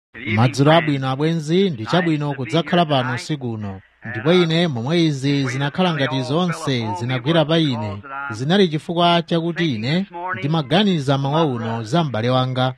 Madzulo abwino abwenzi, ndi chabwino kudzakhala pano usiku uno. Ndipo ine momwe izi zinakhala ngati zonse zinagwera pa ine, zinali chifukwa chakuti ine ndimaganiza mawa uno za m'bale wanga,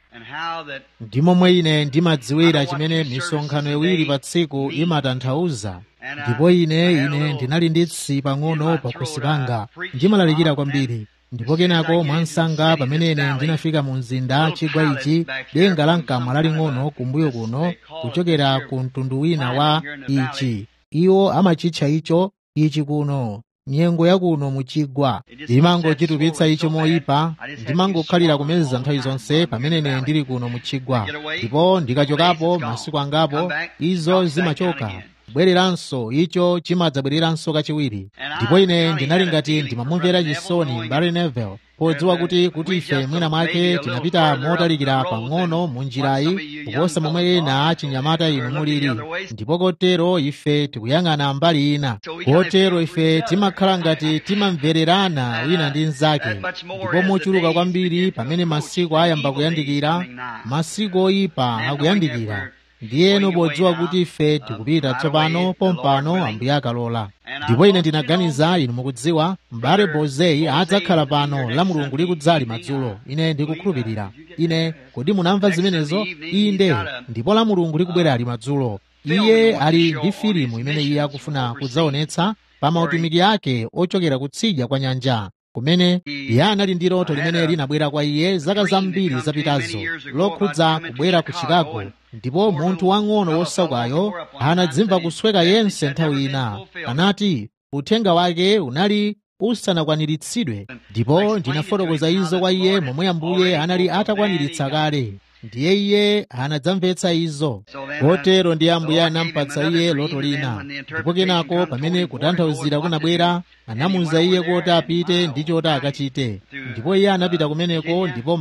ndi momwe ine ndimadziwira chimene misonkhano iwiri pa tsiku imatanthauza. Ndipo ine ndinali ndi tsi pang'ono pakhosi panga, ndimalalikira kwambiri. Ndipo kenako mwansanga pamene ine ndinafika mu mzinda chigwa ichi, denga la mkamwa laling'ono kumbuyo kuno, kuchokera ku mtundu wina wa ichi, iwo amachitcha icho ichi kuno, nyengo yakuno muchigwa, imangochitupitsa icho moyipa. Ndimangokhalira kumeza nthawi zonse pamene ine ndili kuno muchigwa, ndipo ndikachokapo masiku angapo izo zimachoka kubwereranso, icho chimadzabwereranso kachiwiri. Ndipo ine ndinali ngati ndimamumvera chisoni m'bale Neville, podziwa kuti ife mwina mwake tinapita motalikira pang'ono mu njirayi kuposa momwe ena achinyamata inu muliri, ndipo kotero ife tikuyang'ana mbali ina, kotero ife timakhala ngati timamvererana wina ndi mnzake. Ndipo mochuluka kwambiri pamene masiku ayamba kuyandikira, masiku oyipa akuyandikira, ndiyeno podziwa kuti ife tikupita tsopano pompano Ambuye akalola. Ndipo ine ndinaganiza, inu mukudziwa, m'bale Bozei adzakhala pano la Mulungu likudzali madzulo. Ine ndikukhulupirira. Kodi munamva zimenezo? Inde, ndipo la Mulungu likubwera ali madzulo. Iye ali ndi filimu imene iye akufuna kudzaonetsa pa mautumiki ake ochokera kutsidya kwa nyanja, kumene iye anali ndi loto limene linabwera kwa iye zaka zambiri zapitazo, lokhudza kubwera ku Chicago. Ndipo munthu wang'ono wosaukayo anadzimva kusweka yense nthawi ina. Anati uthenga wake unali usanakwaniritsidwe, ndipo ndinafotokoza izo kwa iye momwe Ambuye anali atakwaniritsa kale. Ndiye iye anadzamvetsa izo, kotero ndiye Ambuye anampatsa iye loto lina. Ndipo kenako pamene kutanthauzira kunabwera, anamuwuza iye kuti apite ndi choti akachite. Ndipo iye anapita kumeneko, ndipo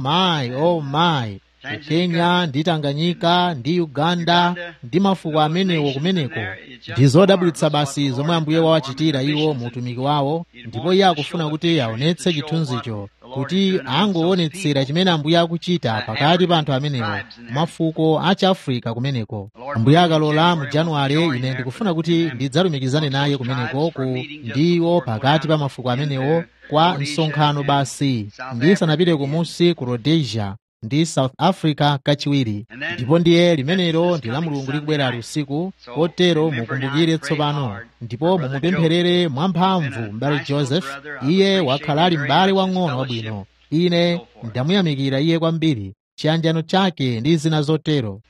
mayi ku Kenya ndi Tanganyika ndi Uganda ndi mafuko amenewo kumeneko, ndi zodabwitsa basi zomwe Ambuye wawachitira iwo mu utumiki wawo. Ndipo iye akufuna kuti aonetse chithunzicho, kuti angoonetsera chimene Ambuye akuchita pakati pa anthu amenewo, mafuko a Chiafrika kumeneko. Ambuye akalola mu Januwale ine ndikufuna kuti ndidzalumikizane naye kumeneko ndiwo pakati pa mafuko amenewo kwa msonkhano basi, ndisanapite kumusi ku Rhodesia ndi South Africa kachiwiri. Ndipo ndiye limenelo ndi la Mulungu likubwera ali usiku, kotero mukumbukire tsopano, ndipo mumupempherere mwamphamvu m'bale Joseph. Iye wakhala ali m'bale wang'ono wabwino. Ine ndamuyamikira iye kwambiri, chiyanjano chake ndi zina zotero.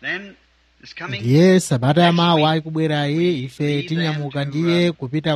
Ndiye sabata yamawa ikubwerayi ife tinyamuka ndiye kupita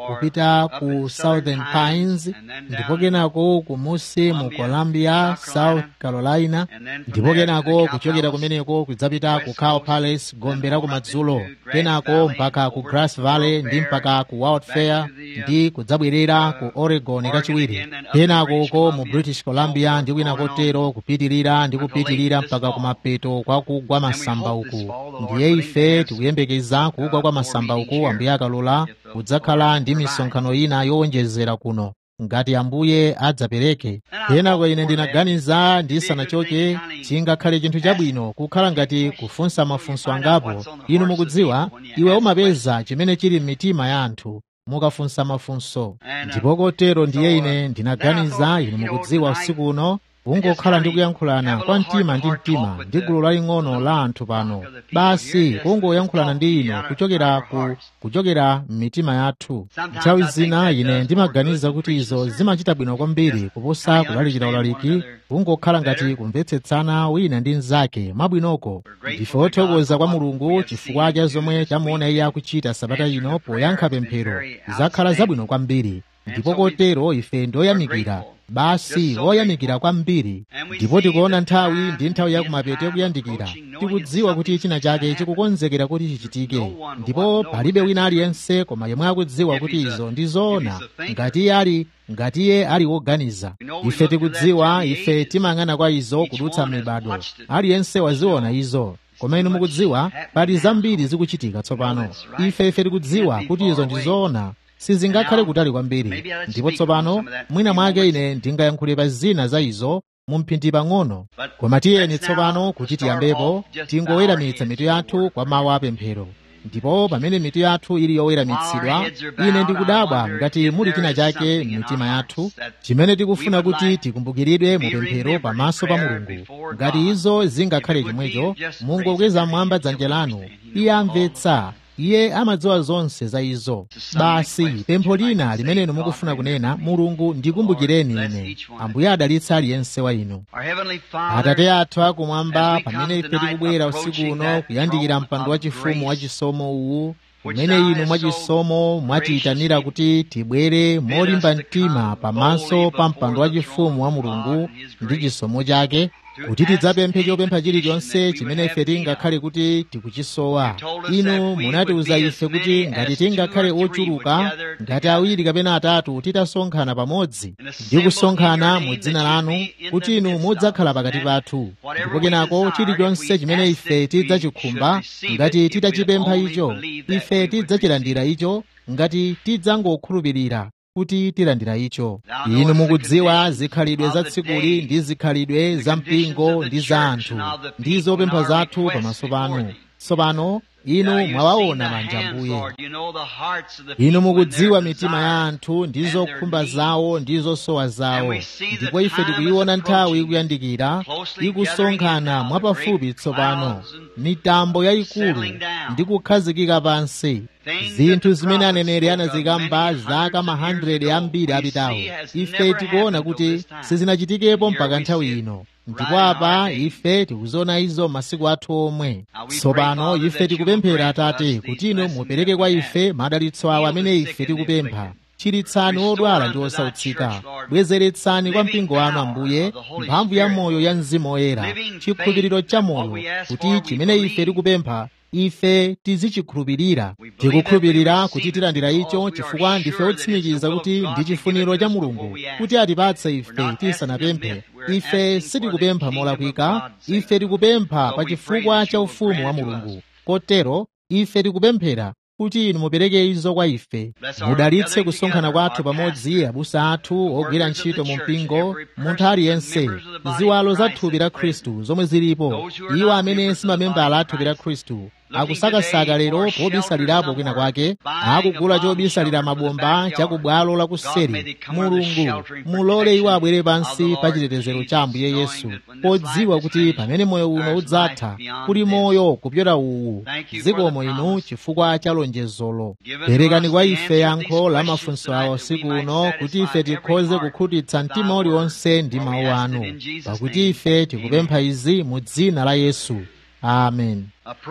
ku Southern Pines, ndipo kenako kumusi mu Columbia, South Carolina, ndipo kenako kuchokera kumeneko kudzapita ku Cow Palace, Gombe la kumadzulo, kenako mpaka ku Grass Valley ndi mpaka ku World Fair, ndi kudzabwerera ku Oregon kachiwiri, kenako uko mu British Columbia, ndi kwina kotero kupitirira ndi kupitirira mpaka kumapeto kwa kugwa masamba uku. Ndiye ife tikuyembekeza kugwa kwa masamba uku, Ambuye akalola, kudzakhala ndi misonkhano ina yowonjezera kuno ngati Ambuye adzapereke. Kenako ine ndinaganiza ndisanachoke, chingakhale chinthu chabwino kukhala ngati kufunsa mafunso angapo. Inu mukudziwa, iwe umapeza chimene chili m'mitima ya anthu mukafunsa mafunso. Ndipo kotero ndiye ine ndinaganiza, inu mukudziwa, usiku uno kungokhala ndi kuyankhulana kwa mtima ndi mtima ndi gulu laling'ono la anthu pano, basi kungoyankhulana ndi inu kuchokera m'mitima yathu. Nthawi zina ine ndimaganiza kuti izo zimachita bwino kwambiri kuposa kulalikira ulaliki, kungokhala ngati kumvetsetsana wina ndi mnzake mwabwinoko. Ndife othokoza kwa Mulungu chifukwa cha zomwe tamuona iye akuchita sabata ino poyankha pemphero, zakhala zabwino kwambiri. Ndipo kotero ife ndoyamikira, basi oyamikira kwambiri. Ndipo tikuona nthawi ndi nthawi yakumapeto kuyandikira, tikudziwa kuti china chake chikukonzekera kuti chichitike, ndipo palibe wina aliyense koma yemwe akudziwa kuti izo ndi zoona, ngati iye ali woganiza. Ife tikudziwa, ife timayang'ana kwa izo kudutsa mibado, aliyense waziona izo. Koma inu mukudziwa, pali zambiri zikuchitika tsopano. Ife tikudziwa kuti izo ndi zoona, sizingakhale kutali kwambiri. Ndipo tsopano mwina mwake ine ndingayankhule pa zina za izo mu mphindi pang'ono. Koma tiyeni tsopano kuti tiyambepo tingoweramitsa mitu yathu kwa mawu apemphero. Ndipo pamene mitu yathu ili yoweramitsidwa, ine ndikudabwa ngati muli china chake m'mitima yathu chimene tikufuna kuti tikumbukiridwe mu pemphero pamaso pa Mulungu. Ngati izo zingakhale chomwecho, mungokweza mmwamba dzanja lanu. Iye amvetsa, Iye amadziwa zonse za izo. Basi pempho lina limene inu mukufuna kunena, Mulungu ndikumbukireni ine. Ambuye adalitse aliyense wa inu. Atate athu akumwamba, pamene ife tikubwera usiku uno kuyandikira mpando wachifumu wachisomo uwu, umene inu mwachisomo mwatiyitanira kuti tibwere molimba mtima pamaso pa mpando wachifumu wa Mulungu ndi chisomo chake, kuti tidzapemphe chopempha chilichonse chimene ife tingakhale kuti tikuchisowa. Inu munatiuza ife kuti ngati tingakhale ochuluka, ngati awiri kapena atatu titasonkhana pamodzi ndi kusonkhana mu dzina lanu, kuti inu mudzakhala pakati pathu. Ndipo kenako chilichonse chimene ife tidzachikhumba, ngati titachipempha icho, ife tidzachilandira icho, ngati tidzangokhulupirira kuti tilandira icho. Inu mukudziwa zikhalidwe za tsikuli ndi zikhalidwe za mpingo ndi za anthu, ndi zopempha zathu pamaso panu. Tsopano inu mwawaona manja Ambuye. Inu mukudziwa mitima ya anthu ndi zokhumba zawo ndi zosowa zawo. Ndipo ife tikuyiona nthawi ikuyandikira, ikusonkhana mwapafupi tsopano, mitambo yayikulu ndi kukhazikika pansi. Zinthu zimene aneneri anazikamba zaka 100 ambiri apitawo, ife tikuona kuti sizinachitikepo mpaka nthawi ino. Ndipo apa ife tikuziona izo masiku athu omwe. Tsopano ife tikupemphera Atate kuti inu mupereke kwa ife madalitso awo amene ife tikupempha. Chiritsani odwala ndi osautsika. Bwezeretsani kwa mpingo wanu Ambuye mphamvu ya moyo ya Mzimu Woyera, chikhulupiriro cha moyo, kuti chimene ife tikupempha ife tizichikhulupirira. Tikukhulupirira kuti tilandira icho chifukwa ndife otsimikiza kuti ndi chifuniro cha Mulungu kuti atipatse ife tisanapemphe. Ife sitikupempha molakwika, ife tikupempha pa chifukwa cha ufumu wa Mulungu. Kotero ife tikupemphera kuti inu mupereke izo kwa ife. Mudalitse kusonkhana kwathu pamodzi, abusa athu ogwira ntchito mu mpingo, munthu aliyense, ziwalo za thupi la Khristu zomwe zilipo, iwo amene simamembala a thupi la Khristu, akusakasaka lero pobisalirapo kwina kwake, akugula chobisalira mabomba cha kubwalo lakuseri. Mulungu mulole iwo abwere pansi pa chitetezero cha Ambuye Yesu, podziwa kuti pamene moyo uno udzatha, kuli moyo kupyota uwu. Zikomo inu chifukwa cha lonjezolo. Perekani kwa ife yankho la mafunso awo usiku uno, kuti ife tikhoze kukhutitsa mtima uliwonse ndi mawu anu, pakuti ife tikupempha izi mu dzina la Yesu. Amen.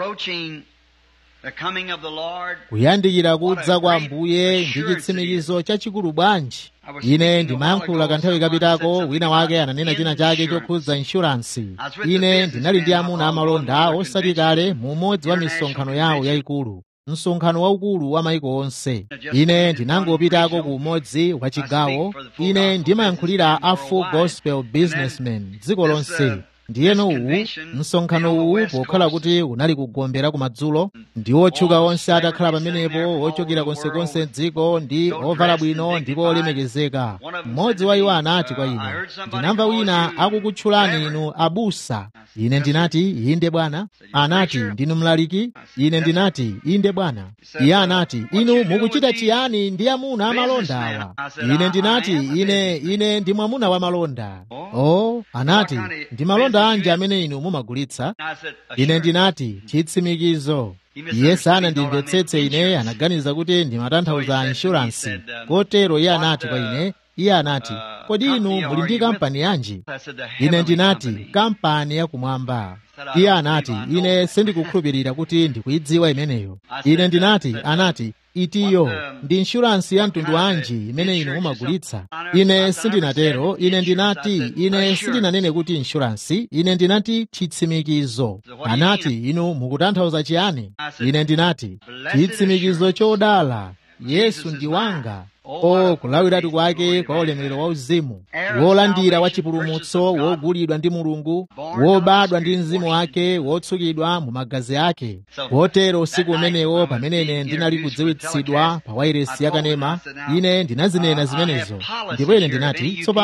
Kuyandikira kudza kwa Ambuye ndi chitsimikizo chachikulu bwanji. Ine ndimayankhula kanthawi kapitako, wina wake ananena china chake chokhudza inshuransi. Ine ndinali ndi amuna amalonda osati kale mu umodzi wa misonkhano yawo yayikulu, msonkhano waukulu wa maiko onse. Ine ndinangopitako ku umodzi wa chigawo. Ine ndimayankhulira a Full Gospel Businessmen dziko lonse. Ndiyeno uwu msonkhano uwu pokhala kuti unali kugombera kumadzulo, ndi otchuka onse atakhala pamenepo, ochokera konsekonse m'dziko, ndi ovala bwino ndipo olemekezeka. Mmodzi wa iwo anati kwa ine, ndinamva wina akukutchulani inu abusa. Ine ndinati, inde bwana. Anati, ndinu mlaliki? Ine ndinati, inde bwana. Iye anati, inu mukuchita chiyani ndi amuna amalonda awa? Ine ndinati, ine ndi mwamuna wa malonda. Oh, anati, ndi malonda anji amene inu mumagulitsa? Ine ndinati, chitsimikizo. Iye sanandimvetsetse ine, anaganiza kuti ndimatanthauza inshuransi. Kotero iye anati kwa ine, iye anati, kodi inu muli ndi kampani yanji? Ine ndinati, kampani yakumwamba. Iye anati, ine sindikukhulupirira kuti ndikuyidziwa imeneyo. Ine ndinati, anati, itiyo ndi inshuransi ya mtundu wanji imene inu mumagulitsa? Ine sindinatero. Ine ndinati, ine sindinanene kuti inshuransi. Ine ndinati chitsimikizo. Anati, inu mukutanthauza chiyani? Ine ndinati, chitsimikizo chodala. Yesu ndi wanga. O kulawiratu kwake kwa ulemerero wa uzimu, wolandira wa chipulumutso, wogulidwa ndi Mulungu, wobadwa ndi Mzimu wake, wotsukidwa mu magazi ake. Kotero usiku umenewo pamene ine ndinali kudziwitsidwa pa wairesi yakanema, ine ndinazinena zimenezo. Ndipo ine ndinati, tsopano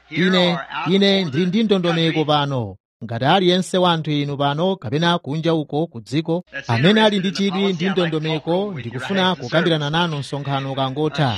ine ndili ndi ndondomeko pano. Ngati aliyense wa anthu inu pano kapena kunja uko ku dziko amene ali ndi chidwi ndi ndondomeko ndikufuna kukambirana nanu msonkhano ukangotha,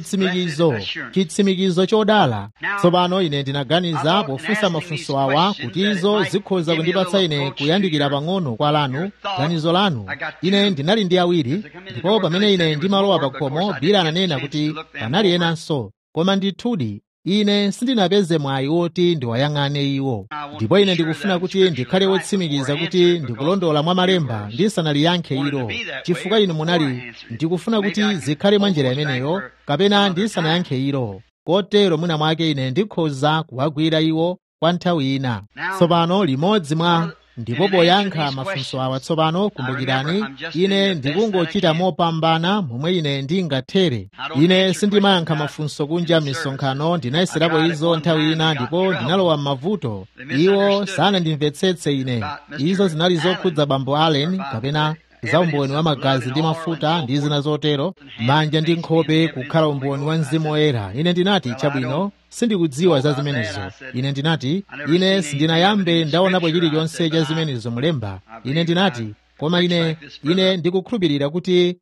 chitsimikizo chodala. Tsopano ine ndinaganiza pofunsa mafunso awa kuti izo zikhoza kundipatsa ine kuyandikira pang'ono kwa lanu ganizo lanu. Ine ndinali ndi awiri, ndipo pamene ine ndimalowa pa khomo Bila ananena kuti panali enanso, koma ndithudi ine sindinapeze mwayi woti ndiwayang'ane iwo. Ndipo ine ndikufuna kuti ndikhale wotsimikiza kuti ndikulondola mwa malemba ndisanaliyankhe ilo, chifukwa inu munali ndikufuna kuti zikhale mwa njira imeneyo kapena ndisanayankhe ilo. Kotero mwina mwake ine ndikhoza kuwagwira iwo kwa nthawi ina. Tsopano limodzi mwa ndipo poyankha mafunso awa tsopano kumbukirani, ine ndikungochita mopambana momwe ine ndingathere. Ine sindimayankha mafunso kunja m'misonkhano, ndinayeserapo izo nthawi ina ndipo ndinalowa m'mavuto. Iwo sanandimvetsetse ine. Izo zinali zokhudza bambo Allen kapena za umboni wa magazi ndi mafuta ndi zina zotero, manja ndi nkhope kukhala umboni wa Mzimu Woyera. Ine ndinati chabwino, sindikudziwa za zimenezo. Ine ndinati ine sindinayambe ndaonapo chilichonse cha zimenezo mulemba. Ine ndinati koma ine ndikukhulupirira kuti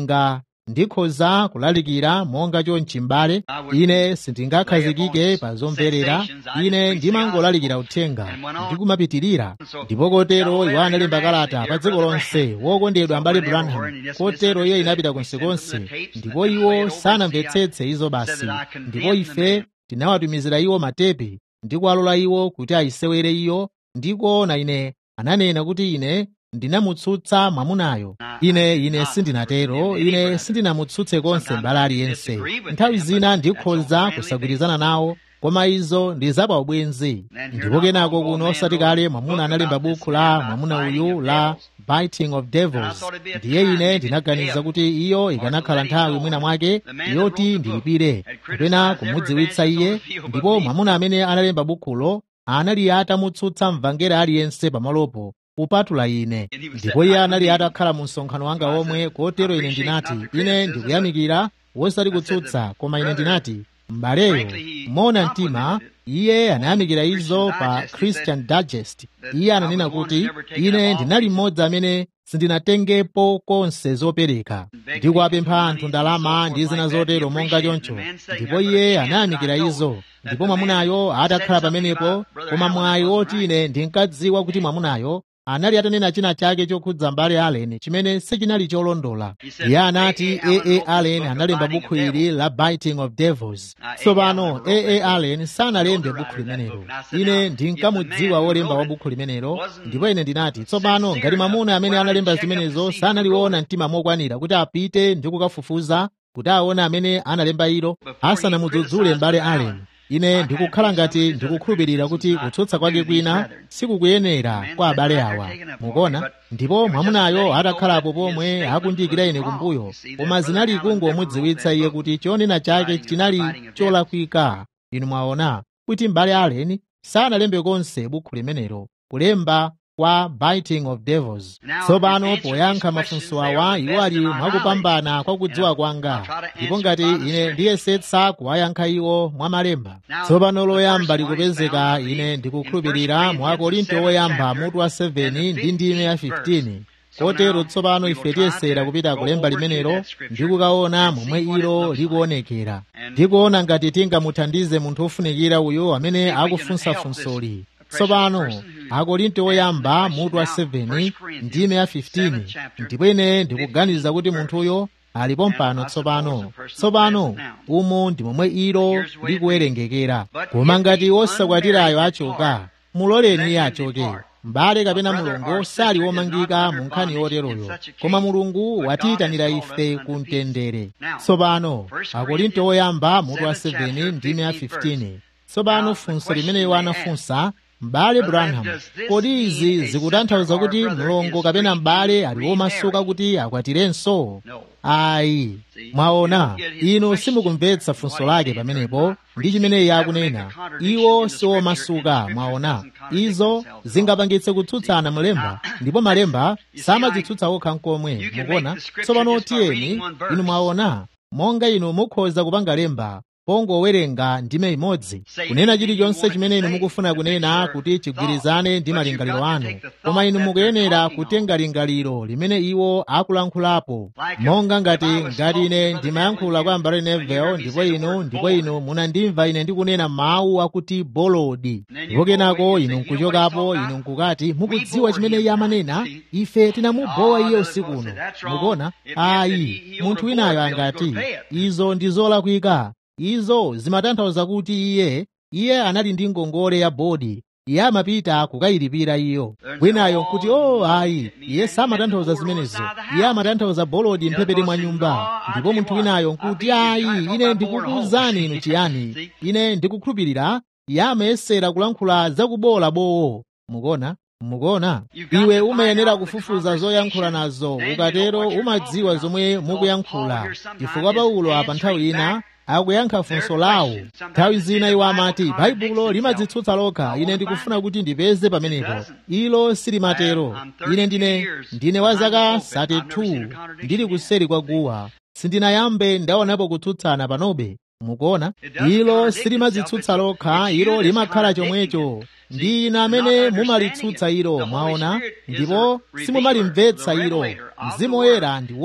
ndikhoza kulalikira monga chonchi m'bale. Ine sindingakhazikike pa zomverera, ine ndimangolalikira uthenga ndikumapitirira. Ndipo kotero iwo analemba kalata pa dziko lonse, wokondedwa mbale Branham. Kotero iye inapita konsekonse, ndipo iwo sanamvetsetse izo basi. Ndipo ife tinawatumizira iwo matepi ndi kuwalola iwo kuti ayisewere iyo, ndikuona ine ananena kuti ine ndinamutsutsa mwamunayo. Ine sindinatero, ine sindinamutsutse konse mbale aliyense. Nthawi zina ndikhoza kusagwirizana nawo, koma izo ndi zapaubwenzi. Ndipo kenako kuno osati kale mwamuna analemba buku la mwamuna uyu la Biting of Devils. Ndiye ine ndinaganiza kuti iyo ikanakhala nthawi mwina mwake yoti ndilipire kapena kumudziwitsa iye. Ndipo mwamuna amene analemba bukulo anali atamutsutsa mvangera aliyense pamalopo kupatula ine. Ndipo iye anali atakhala mu msonkhano wanga omwe. Kotero ine ndinati ine ndikuyamikira wosati kutsutsa, koma ine ndinati m'baleyo mona mtima. Iye anayamikira izo pa Christian Digest. Iye ananena kuti ine ndinali mmodzi amene sindinatengepo konse zopereka ndi kuwapempha anthu ndalama ndi zina zotero monga choncho. Ndipo iye anayamikira izo, ndipo mwamunayo atakhala pamenepo, koma mwayi woti ine ndinkadziwa kuti mwamunayo anali atanena china chake chokhudza mbale Allen chimene sichinali cholondola. Iye anati A.A. Allen analemba buku ili la Biting of Devils. Tsopano A.A. Allen sanalembe buku limenelo. Ine ndinkamudziwa wolemba wa buku limenelo, ndipo ine ndinati tsopano ngati mwamuna amene analemba zimenezo sanaliwona mtima mokwanira kuti apite ndi kukafufuza kuti aone amene analemba ilo asanamudzudzule mbale Allen, ine ndikukhala ngati ndikukhulupirira kuti kutsutsa kwake kwina sikukuyenera kwa abale awa, mukuona. Ndipo mwamunayo atakhalapo pomwe akundiyikira ine kumbuyo, koma zinali kungomudziwitsa iye kuti chonena chake chinali cholakwika. Inu mwaona kuti mbale Allen sanalembe konse buku limenelo, kulemba kwa Biting of Devils. Tsopano poyankha mafunso awa iwo ali mwakupambana kwa kudziwa kwanga, ndipo ngati ine ndiyesetsa kuwayankha iwo mwa malemba. Tsopano loyamba likupezeka ine ndikukhulupirira mu Akorinto oyamba mutu wa 7 ndi ndime ya 15. Kotero tsopano ife tiyesera kupita kulemba limenelo ndi kukaona momwe ilo likuonekera, ndikuona ngati tingamuthandize munthu ofunikira uyo amene akufunsa funsoli. Tsopano Akorinto oyamba mutu wa 7 ndime ya 15. Ndipo ine ndikuganiza kuti munthuyo alipo mpano tsopano umo ndi momwe ilo likuwerengekera. Koma ngati wosakwatirayo achoka, muloleni iye achoke. Mbale kapena mulongo sali womangika mu nkhani yoteroyo, koma Mulungu watiyitanira ife ku mtendere. Tsopano Akorinto oyamba mutu wa 7 ndime ya 15. Tsopano funso limene iwo anafunsa m'bale Branham, kodi izi zikutanthauza kuti mlongo kapena m'bale ali womasuka kuti akwatirenso? Ayi, mwaona, inu simukumvetsa funso lake pamenepo ndi chimene iye akunena. Iwo si womasuka, mwaona. Izo zingapangitse kutsutsana malemba, ndipo malemba samadzitsutsa okha nkomwe, mukuona. Tsopano tiyeni, inu mwaona, monga inu mukhoza kupanga lemba pongowerenga ndime imodzi kunena chilichonse chimene inu mukufuna kunena kuti chigwirizane ndi malingaliro anu, koma inu mukuyenera kutenga lingaliro limene iwo akulankhulapo, monga ngati ine ndimayankhula kwa mbale Neville ndipo inu munandimva ine ndikunena mawu akuti bolodi, ndipo kenako inu nkuchokapo inu nkukati mukudziwa chimene iye amanena, ife tinamubowa iye usiku uno. Mukuona, ayi, munthu winayo angati izo ndi zolakwika. Izo zimatanthauza kuti iye anali ndi ngongole ya bodi, iye amapita kukayilipira iyo. Winayo nkuti ayi, iye samatanthauza zimenezo, iye amatanthauza bolodi mphepete mwa nyumba. Ndipo munthu winayo nkuti ayi, ine ndikukuwuzani inu chiyani, ine ndikukhulupirira iye amayesera kulankhula zakubola bowo. Mukuona, iwe umayenera kufufuza zoyankhula nazo, ukatero umadziwa zomwe mukuyankhula. Chifukwa Paulo apa nthawi ina akuyankha funso lawo. Nthawi zina iwo amati baibulo limadzitsutsa lokha, ine ndikufuna kuti ndipeze pamenepo. Ilo silimatero. Ine ndine wa zaka 32 ndili kuseri kwa guwa, sindinayambe ndaonapo kutsutsana panobe. Mukuona, ilo silimadzitsutsa lokha, ilo limakhala chomwecho. Ndi ine amene mumalitsutsa ilo, mwaona, ndipo simumalimvetsa ilo. Mzimu Woyera ndi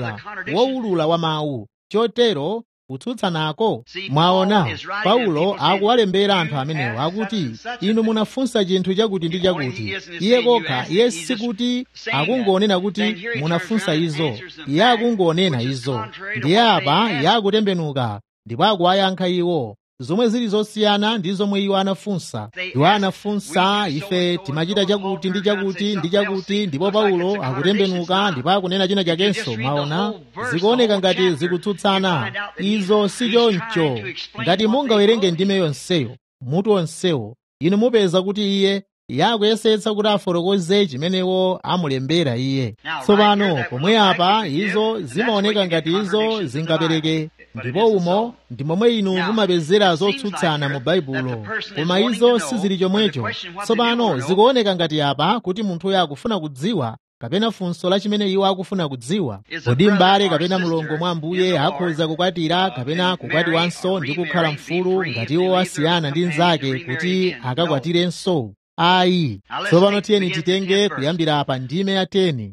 wowulula wa mawu, chotero kutsutsanako. Mwaona, Paulo akuwalembera anthu amenewo akuti inu munafunsa chinthu chakuti ndi chakuti. Iye kokha, iye sikuti akungonena kuti munafunsa izo, iye akungonena izo. Ndiye apa iye akutembenuka ndipo akuwayankha iwo zomwe zili zosiyana ndi zomwe iwo anafunsa. Iwo anafunsa ife timachita chakuti ndi chakuti ndi chakuti, ndipo Paulo akutembenuka ndipo akunena china chakenso. Mwaona, zikuoneka ngati zikutsutsana. Izo si choncho. Ngati mungawerenge ndime yonseyo, mutu onsewo, inu mupeza kuti iye akuyesetsa kuti afotokoze chimenewo amulembera iye. Tsopano pomwe apa izo zimaoneka ngati izo zingapereke, ndipo umo ndi momwe inu mumapezera zotsutsana mu Baibulo, koma izo sizili chomwecho. Tsopano zikuoneka ngati apa kuti munthuyo akufuna kudziwa, kapena funso la chimene iwo akufuna kudziwa, kodi m'bale kapena mlongo mwa Ambuye akhoza kukwatira kapena kukwatiwanso ndi kukhala mfulu ngati iwo asiyana ndi mnzake kuti akakwatirenso? Ayi. Tsopano tiyeni titenge kuyambira apa ndime ya 10.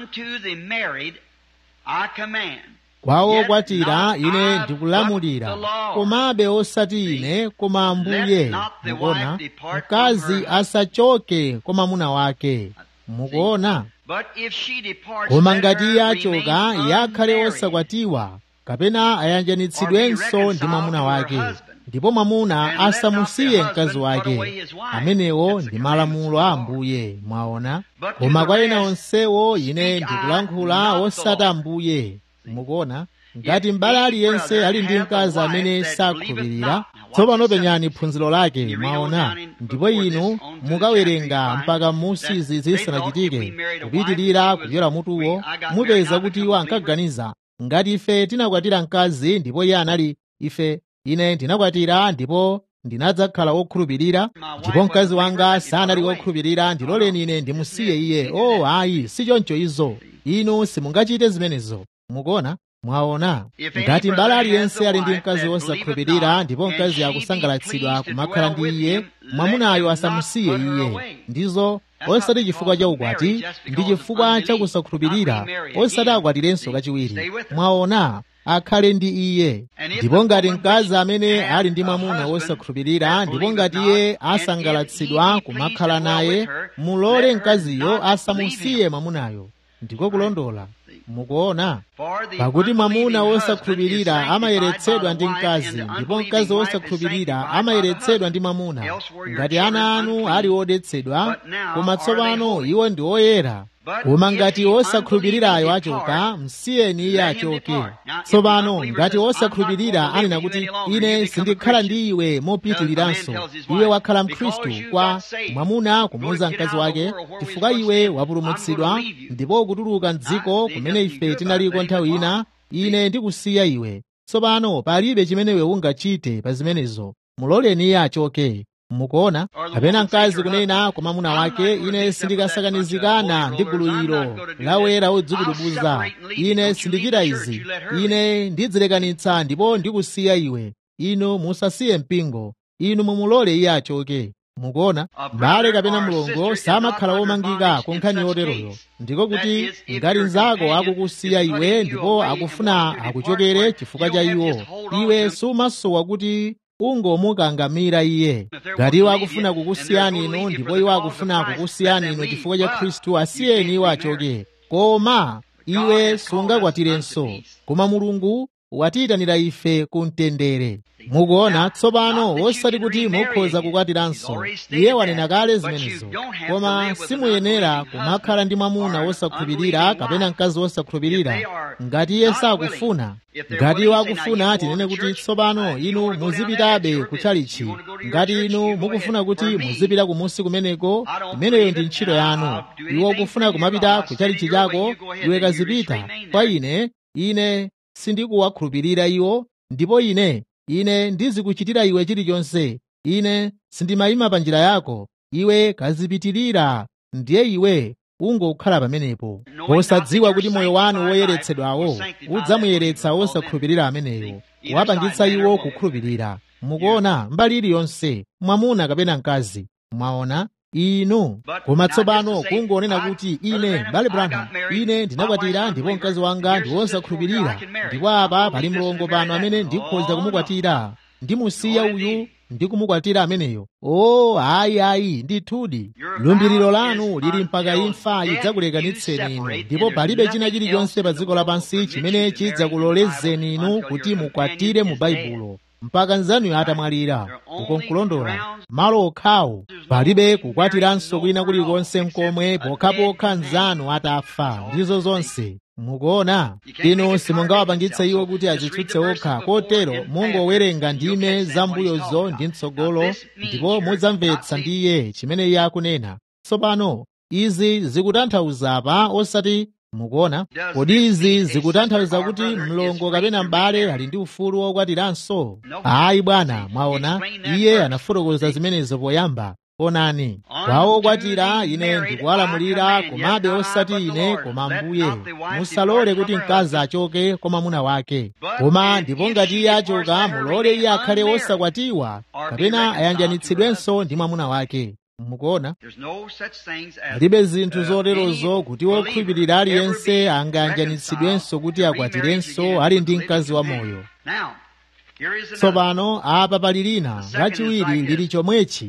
Kwa okwatira ine ndikulamulira, komabe osati ine koma Ambuye. Mukuona, mkazi asachoke kwa mwamuna wake. Mukuona, koma ngati iye achoka, iye akhale osakwatiwa kapena ayanjanitsidwenso ndi mwamuna wake, ndipo mwamuna asamusiye mkazi wake. Amenewo ndi malamulo a Ambuye. Mwaona, koma kwa ena onsewo ine ndikulankhula osati Ambuye. Mukuona, ngati m'bale aliyense ali ndi mkazi amene sakhulupirira, tsopano penyani phunziro lake. Mwaona, ndipo inu mukawerenga mpaka musi izi zisanachitike, kupitirira kudyera mutuwo, mupeza kuti iwo ankaganiza ngati ife tinakwatira mkazi ndipo iye anali ine ndinakwatira ndipo ndinadzakhala wokhulupirira, ndipo mkazi wanga sanali wokhulupirira, ndiloleni ine ndimusiye iye. Ayi, si choncho izo. Inu simungachite zimenezo. Mukuona, mwaona, ngati m'bale aliyense ali ndi mkazi wosakhulupirira ndipo mkazi akusangalatsidwa kumakhala ndi iye, mwamunayo asamusiye iye. Ndizo osati chifukwa cha ukwati, ndi chifukwa cha kusakhulupirira, osati akwatirenso kachiwiri. Mwaona, akhale ndi iye. Ndipo ngati mkazi amene ali ndi mwamuna wosakhulupirira ndipo ngati iye asangalatsidwa kumakhala naye, mulole mkaziyo asamusiye mwamunayo. Ndiko kulondola. Mukuona, pakuti mwamuna wosakhulupirira amayeretsedwa ndi mkazi, ndipo mkazi wosakhulupirira amayeretsedwa ndi mwamuna. Ngati ana anu ali odetsedwa, koma tsopano iwo ndi oyera. Koma ngati wosakhulupirirayo achoka, msiyeni iye achoke. Tsopano ngati wosakhulupirira anena kuti ine sindikhala ndi iwe mopitiriranso, iwe wakhala Mkhristu, kwa mwamuna kumuwuza mkazi wake, chifukwa iwe wapulumutsidwa ndipo ukutuluka m'dziko kumene ife tinaliko nthawi ina, ine ndikusiya iwe. Tsopano palibe chimene iwe ungachite pa zimenezo, muloleni iye achoke. Mukuona, kapena mkazi kunena kwa mwamuna wake, ine sindikasakanizikana ndi gulu ilo lawera odzikudubuza, ine sindichita izi, ine ndidzilekanitsa ndipo ndikusiya iwe. inu musasiye mpingo, inu mumulole iye achoke. Mukuona, m'bale kapena mlongo samakhala womangika ku nkhani yoteroyo. Ndiko kuti ngati mnzako akukusiya iwe ndipo akufuna akuchokere chifukwa cha iwo, iwe sumasowa kuti ungomukangamira iye. Ngati iwo akufuna kukusiyani inu ndipo iwo akufuna kukusiyani inu chifukwa cha Khristu, asiyeni iwo achoke. Koma iwe sungakwatirenso, koma Mulungu watiyitanira ife ku mtendere. Mukuona, tsopano osati kuti mukhoza kukwatiranso, iye wanena kale zimenezo. Koma simuyenera kumakhala ndi mwamuna wosakhulupirira kapena mkazi wosakhulupirira ngati iye sakufuna. Ngati iwo akufuna tinene kuti tsopano inu muzipitabe kutchalichi, ngati inu mukufuna kuti muzipita kumusi kumeneko, imeneyo ndi ntchito yanu. Iwo ukufuna kumapita kutchalichi chako, iwe kazipita. Kwa ine sindikuwakhulupirira iwo, ndipo ine ndizikuchitira iwe chilichonse. Ine sindimayima pa njira yako, iwe kazipitirira. Ndiye iwe ungokhala pamenepo, posadziwa kuti moyo wanu woyeretsedwawo udzamuyeretsa wosakhulupirira ameneyo, kuwapangitsa iwo kukhulupirira. Mukuona, mbali iliyonse, mwamuna kapena mkazi. Mwaona inu. Koma tsopano kungonena kuti ine Bale Branham, ine ndinakwatira ndipo mkazi wanga ndi wosakhulupirira, ndipo apa pali mlongo pano amene ndikhoza kumukwatira, ndimusiya uyu ndi kumukwatira ameneyo. Ayi ndithudi, lumbiriro lanu lili mpaka imfa idzakulekanitseni inu, ndipo palibe china chilichonse pa dziko lapansi chimene chidzakulolezeni inu kuti mukwatire mu Baibulo mpaka nzanuyo atamwalira. Ukonkulondola, malo okhawo palibe kukwatiranso kwina kulikonse nkomwe pokhapokha nzanu atafa. Ndizo zonse. Mukuona, inu simungawapangitse iwo kuti azitsutse okha, kotero mungowerenga ndime zambuyozo ndi mtsogolo ndipo mudzamvetsa ndi iye chimene iye akunena. Tsopano izi zikutanthauza apa osati. Mukuona, kodi izi zikutanthauza kuti mlongo kapena m'bale ali ndi ufulu wokwatiranso? Ayi bwana. Mwaona, iye anafotokoza zimenezo poyamba. Onani, kwa okwatira ine ndikuwalamulira, komabe osati ine koma Ambuye. Musalole kuti mkazi achoke kwa mwamuna wake, koma ndipo ngati iye achoka mulole iye akhale wosakwatiwa kapena ayanjanitsidwenso ndi mwamuna wake. Mukuona, palibe zinthu zoterozo kuti wokhulupirira aliyense angayanjanitsidwenso kuti akwatirenso ali ndi mkazi wa moyo. Tsopano apa pali lina lachiwiri lili chomwechi.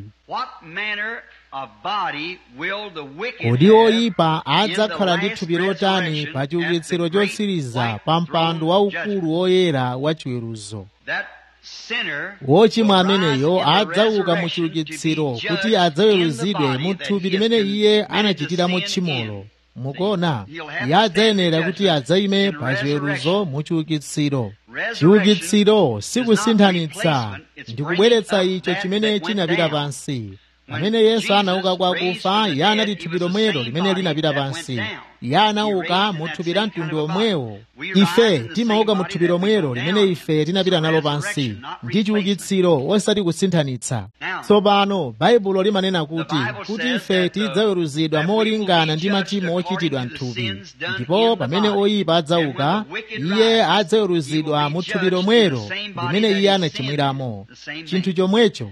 Kodi oyipa adzakhala ndi thupi lotani pa chiukitsiro chotsiriza pa mpando waukulu woyera wa chiweruzo? Wochimwa ameneyo adzauka mu chiukitsiro kuti adzaweruzidwe mu thupi limene iye anachitiramo tchimolo. Mukuona, iye adzayenera kuti adzayime pa chiweruzo mu chiukitsiro. Chiukitsiro sikusinthanitsa, ndikubweretsa icho chimene chinapita pansi. Pamene Yesu anauka kwa akufa, iye anati thupi lomwelo limene linapita pansi. Iye anauka mu thupi la mtundu omwewo. Ife timauka mu thupi lomwelo limene ife tinapita nalo pansi, ndi chiukitsiro osati kusinthanitsa. Tsopano Baibulo limanena kuti ife tidzaweruzidwa molingana ndi machimo ochitidwa m'thupi, ndipo pamene oyipa adzauka, iye adzaweruzidwa mu thupi lomwelo limene iye anachimwiramo. Chinthu chomwecho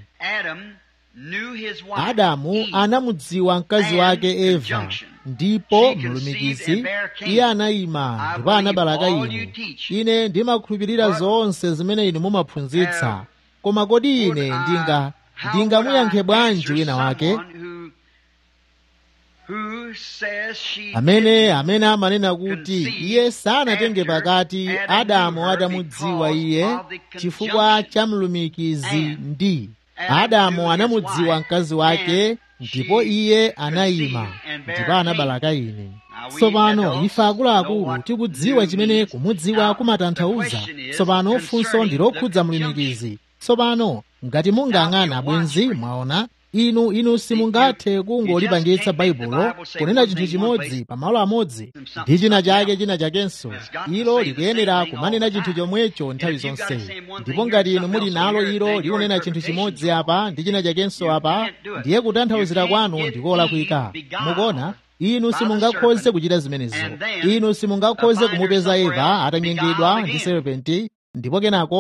Adamu anamudziwa mkazi wake Eva, ndipo mlumikizi iye anayima ndipo anabala Kaini. Ine ndimakhulupirira zonse zimene inu mumaphunzitsa, koma kodi ine ndingamuyankhe bwanji wina wake amene amanena kuti iye sanatenge pakati Adamu atamudziwa iye chifukwa cha mlumikizi ndi Adamu anamudziwa mkazi wake, ndipo iye anayima ndipo anabala Kaini. Tsopano ife akuluakulu tikudziwa chimene kumudziwa kumatanthauza. Tsopano funso ndi lokhudza mlumikizi. Tsopano ngati mungang'ana bwenzi, mwaona inu simungathe kungolipangitsa Baibulo kunena chinthu chimodzi pamalo amodzi ndi china chakenso. Ilo likuyenera kumanena chinthu chomwecho nthawi zonse. Ndipo ngati inu muli nalo ilo likunena chinthu chimodzi apa ndi china chakenso apa, ndiye kutanthauzira kwanu ndikolakwika. Mukuona, inu simungakhoze kuchita zimenezo. Inu simungakhoze kumupeza Eva atanyengedwa ndi serpenti, ndipo kenako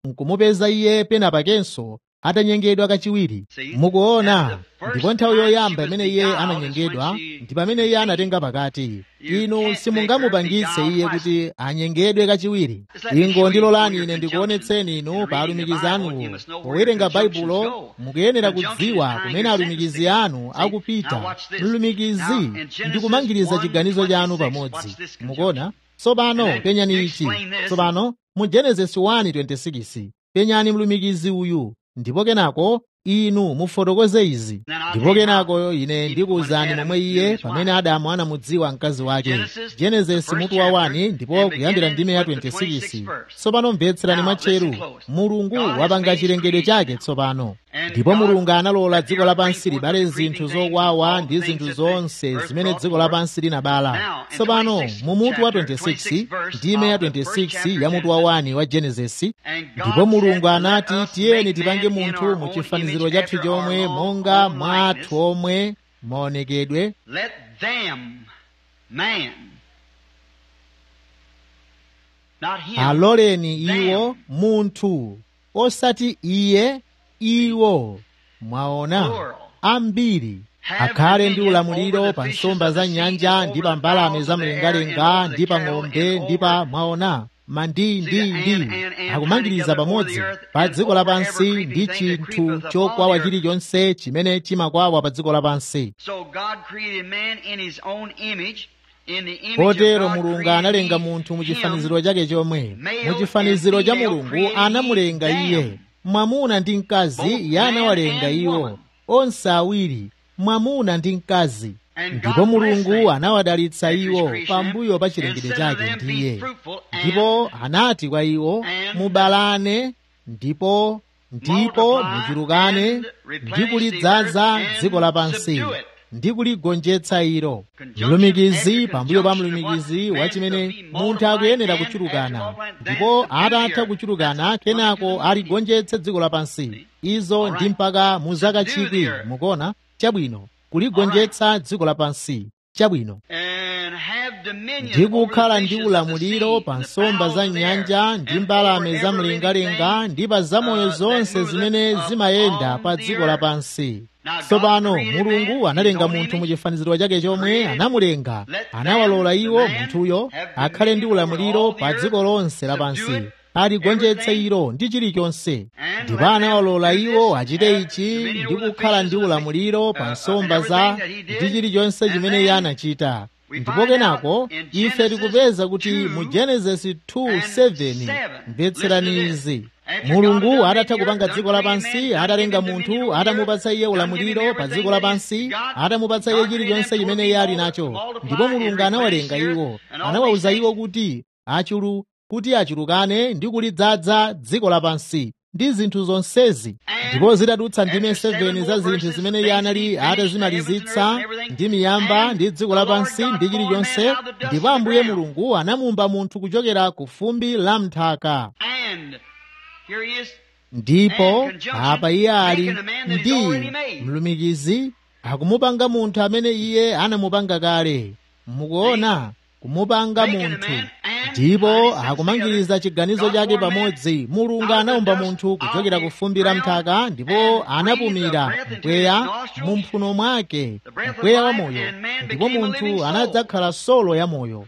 nkumupeza iye penapakenso atanyengedwa kachiwiri. Mukuona, ndipo nthawi yoyamba imene iye ananyengedwa ndi pamene iye anatenga pakati. Inu simungamupangitse iye kuti anyengedwe kachiwiri. Ingondilolani ine ndikuonetseni inu pa alumikizi anuwo. Powerenga Baibulo mukuyenera kudziwa kumene alumikizi anu akupita. Mlumikizi ndi kumangiriza chiganizo chanu pamodzi. Mukuona? Tsopano penyani ichi. Tsopano mu Genesis 1:26 penyani mlumikizi uyu. Ndipo kenako inu mufotokoze izi. Ndipo kenako ine ndikuwuzani momwe iye pamene Adamu anamudziwa mkazi wake. Genesis mutu wa 1 ndipo kuyambira ndime ya 26. Tsopano mvetserani mwatcheru. Mulungu wapanga chilengedwe chake tsopano. Ndipo Mulungu analola dziko lapansi libale zinthu zokwawa ndi zinthu zonse zimene dziko lapansi linabala. Tsopano mu mutu wa 26 ndime ya 26 ya mutu wa 1 wa Genesis. Ndipo Mulungu anati, tiyeni tipange munthu mu chifaniziro chathu chomwe monga mwa athu omwe maonekedwe. Let them, man, not him. Aloleni iwo munthu, osati iye, iwo. Mwaona, ambiri akhale ndi ulamuliro pa nsomba za nyanja ndi pa mbalame za mlengalenga ndi pa ng'ombe ndi pa, mwaona, ndi akumangiriza pamodzi pa dziko lapansi ndi chinthu chokwawa chilichonse chimene chimakwawa pa dziko lapansi. Potero Mulungu analenga munthu mu chifaniziro chake chomwe. Mu chifaniziro cha Mulungu anamulenga iye. Mwamuna ndi mkazi iye anawalenga iwo, onse awiri, mwamuna ndi mkazi. Ndipo Mulungu anawadalitsa iwo pambuyo pa chilengedwe chake ndiye. Ndipo anati kwa iwo, mubalane ndipo muchulukane ndi kulidzaza dziko lapansi ndi kuligonjetsa ilo. Mlumikizi pambuyo pa mlumikizi wa chimene munthu akuyenera kuchulukana, ndipo atatha kuchulukana kenako aligonjetse dziko lapansi. Izo ndi mpaka mu zaka 1,000. Mukuona? Chabwino, kuligonjetsa dziko lapansi. Chabwino, ndi kukhala ndi ulamuliro pa nsomba za nyanja ndi mbalame za mlengalenga ndi pa zamoyo zonse zimene zimayenda pa dziko lapansi. Tsopano Mulungu analenga munthu mu chifaniziro chake chomwe. Anamulenga, anawalola iwo munthuyo akhale ndi ulamuliro pa dziko lonse lapansi, aligonjetse ilo ndi chilichonse. Ndipo anawalola iwo achite ichi ndi kukhala ndi ulamuliro pa nsomba za ndi chilichonse chimene iye anachita. Ndipo kenako ife tikupeza kuti mu Genesis 2:7, mvetserani izi. Mulungu atatha kupanga dziko lapansi, atalenga munthu, atamupatsa iye ulamuliro pa dziko lapansi, atamupatsa iye chilichonse chimene iye ali nacho. Ndipo Mulungu anawalenga iwo, anawawuza iwo kuti achulukane ndi kulidzaza dziko lapansi ndi zinthu zonsezi. Ndipo zitadutsa ndime 7 za zinthu zimene iye anali atazimalizitsa ndi miyamba ndi dziko lapansi ndi chilichonse. Ndipo Ambuye Mulungu anamuumba munthu kuchokera ku fumbi la mthaka. Ndipo apa iye ali ndi mlumikizi akumupanga munthu amene iye anamupanga kale. Mukuona, kumupanga munthu ndipo akumangiriza chiganizo chake pamodzi. Mulungu anaumba munthu kuchokera ku fumbi la mthaka, ndipo anapumira mpweya mu mphuno mwake, mpweya wa moyo, ndipo munthu anadzakhala solo ya moyo.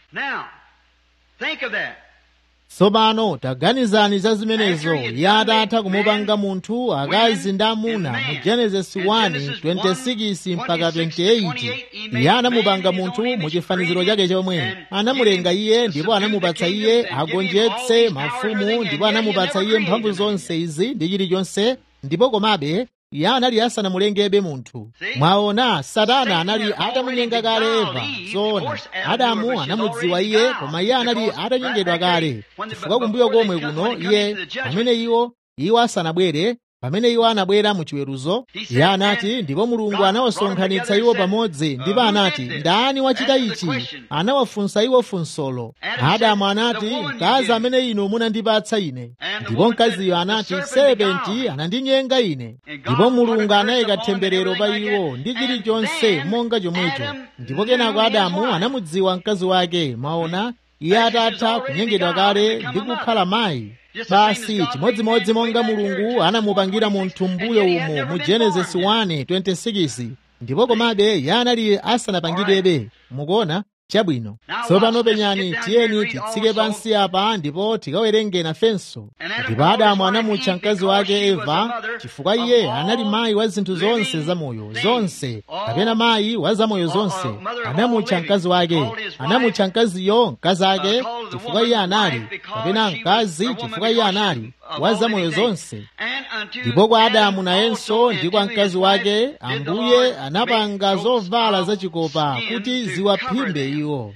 Tsopano taganizani za zimenezo. Iye atatha kumupanga munthu akazi ndi amuna mu Genesis 1:26 mpaka 28. Iye anamupanga munthu mu chifaniziro chake chomwe. Anamulenga iye ndipo anamupatsa iye agonjetse mafumu, ndipo anamupatsa iye mphamvu zonse izi ndi chilichonse. Ndipo komabe iye anali asanamulengebe munthu. Mwaona, Satana anali atamunyenga kale Eva. Zoona, Adamu anamudziwa iye, koma iye anali atanyengedwa kale. Chifukwa kumbuyo komwe kuno iye, pamene iwo asanabwere, pamene iwo anabwera mu chiweruzo, iye anati, ndipo Mulungu anawasonkhanitsa iwo pamodzi, ndipo anati, ndani wachita ichi? Anawafunsa iwo funsolo. Adamu anati, mkazi amene inu munandipatsa ine. Ndipo mkaziyo anati, serepenti anandinyenga ine. Ndipo Mulungu anayika temberero pa iwo ndi chilichonse monga chomwecho. Ndipo kenako Adamu anamudziwa mkazi wake. Mwaona, iye atatha kunyengedwa kale ndi kukhala mayi. basi chimodzimodzi monga Mulungu anamupangira munthu mbuyo umo mu Genesis 1:26, ndipo komabe iye anali asanapangidwebe. Mukuona? Chabwino. Tsopano penyani, tiyeni titsike pansi apa ndipo tikawerenge nafenso. Ndipo Adamu anamutcha mkazi wake Eva chifukwa iye anali mayi wa zinthu zonse zamoyo zonse, kapena mayi wa zamoyo zonse. Anamutcha mkazi wake, anamutcha mkaziyo mkazi ake chifukwa iye anali, kapena mkazi chifukwa iye anali wa zamoyo zonse. Ndipo kwa Adamu nayenso ndi kwa mkazi wake Ambuye anapanga zovala zachikopa kuti ziwaphimbe iwo.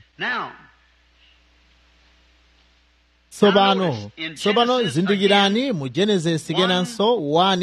Tsopano zindikirani mu Genesis kenanso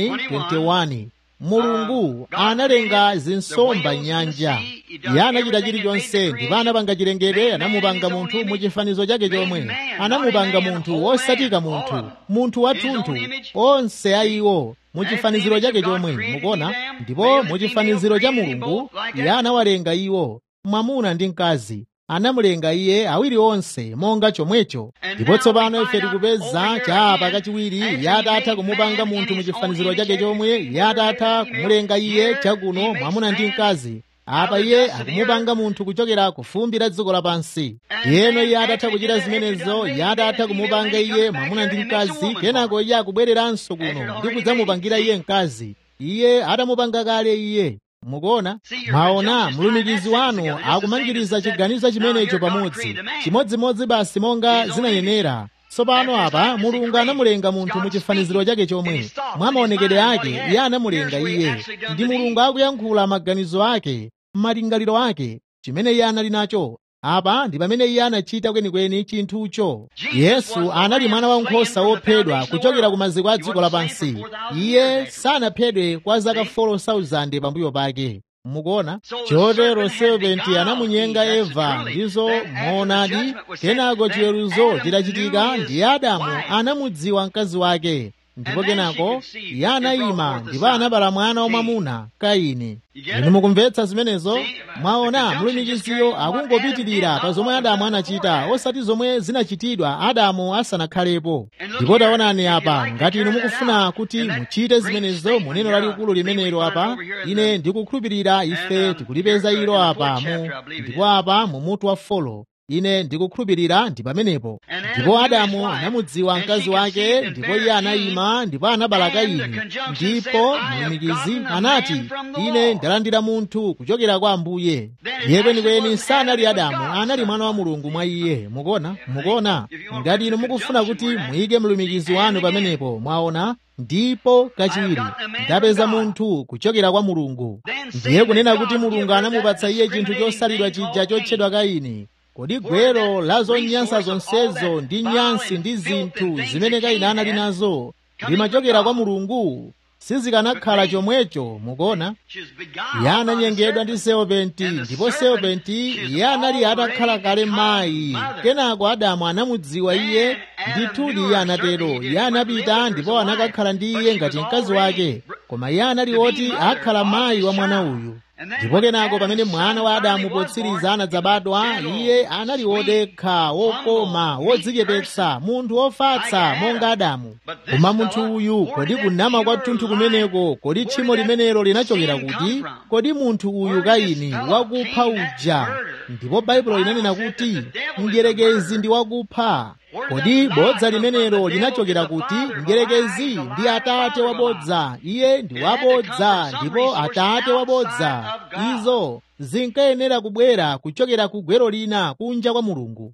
1:21, Mulungu analenga zinsomba nyanja. Iye anachita chilichonse ndipo anapanga chilengedwe, anamupanga munthu mu chifanizo chake chomwe. Anamupanga munthu wosatika munthu wathunthu, onse a iwo mu chifaniziro chake chomwe. Mukuona? Ndipo mu chifaniziro cha Mulungu iye anawalenga iwo, mwamuna ndi mkazi. Anamulenga iye awiri onse monga chomwecho. Ndipo tsopano ife tikupeza chapa kachiwiri, iye atatha kumupanga munthu mu chifaniziro chake chomwe, iye atatha kumulenga iye chakuno mwamuna ndi mkazi. Apa iye akumupanga munthu kuchokera ku fumbi la dziko lapansi. Yeno iye atatha kuchita zimenezo, iye atatha kumupanga iye mwamuna ndi mkazi, kenako iye akubwereranso kuno ndi kudzamupangira iye mkazi. Iye atamupanga kale iye. Mukuona? Mwaona mlumikizi wanu akumangiriza chiganizo chimenecho pamodzi, chimodzimodzi basi monga zinayenera. Tsopano apa Mulungu anamulenga munthu mu chifaniziro chake chomwe. Mwa maonekedwe ake iye anamulenga iye. Ndi Mulungu akuyankhula maganizo ake, malingaliro ake, chimene iye anali nacho. Apa ndi pamene iye anachita kwenikweni chinthucho. Yesu anali mwana wankhosa wophedwa kuchokera ku maziko a dziko lapansi. Iye sanaphedwe kwa zaka 4,000 pambuyo pake. Mukuona? Chotero serpenti anamunyenga Eva, ndizo moonadi. Kenako chiweruzo chitachitika, ndi Adamu anamudziwa mkazi wake. Ndipo kenako iye anayima ndipo anabala mwana wamwamuna, Kaini. Inu mukumvetsa zimenezo? Mwaona mlumikiziyo akungopitirira pa zomwe Adamu anachita, osati zomwe zinachitidwa Adamu asanakhalepo. Ndipo taonani apa, ngati inu mukufuna kuti muchite zimenezo mu neno lalikulu limenelo apa, ine ndikukhulupirira ife tikulipeza ilo apa ndipo apa mu mutu wa folo. Ine ndikukhulupirira ndi pamenepo. Ndipo Adamu anamudziwa mkazi wake, ndipo iye anayima ndipo anabala Kaini. Ndipo mlumikizi anati, ine ndalandira munthu kuchokera kwa Ambuye. Iye kwenikweni sanali Adamu, anali mwana wa Mulungu mwa iye. Mukuona? Ngati inu mukufuna kuti muyike mlumikizi wanu pamenepo, mwaona? Ndipo kachiwiri ndapeza munthu kuchokera kwa Mulungu. Ndiye kunena kuti Mulungu anamupatsa iye chinthu chosalidwa chija chotchedwa Kaini. Kodi gwero la zonyansa zonsezo ndi nyansi ndi zinthu zimene Kaini anali nazo limachokera kwa Mulungu? Sizikanakhala chomwecho. Mukuona? Iye ananyengedwa ndi serpenti, ndipo serpenti iye anali atakhala kale mayi. Kenako Adamu anamudziwa iye, ndithudi iye anatero. Iye anapita ndipo anakakhala ndi iye ngati mkazi wake, koma iye anali woti akhala mayi wa mwana uyu. Ndipo kenako pamene mwana wa Adamu potsiriza anadzabadwa, iye anali wodekha, wokoma, wodzichepetsa, munthu wofatsa monga Adamu. Koma munthu uyu, kodi kunama kwathunthu kumeneko, kodi tchimo limenelo linachokera kuti? Kodi munthu uyu Kaini wakupha uja, ndipo Baibulo linanena kuti mdierekezi ndi wakupha. Kodi bodza limenelo linachokera kuti? Mdierekezi ndi atate wabodza, iye ndi wabodza ndipo atate wabodza. Izo zinkayenera kubwera kuchokera ku gwero lina kunja kwa Mulungu.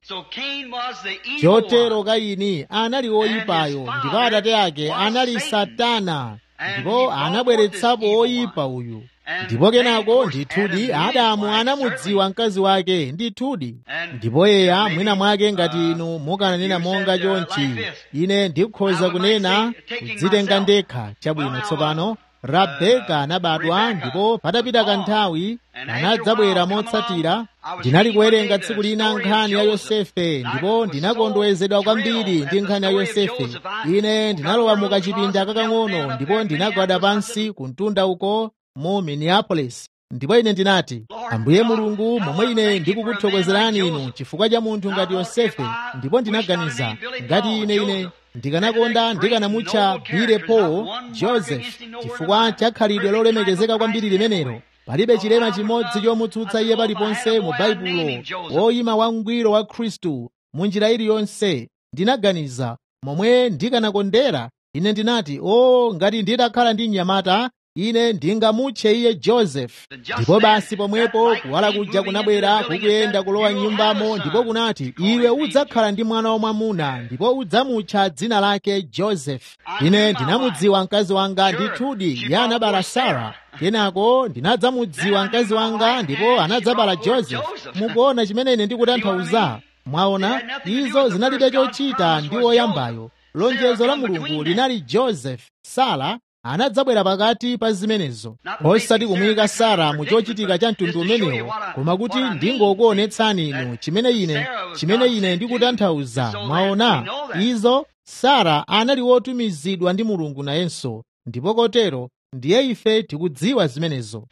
Chotero Kaini anali woyipayo, ndipo atate ake anali Satana, ndipo anabweretsapo woyipa uyu. Ndipo kenako ndithudi Adamu anamudziwa mkazi wake, ndithudi. Ndipo yeya mwina mwake ngati inu mukananena monga chonchi, ine ndikhoza kunena kudzitenga ndekha. Chabwino, tsopano Rebeka anabadwa, ndipo patapita kanthawi anadzabwera motsatira. Ndinali kuwerenga tsiku lina nkhani ya Yosefe, ndipo ndinakondwezedwa kwambiri ndi nkhani ya Yosefe. Ine ndinalowa mu kachipinda kakang'ono, ndipo ndinagwada pansi ku mtunda uko mu Minneapolis. Ndipo ine ndinati, Ambuye Mulungu, momwe ine ndikukuthokozerani inu chifukwa cha munthu ngati Yosefe. Ndipo ndinaganiza, ngati ine ndikanakonda ndikanamutcha Billy Paul Joseph chifukwa cha khalidwe lolemekezeka kwambiri limenelo. Palibe chilema chimodzi chomutsutsa iye paliponse mu Baibulo, woyima wangwiro wa Khristu mu njira iliyonse. Ndinaganiza momwe ndikanakondera. Ine ndinati, ngati ndidakhala ndi mnyamata, ine ndingamutche iye Joseph. Ndipo basi pomwepo kuwala kuja kunabwera kukuyenda kulowa nyumbamo, ndipo kunati, iwe udzakhala ndi mwana wamwamuna ndipo udzamutcha dzina lake Joseph. Ine ndinamudziwa mkazi wanga ndithudi, iye anabala Sara. Kenako ndinadzamudziwa mkazi wanga ndipo anadzabala Joseph. Mukuona chimene ine ndikutanthauza? Mwaona, izo zinalibe chochita ndi woyambayo. Lonjezo la Mulungu linali Joseph. Sara anadzabwera pakati pa zimenezo, osati kumuyika Sara mu chochitika cha mtundu umenewo, koma kuti ndingokuonetsani inu chimene ine ndikutanthauza. Mwaona, izo Sara anali wotumizidwa ndi Mulungu nayenso, ndipo kotero ndiye ife tikudziwa zimenezo.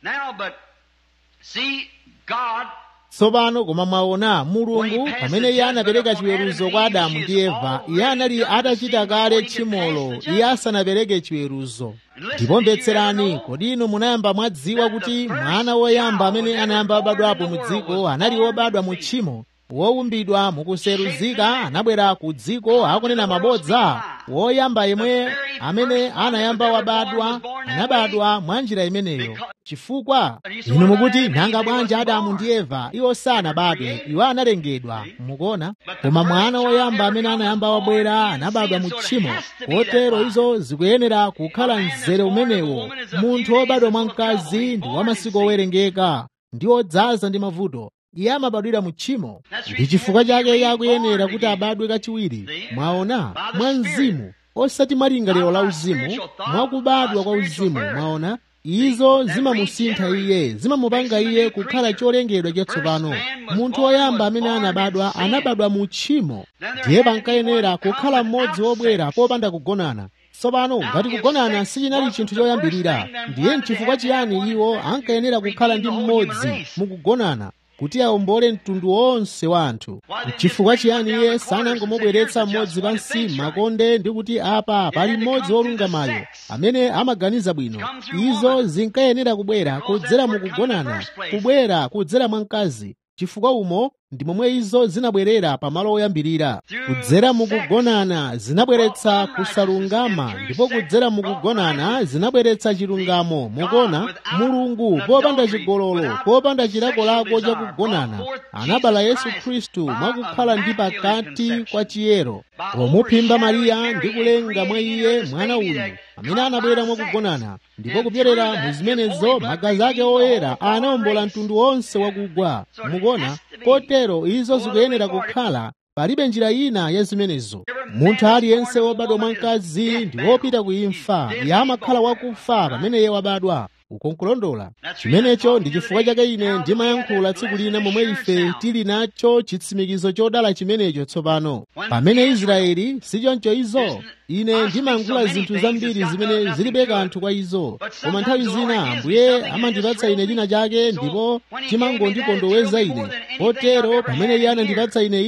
Tsopano koma mwaona, Mulungu pamene iye anapereka chiweruzo kwa Adamu ndi Eva, iye anali atachita kale tchimolo iye asanapereke chiweruzo. Ndipo mvetserani, kodi inu munayamba mwadziwa kuti mwana woyamba amene anayamba wabadwapo mu dziko anali wobadwa mu tchimo, wowumbidwa mukuseruzika, anabwera ku dziko akunena mabodza? Woyamba yemwe amene anayamba wabadwa anabadwa mwa njira imeneyo. Chifukwa inu mukuti nanga bwanji Adamu ndi Eva iwo sanabadwe, iwo analengedwa. Mukuona, koma mwana woyamba amene anayamba wabwera anabadwa mu tchimo. Kotero izo zikuyenera kukhala mzere umenewo. Munthu wobadwa mwa mkazi ndi wamasiku owerengeka ndi odzaza ndi mavuto, iye amabadwira mu tchimo. Ndi chifukwa chake iye akuyenera kuti abadwe kachiwiri. Mwaona, mwa mzimu, osati mwa lingaliro la uzimu, mwa kubadwa kwa uzimu. Mwaona, izo zimamusintha iye, zimamupanga iye kukhala cholengedwa chatsopano. Munthu woyamba amene anabadwa mu tchimo, ndiye pankayenera kukhala mmodzi wobwera popanda kugonana. Tsopano ngati kugonana sichinali chinthu choyambirira, ndiye n'chifukwa chiyani iwo ankayenera kukhala ndi mmodzi mukugonana kuti awombole mtundu wonse wa anthu? Chifukwa chiyani iye sanangomubweretsa mmodzi pansi makonde ndi kuti apa pali mmodzi wolungamayo amene amaganiza bwino? Izo zinkayenera kubwera kudzera mukugonana, kubwera kudzera mwa mkazi, chifukwa umo ndi momwe izo zinabwerera pamalo oyambirira. Kudzera mukugonana zinabweretsa kusalungama, ndipo kudzera mukugonana zinabweretsa chilungamo. Mukuona, Mulungu popanda chigololo, popanda chilakolako cha kugonana, anabala Yesu Khristu mwakukhala ndi pakati kwa chiyero, pomuphimba Mariya ndi kulenga mwa iye mwana uyu amene anabwera mwakugonana, ndipo kupyerera mu zimenezo magazi ake oyera anawombola mtundu wonse wakugwa. Mukuona, kotero izo zikuyenera kukhala, palibe njira ina ya zimenezo. Munthu aliyense wobadwa mwa mkazi ndi wopita ku imfa, iye amakhala wakufa pamene iye wabadwa. Ukonkulondola. Chimenecho ndi chifukwa chake ine ndimayankhula tsiku lina momwe ife tili nacho chitsimikizo chodala chimenecho tsopano. Pamene Israeli sichoncho izo, ine ndimayankhula zinthu zambiri zimene zilibe kanthu kwa izo, koma nthawi zina Ambuye amandipatsa ine china chake ndipo chimangondikondoweza ine. Kotero pamene iye anandipatsa ine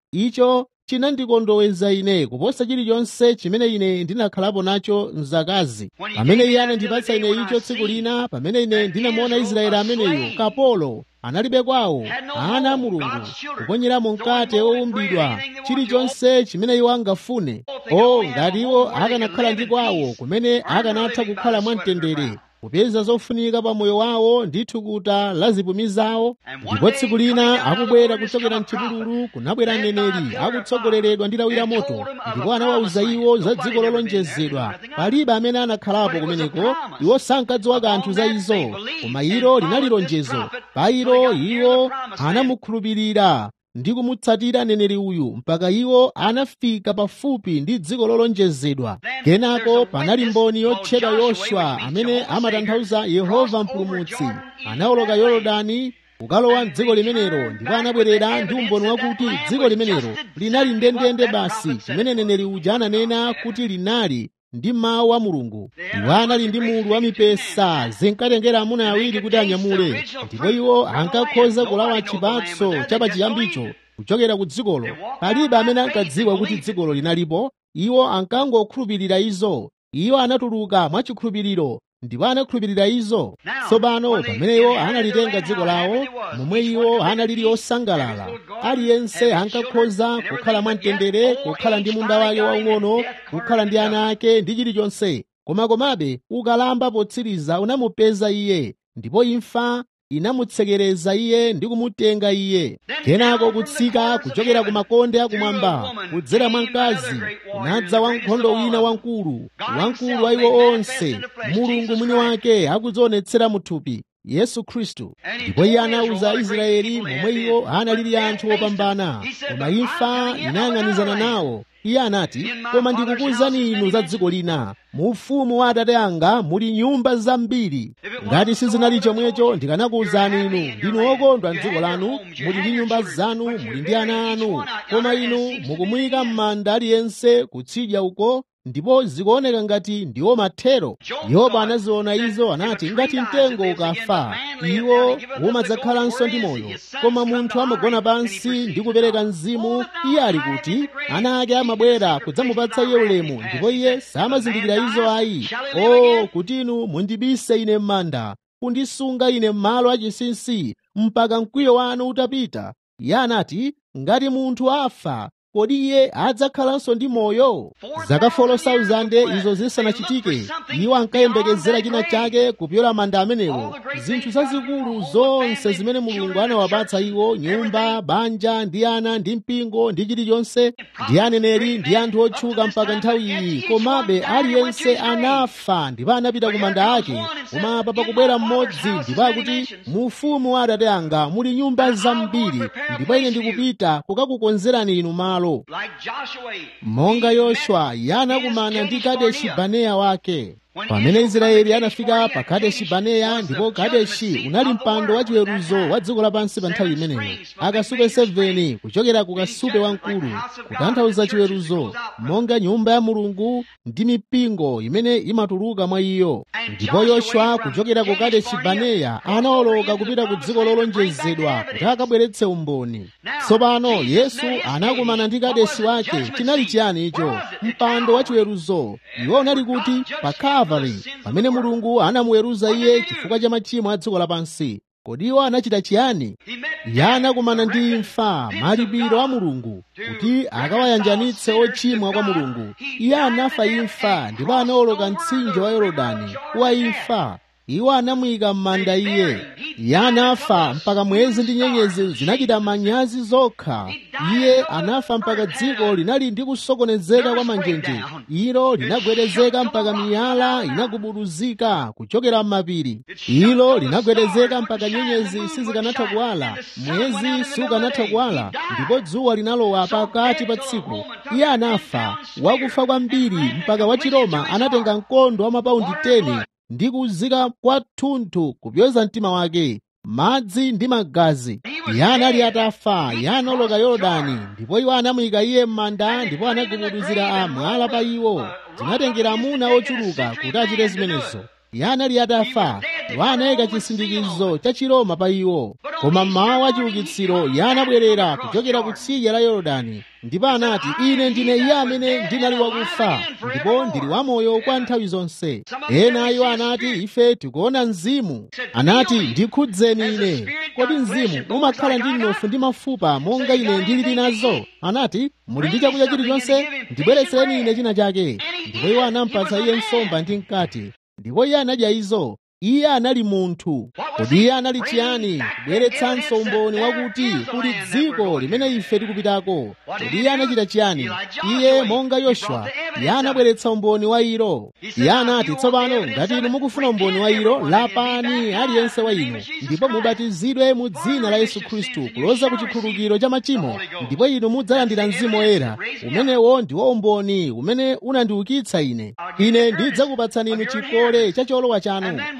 icho chinandikondoweza ine kuposa chilichonse chimene ine ndinakhalapo nacho mzakazi. Pamene iye anandipatsa ine icho tsiku lina, pamene ine ndinamuona Israeli ameneyo kapolo, analibe kwawo ana a Mulungu, kuponyeramo mkate wowumbidwa, chilichonse chimene iwo angafune. Ngati iwo akanakhala ndi kwawo kumene akanatha kukhala mwamtendere, kupeza zofunika pa moyo wawo ndi thukuta la zipumi zawo. Ndipo tsiku lina akubwera kuchokera m'chipululu, kunabwera mneneri akutsogoleredwa ndi lawi la moto, ndipo anawawuza iwo za dziko lolonjezedwa. Palibe amene anakhalapo kumeneko, iwo sankadziwa kanthu za izo, koma ilo linali lonjezo. Pa ilo iwo anamukhulupirira ndi kumutsatira mneneri uyu mpaka iwo anafika pafupi ndi dziko lolonjezedwa. Kenako panali mboni yotchedwa Yoswa, amene amatanthauza Yehova Mpulumutsi. Anawoloka Yorodani kukalowa m'dziko limenelo, ndipo anabwerera ndi umboni wakuti dziko limenelo linali ndendende basi chimene mneneri uja ananena kuti linali ndi mawu a Mulungu. Iwo anali ndi mulu wa mipesa zinkatengera amuna awiri kuti anyamule, ndipo iwo ankakhoza kulawa chipatso cha pachiyambicho kuchokera ku dzikolo. Palibe amene ankadziwa kuti dzikolo linalipo. iwo ankangokhulupirira izo. Iwo anatuluka mwachikhulupiriro ndipo anakhulupirira izo. Tsopano pamene iwo analitenga dziko lawo, momwe iwo analili osangalala, aliyense ankakhoza kukhala mwamtendere, kukhala ndi munda wake waung'ono, kukhala ndi ana ake ndi chilichonse. Komabe ukalamba potsiriza unamupeza iye, ndipo imfa inamutsekereza iye ndi kumutenga iye. Kenako kutsika kuchokera ku makonde akumwamba kudzera mwa mkazi kunadza wankhondo wina wamkulu wa iwo onse, Mulungu mwini wake akudzionetsera muthupi, Yesu Khristu. Ndipo iye anawuza Israeli momwe iwo analili anthu opambana, koma imfa inayang'anizana nawo. Iye anati, koma ndikukuwuzani inu za dziko lina, mu ufumu wa Atate anga muli nyumba zambiri. Ngati sizinali chomwecho ndikanakuwuzani inu, ndinu okondwa m'dziko lanu, muli ndi nyumba zanu, muli ndi ana anu, koma inu mukumuyika m'manda aliyense kutsidya uko, ndipo zikuoneka ngati ndiwo mathero. Yobu anaziona izo, anati ngati mtengo ukafa, iwo umadzakhalanso ndi moyo, koma munthu amagona pansi ndi kupereka mzimu, iye ali kuti ana ake amabwera kudzamupatsa iye ulemu, ndipo iye samazindikira izo ayi. Kuti inu mundibise ine m'manda, kundisunga ine m'malo achinsinsi mpaka mkwiyo wanu utapita. Iye anati ngati munthu afa, kodi iye adzakhalanso ndi moyo? Zaka 4,000 izo zisanachitike, iwo ankayembekezera china chake kupyola manda amenewo. Zinthu zazikulu zonse zimene Mulungu anawapatsa iwo, nyumba, banja ndi ana ndi mpingo ndi chilichonse, ndi aneneri ndi anthu otchuka mpaka nthawi iyi, komabe aliyense anafa ndipo anapita ku manda ake. Koma apa pakubwera mmodzi ndipo akuti, mu ufumu wa Atate anga muli nyumba zambiri, ndipo ine ndikupita kukakukonzerani inu malo. Monga Yoshua anakumana ndi Kadeshi Baneya wake. Pamene Israeli anafika pa Kadeshi Baneya, ndipo Kadeshi unali mpando wa chiweruzo wa dziko lapansi pa nthawi imeneyo. Akasupe 7 kuchokera ku kasupe wamkulu kutanthauza chiweruzo, monga nyumba ya Mulungu ndi mipingo imene imatuluka mwa iyo. Ndipo Yoshua kuchokera ku Kadeshi Baneya anawoloka kupita ku dziko lolonjezedwa kuti akabweretse umboni. Tsopano Yesu anakumana ndi Kadeshi wake. Chinali chiyani icho? Mpando wa chiweruzo. Iwo unali kuti pa pamene Mulungu anamuweruza iye chifukwa cha machimo a dziko lapansi. Kodi iwo anachita chiyani? Iye anakumana ndi imfa, malipiro a Mulungu, kuti akawayanjanitse ochimwa kwa Mulungu. Iye anafa imfa, ndipo anawoloka mtsinje wa Yorodani wa imfa. Iwo anamuyika m'manda iye. Iye anafa mpaka mwezi ndi nyenyezi zinachita manyazi zokha. Iye anafa mpaka dziko linali ndi kusokonezeka kwa manjenje. Ilo linagwedezeka mpaka miyala inagubuduzika kuchokera m'mapiri. Ilo linagwedezeka mpaka nyenyezi sizikanatha kuwala, mwezi sukanatha kuwala, ndipo dzuwa linalowa pakati pa tsiku. Iye anafa wakufa kwambiri mpaka wachiroma anatenga mkondo wa mapaundi 10 ndi kuzika kwathunthu kupyoza mtima wake, madzi ndi magazi. Iye anali atafa. Iye anawoloka Yorodani, ndipo iwo anamuyika iye m'manda, ndipo anagubuduzira mwala pa iwo. Zinatengera amuna ochuluka kuti achite zimenezo. Iye anali atafa. Iwo anayika chisindikizo cha Chiroma pa iwo. Koma mmawa wa chiukitsiro iye anabwerera kuchokera kutsidya la Yorodani, ndipo anati, ine ndine iye amene ndinali wakufa, ndipo ndili wamoyo kwa nthawi zonse. Ena iwo anati, ife tikuona mzimu. Anati, ndikhudzeni ine. Kodi mzimu umakhala ndi mnofu ndi mafupa monga ine ndili nazo? Anati, muli ndi chakudya chilichonse? Ndibweretsereni ine china chake. Ndipo iwo anampatsa iye nsomba ndi mkate, ndipo iye anadya izo. Iye anali munthu. Kodi iye anali chiyani? Kubweretsanso umboni wakuti kuli dziko limene ife tikupitako. Kodi iye anachita chiyani? Iye monga Yoshua, iye anabweretsa umboni wa ilo. Iye anati, tsopano ngati inu mukufuna umboni wa ilo, lapani aliyense wa inu, ndipo mubatizidwe mu dzina la Yesu Khristu kuloza ku chikhululukiro cha machimo, ndipo inu mudzalandira Mzimu Woyera. Umenewo ndiwo umboni umene unandiukitsa ine. Ine ndidzakupatsani inu chikole cha cholowa chanu,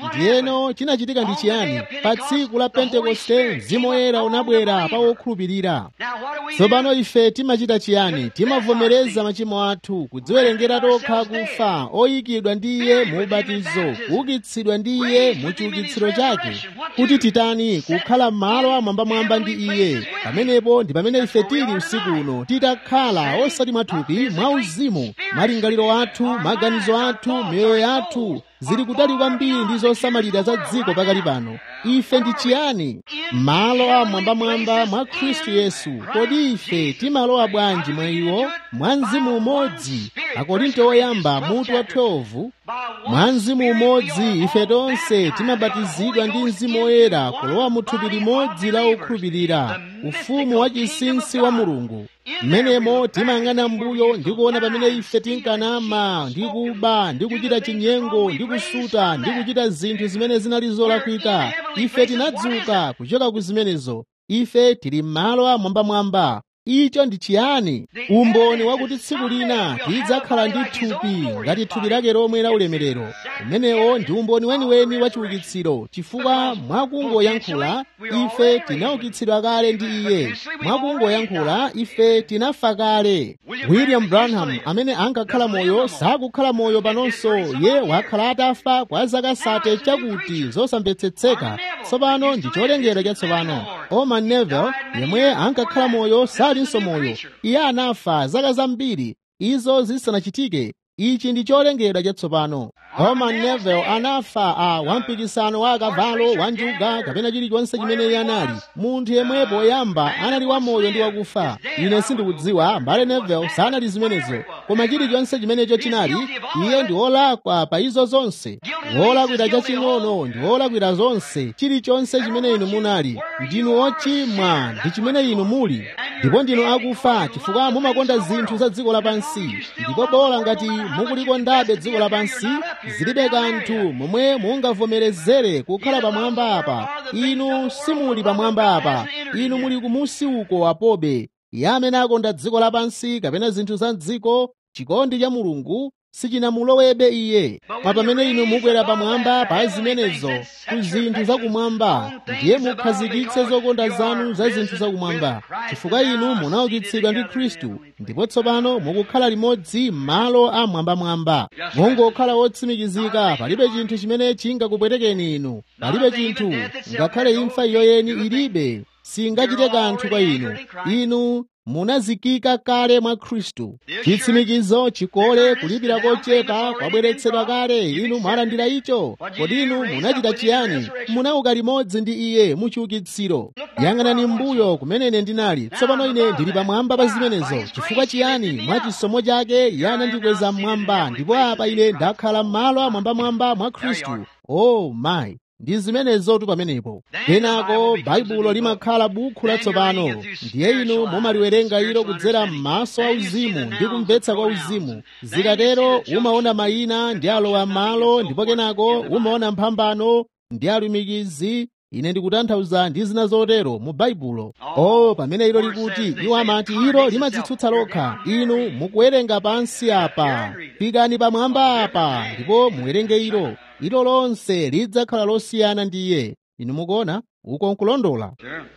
ndiyeno chinachitika ndi chiyani? Pa tsiku la Pentekoste Mzimu Woyera unabwera pa wokhulupirira. Tsopano ife timachita chiyani? Timavomereza machimo athu, kudziwerengera tokha kufa, oyikidwa ndi Iye mu ubatizo, kuukitsidwa ndi Iye mu chiukitsiro chake. Kuti titani? Kukhala m'malo amwambamwamba ndi Iye. Pamenepo ndi pamene ife tili usiku uno, titakhala osati mwathupi, mwauzimu. Malingaliro athu, maganizo athu, miyoyo yathu zili kutali kwambiri ndi zosamalira za dziko pakali pano. Ife ndi chiyani? Malo amwambamwamba mwa Khristu Yesu. Kodi ife timalowa bwanji mwa iwo? Mwa Mzimu umodzi. Akorinto oyamba mutu wa 12. Mwa Mzimu umodzi ife tonse timabatizidwa ndi Mzimu Woyera kulowa mu thupi limodzi la okhulupirira, ufumu wa chinsinsi wa Mulungu. Mmenemo timayang'ana mbuyo ndi kuona pamene ife tinkanama ndi kuba ndi kuchita chinyengo ndi kusuta ndi kuchita zinthu zimene zinali zolakwika. Ife tinadzuka kuchoka ku zimenezo. Ife tili m'malo amwambamwamba. Icho ndi chiyani? Umboni wakuti tsiku lina tidzakhala ndi thupi ngati thupi lake lomwe la ulemerero. Umenewo ndi umboni weniweni wa chiukitsiro, chifukwa mwakungoyankhula ife tinaukitsidwa kale ndi Iye. Mwakungoyankhula ife tinafa kale. William Branham amene ankakhala moyo sakukhala moyo panonso. Ye wakhala atafa kwa zaka sate chakuti zosamvetsetseka. Tsopano ndi cholengedwa chatsopano. Oman Neville yemwe ankakhala moyo salinso moyo. Iye anafa zaka zambiri izo zisanachitike. Ichi ndi cholengedwa chatsopano. Oman Neville anafa wampikisano wa akavalo, wa njuga, kapena chilichonse chimene iye anali. Munthu yemwe poyamba anali wamoyo ndi wakufa. Ine sindikudziwa mbale Neville sanali zimenezo, koma chilichonse chimenecho chinali. Iye ndi wolakwa pa izo zonse. Wolakwira chaching'ono ndi wolakwira zonse. Chilichonse chimene inu munali, ndinu ochimwa ndi chimene inu muli. Ndipo ndinu akufa chifukwa mumakonda zinthu za dziko lapansi. Ndipo bola ngati mukulikondabe dziko lapansi, zilibe kanthu momwe mungavomerezere kukhala pamwamba apa. Inu simuli pamwamba apa, inu muli kumusi uko apobe. Iye amene akonda dziko lapansi kapena zinthu za dziko, chikondi cha Mulungu sichinamulowebe iye. Pa pamene inu mukwera pamwamba pa zimenezo ku zinthu zakumwamba, ndiye mukhazikitse zokonda zanu za zinthu zakumwamba, chifukwa inu munaukitsidwa ndi Khristu, ndipo tsopano mukukhala limodzi m'malo amwambamwamba. Mungokhala wotsimikizika, palibe chinthu chimene chingakupwetekeni inu, palibe chinthu, ngakhale imfa iyoyeni ilibe singachite kanthu kwa inu. Inu munazikika kale mwa Khristu. Chitsimikizo, chikole, kulipira kochepa kwabweretsedwa kale. Inu mwalandira icho. Kodi inu munachita chiyani? Munauka limodzi ndi Iye mu chiukitsiro. Yang'anani mbuyo kumene ine ndinali. Tsopano ine ndili pamwamba pa zimenezo. Chifukwa chiyani? Mwa chisomo chake Iye anandikweza mmwamba, ndipo apa ine ndakhala m'malo amwambamwamba mwa Khristu. Oh my! Ndi zimenezo tu pamenepo. Kenako Baibulo limakhala bukhu latsopano. Ndiye inu mumaliwerenga ilo kudzera m'maso a uzimu ndi kumvetsa kwa uzimu. Zikatero umaona mayina ndi alowa malo, ndipo kenako umaona mphambano ndi alumikizi. Ine ndikutanthauza ndi zina zotero mu Baibulo. Pamene ilo likuti, iwo amati ilo limadzitsutsa lokha. Inu mukuwerenga pansi apa, pikani pamwamba apa ndipo muwerenge ilo. Ilo lonse lidzakhala losiyana ndi Iye. Inu mukuona uko nkulondola.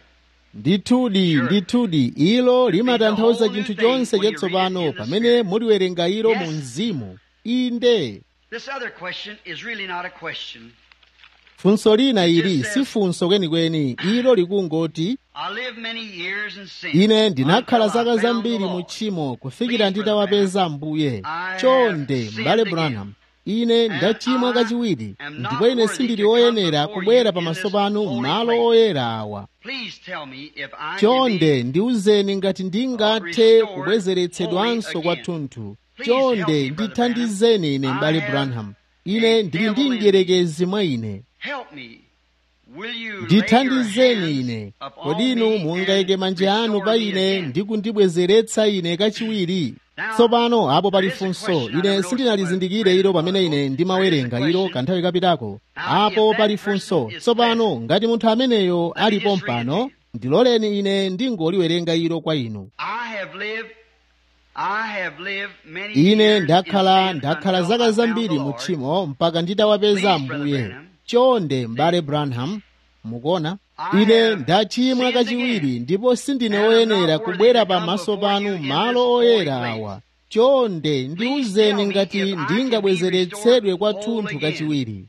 Ndithudi ilo limatanthauza chinthu chonse chatsopano pamene muliwerenga ilo mu mzimu. Inde. Funso lina ili si funso kwenikweni. Ilo likungoti, ine ndinakhala zaka zambiri mu tchimo kufikira nditawapeza Ambuye. Chonde m'bale Branham, ine ndachimwa kachiwiri, ndipo ine sindili oyenera kubwera pamaso panu m'malo oyera awa. Chonde ndiwuzeni ngati ndingathe kubwezeretsedwanso kwathunthu. Chonde ndithandizeni ine m'bale Branham. Ine ndili ndi mdierekezi mwa ine. Ndithandizeni ine. Kodi inu mungayike manja anu pa ine ndi kundibwezeretsa ine kachiwiri? Tsopano apo pali funso. Ine sindinalizindikire ilo pamene ine ndimawerenga ilo kanthawi kapitako. Apo pali funso. Tsopano ngati munthu ameneyo alipo mpano, ndiloleni ine ndingoliwerenga ilo kwa inu. Ine ndakhala zaka zambiri mu tchimo mpaka nditawapeza Ambuye. chonde m'bale Branham, mukuona, ine ndachimwa kachiwiri ndipo sindine woyenera kubwera pamaso panu malo oyera awa. Chonde ndiwuzeni ngati ndingabwezeretsedwe kwathunthu kachiwiri.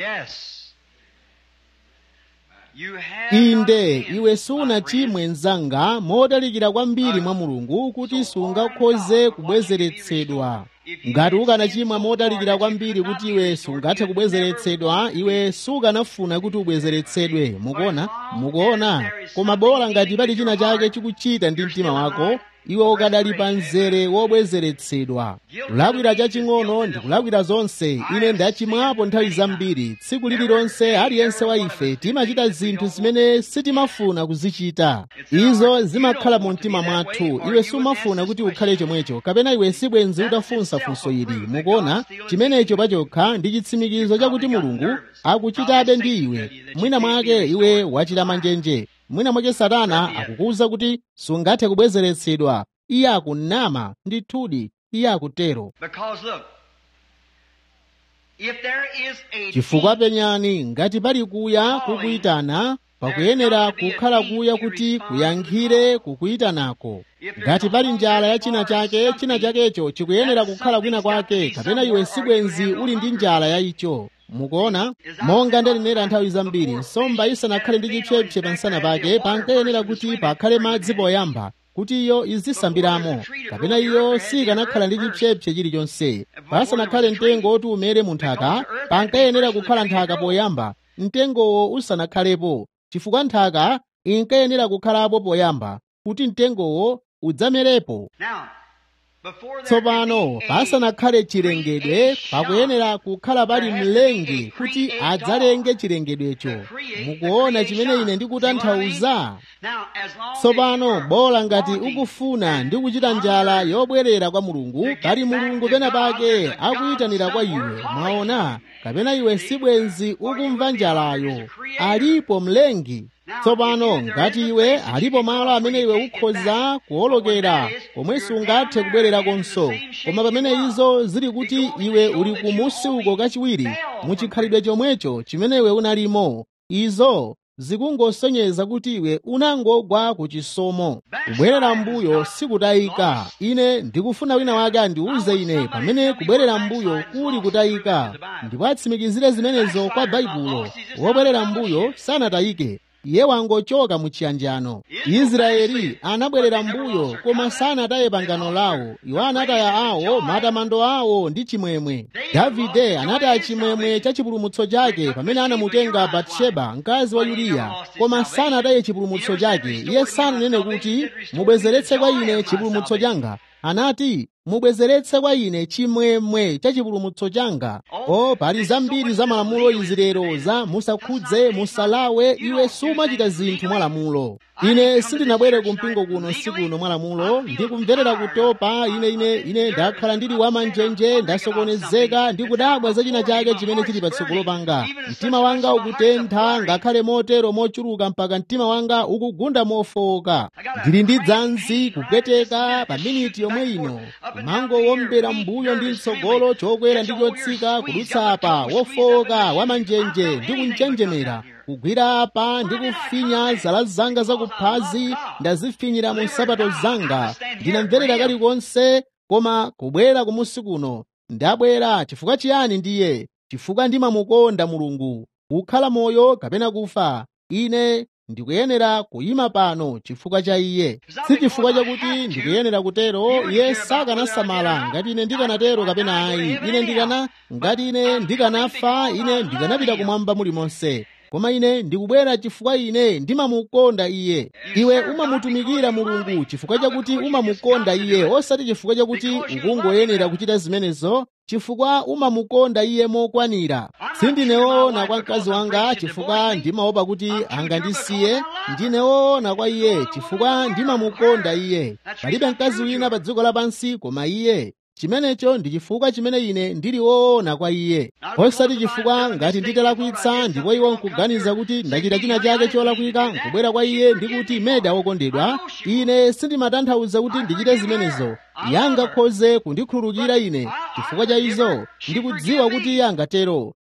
Inde iwe sunachimwe mnzanga motalikira kwambiri mwa Mulungu kuti sungakhoze kubwezeretsedwa. Ngati ukanachimwa motalikira kwambiri kuti iwe sungathe kubwezeretsedwa, iwe sukanafuna kuti ubwezeretsedwe. Mukuona, koma bola ngati pali china chake chikuchita ndi mtima wako, iwe ukadali pa mzere wobwezeretsedwa. Kulakwira chaching'ono ndi kulakwira zonse. Ine ndachimwapo nthawi zambiri. Tsiku lililonse aliyense wa ife timachita zinthu zimene sitimafuna kuzichita. Izo zimakhala mu mtima mwathu. Iwe sumafuna kuti ukhale chomwecho, kapena iwe sibwenzi utafunsa funso ili. Mukuona, chimenecho pachokha ndi chitsimikizo chakuti Mulungu akuchitabe ndi iwe. Mwina mwake iwe wachita manjenje. Mwina mwake Satana akukuwuza kuti sungathe kubwezeretsedwa. Iye akunama ndithudi, iye akutero. Chifukwa penyani, ngati pali kuya kukuyitana, pakuyenera kukhala kuya kuti kuyankhire kukuyitanako. Ngati pali njala ya china chakecho chikuyenera kukhala kwina kwake, kapena iwe sibwenzi uli ndi njala ya icho. Mukuona, monga ndanenera nthawi zambiri, nsomba isanakhale ndi chipsepse pansana pake, pankayenera kuti pakhale madzi poyamba kuti iyo izisambiramo, kapena iyo sikanakhala ndi chipsepse chilichonse. Pasanakhale mtengo oti umere mu nthaka, pankayenera kukhala nthaka poyamba, mtengowo usanakhalepo, chifukwa nthaka inkayenera kukhalapo poyamba kuti mtengowo udzamerepo. Tsopano pasanakhale chilengedwe, pakuyenera kukhala pali mlengi kuti adzalenge chilengedwecho. Mukuona chimene ine ndikutanthauza? Tsopano bola ngati ukufuna ndi kuchita njala yobwerera kwa Mulungu, pali Mulungu pena pake akuyitanira kwa iwe, mwaona, kapena iwe sibwenzi ukumva njalayo, alipo mlengi. Tsopano ngati iwe alipo malo amene iwe ukhoza kuwolokera komwe sungathe kubwererakonso, koma pamene izo zili kuti iwe uli kumusi uko kachiwiri muchikhalidwe chomwecho chimene iwe unalimo, izo zikungosonyeza kuti iwe unangogwa ku chisomo. Kubwerera mbuyo sikutayika. Ine ndikufuna wina wake andiwuze ine pamene kubwerera mbuyo kuli kutayika, ndipo atsimikizire zimenezo kwa Baibulo. Wobwerera mbuyo sanatayike, iye wangochoka mu chiyanjano. Israeli anabwerera mbuyo koma sanataye pangano lawo. Iwo anataya awo matamando awo ndi chimwemwe. Davide anataya chimwemwe cha chipulumutso chake pamene anamutenga Batsheba mkazi wa Uriya, koma sanataye chipulumutso chake. Iye sananene kuti mubwezeretse kwa ine chipulumutso changa, anati mubwezeretse kwa ine chimwemwe cha chipulumutso changa. Pali zambiri za malamulo izi lero za musakhudze, musalawe, iwe sumachita zinthu mwa lamulo. Ine sindinabwere kumpingo kuno sikuno mwa lamulo, ndikumverera kutopa. Ine ndakhala ndili wamanjenje, ndasokonezeka, ndikudabwa za china chake chimene chili patsogolo panga. Mtima wanga ukutentha, ngakhale motero mochuluka mpaka mtima wanga ukugunda mofowoka. Ndili ndi dzanzi kupweteka pa miniti yomwe ino, mango wombera mbuyo ndi mtsogolo, chokwera ndi chotsika, kudutsa apa wofowoka wamanjenje ndi kunjenjemera, kugwira apa ndi kufinya zala zanga zakuphazi, ndazifinyira mu nsapato zanga. Ndinamverera kalikonse, koma kubwera kumusi kuno ndabwera chifukwa chiyani? Ndiye chifukwa ndimamukonda Mulungu. Kukhala moyo kapena kufa, ine ndikuyenera kuyima pano chifukwa cha iye, si chifukwa chakuti ndikuyenera kutero. Iye sakanasamala ngati ine ndikanatero kapena ayi. Ngati ine ndikanafa, ine ndikanapita kumwamba mulimonse, koma ine ndikubwera chifukwa ine ndimamukonda iye. Iwe umamutumikira Mulungu chifukwa chakuti umamukonda iye, osati chifukwa chakuti ukungoyenera kuchita zimenezo, chifukwa umamukonda iye mokwanira. Sindinewoona kwa mkazi wanga chifukwa ndimaopa kuti angandisiye, ndinewoona kwa iye chifukwa ndimamukonda iye. Palibe mkazi wina pa dziko lapansi koma iye. Chimenecho ndi chifukwa chimene ine ndili woona kwa iye, osati chifukwa ngati nditalakwitsa ndipo iwo nkuganiza kuti ndachita china chake cholakwika nkubwera kwa iye ndi kuti meda wokondedwa. Ine sindimatanthauza kuti ndichite zimenezo. Iye angakhoze kundikhululukira ine chifukwa cha izo, ndikudziwa kuti iye angatero.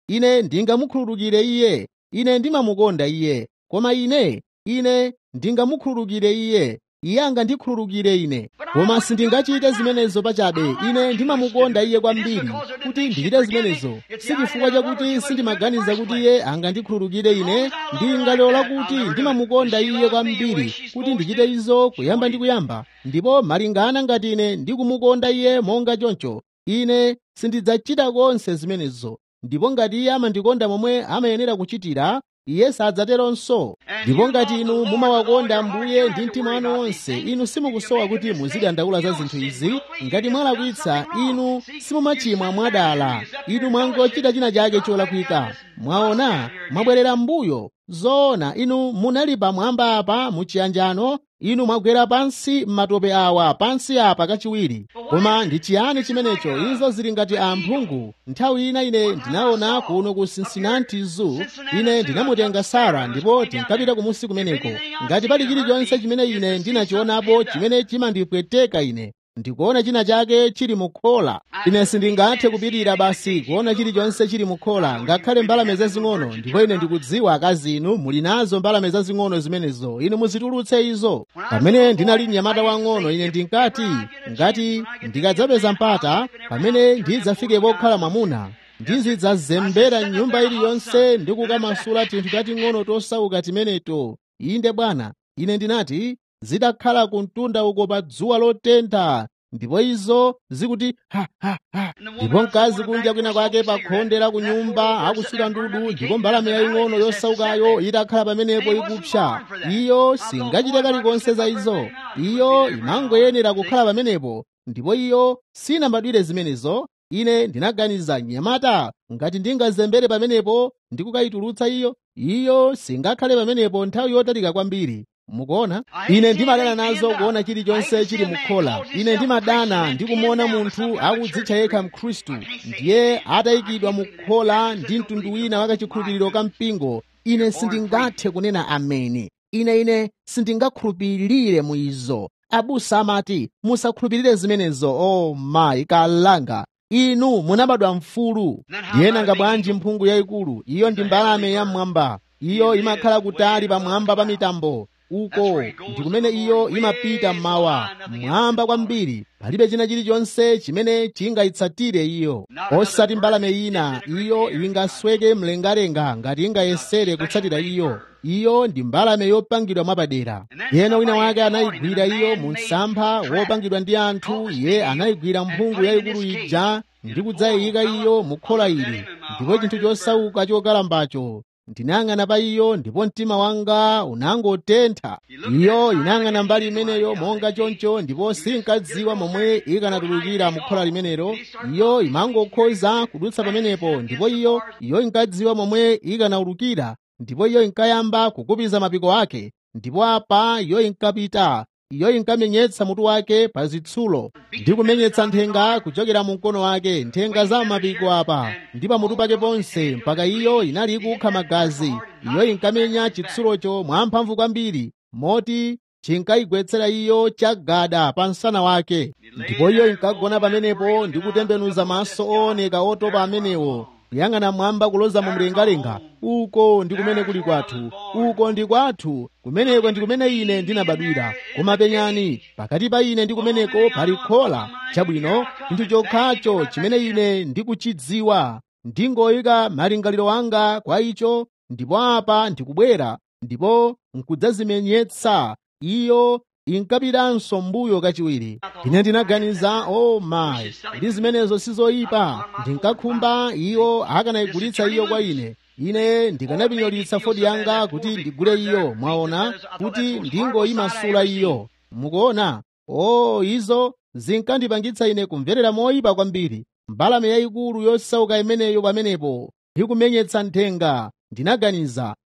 ine ndingamukhululukire iye, ine ndimamukonda iye, koma ine ndingamukhululukire iye, iye angandikhululukire ine, koma sindingachite zimenezo pachabe. Ine ndimamukonda iye kwambiri kuti ndichite zimenezo, si chifukwa chakuti sindimaganiza kuti iye angandikhululukire ine. Ndingalola kuti ndimamukonda iye kwambiri kuti ndichite izo kuyamba ndi kuyamba, ndipo malingana ngati ine ndikumukonda iye monga choncho, ine sindidzachita konse zimenezo. Ndipo ngati iye amandikonda momwe amayenera kuchitira, iye sadzateronso. Ndipo ngati inu mumawakonda Ambuye ndi mtima wanu wonse, inu simukusowa kuti muzidandaula za zinthu izi. Ngati mwalakwitsa, inu simumachimwa mwadala, inu mwangochita china chake cholakwika, mwaona mwabwerera m'mbuyo. Zoona inu munali pamwamba apa muchiyanjano, inu mwagwera pansi m'matope awa pansi apa kachiwiri. Koma ndi chiyani chimenecho? Izo zili ngati amphungu. Nthawi ina ine ndinaona kuno ku Cincinnati Zoo, ine ndinamutenga Sara ndipo tinkapita kumusi kumeneko. Ngati pali chilichonse chimene ine ndinachionapo chimene chimandipweteka ine, ndikuona china chake chili mukhola. Ine sindingathe kupitirira basi kuona chilichonse chili mukhola, ngakhale mbalame zazing'ono. Ndipo ine ndikudziwa akazi inu muli nazo mbalame zazing'ono zimenezo, inu muzitulutse izo. Pamene ndinali mnyamata wang'ono, ine ndinkati ngati ndikadzapeza mpata pamene ndidzafike pokhala mwamuna, ndizidzazembera nyumba iliyonse ndi kukamasula tinthu tating'ono tosauka timeneto. Inde Bwana, ine ndinati zidakhala kumtunda uko pa dzuwa lotentha, ndipo izo zikuti ha ha ha. Ndipo mkazi kunja kwina kwake pa khonde la kunyumba akusula ndudu, ndipo mbalame yaying'ono yosaukayo itakhala pamenepo ikupsa. Iyo singachite kalikonse za izo, iyo imangoyenera kukhala pamenepo, ndipo iyo sinambadwire zimenezo. Ine ndinaganiza, nyamata, ngati ndingazembere pamenepo ndikukayitulutsa iyo singakhale pamenepo nthawi yotalika kwambiri. Mukuona, ine ndimadana nazo kuona chilichonse chili mukhola. Ine ndimadana ndikumuona munthu akudzitcha yekha Mkhristu ndiye atayikidwa mukhola ndi mtundu wina wakachikhulupiriro ka mpingo. Ine sindingathe kunena ameni. Ine sindingakhulupirire mu izo. Abusa amati musakhulupirire zimenezo. Oh my kalanga, inu munabadwa mfulu. Ndiyenanga bwanji mphungu yayikulu? Iyo ndi mbalame yamwamba. Iyo imakhala kutali pamwamba pa mitambo. Uko ndi kumene iyo imapita mmawa, mwamba kwambiri. Palibe china chilichonse chimene chingayitsatire iyo, osati mbalame ina. Iyo ingasweke mlengalenga ngati ingayesere kutsatira iyo. Iyo ndi mbalame yopangidwa mwapadera. Yena wina wake anayigwira iyo mu msampha wopangidwa ndi anthu. Iye anayigwira mphungu yayikulu ija ndi kudzayika iyo mukhola ili, ndipo chinthu chosauka chokalambacho. Ndinayang'ana pa iyo ndipo mtima wanga unangotentha. Iyo inayang'ana mbali imeneyo monga choncho, ndipo sinkadziwa momwe ikanatulukira mukhola limenelo. Iyo imangokhoza kudutsa pamenepo, ndipo iyo inkadziwa momwe ikanaulukira, ndipo iyo inkayamba kukupiza mapiko ake, ndipo apa iyo inkapita. Iyo inkamenyetsa mutu wake pa zitsulo ndi kumenyetsa nthenga kuchokera mu mkono wake, nthenga za mapiko apa ndi pa mutu pake ponse, mpaka iyo inali ikukha magazi. Iyo inkamenya chitsulocho mwamphamvu kwambiri, moti chinkayigwetsera iyo chagada pa msana wake. Ndipo iyo inkagona pamenepo ndi kutembenuza maso ooneka otopa amenewo, kuyang'ana mwamba kuloza mu mlengalenga. Uko ndi kumene kuli kwathu, uko ndi kwathu, kumeneko ndi kumene ine ndinabadwira. Koma penyani, pakati pa ine ndi kumeneko pali khola. Chabwino, chinthu chokhacho chimene ine ndikuchidziwa, ndingoyika malingaliro anga kwa icho, ndipo apa ndikubwera, ndipo nkudzazimenyetsa. Iyo inkapitanso mbuyo kachiwiri. Ine ndinaganiza, oh my, ndi zimenezo sizoyipa. Ndinkakhumba iyo akanayigulitsa iyo kwa ine. Ine ndikanapinyolitsa Ford yanga kuti ndigule iyo, mwaona, kuti ndingoyimasula iyo. Mukuona? Oh, izo zinkandipangitsa ine kumverera moyipa kwambiri. Mbalame yayikulu yosauka imeneyo pamenepo ikumenyetsa nthenga. Ndinaganiza,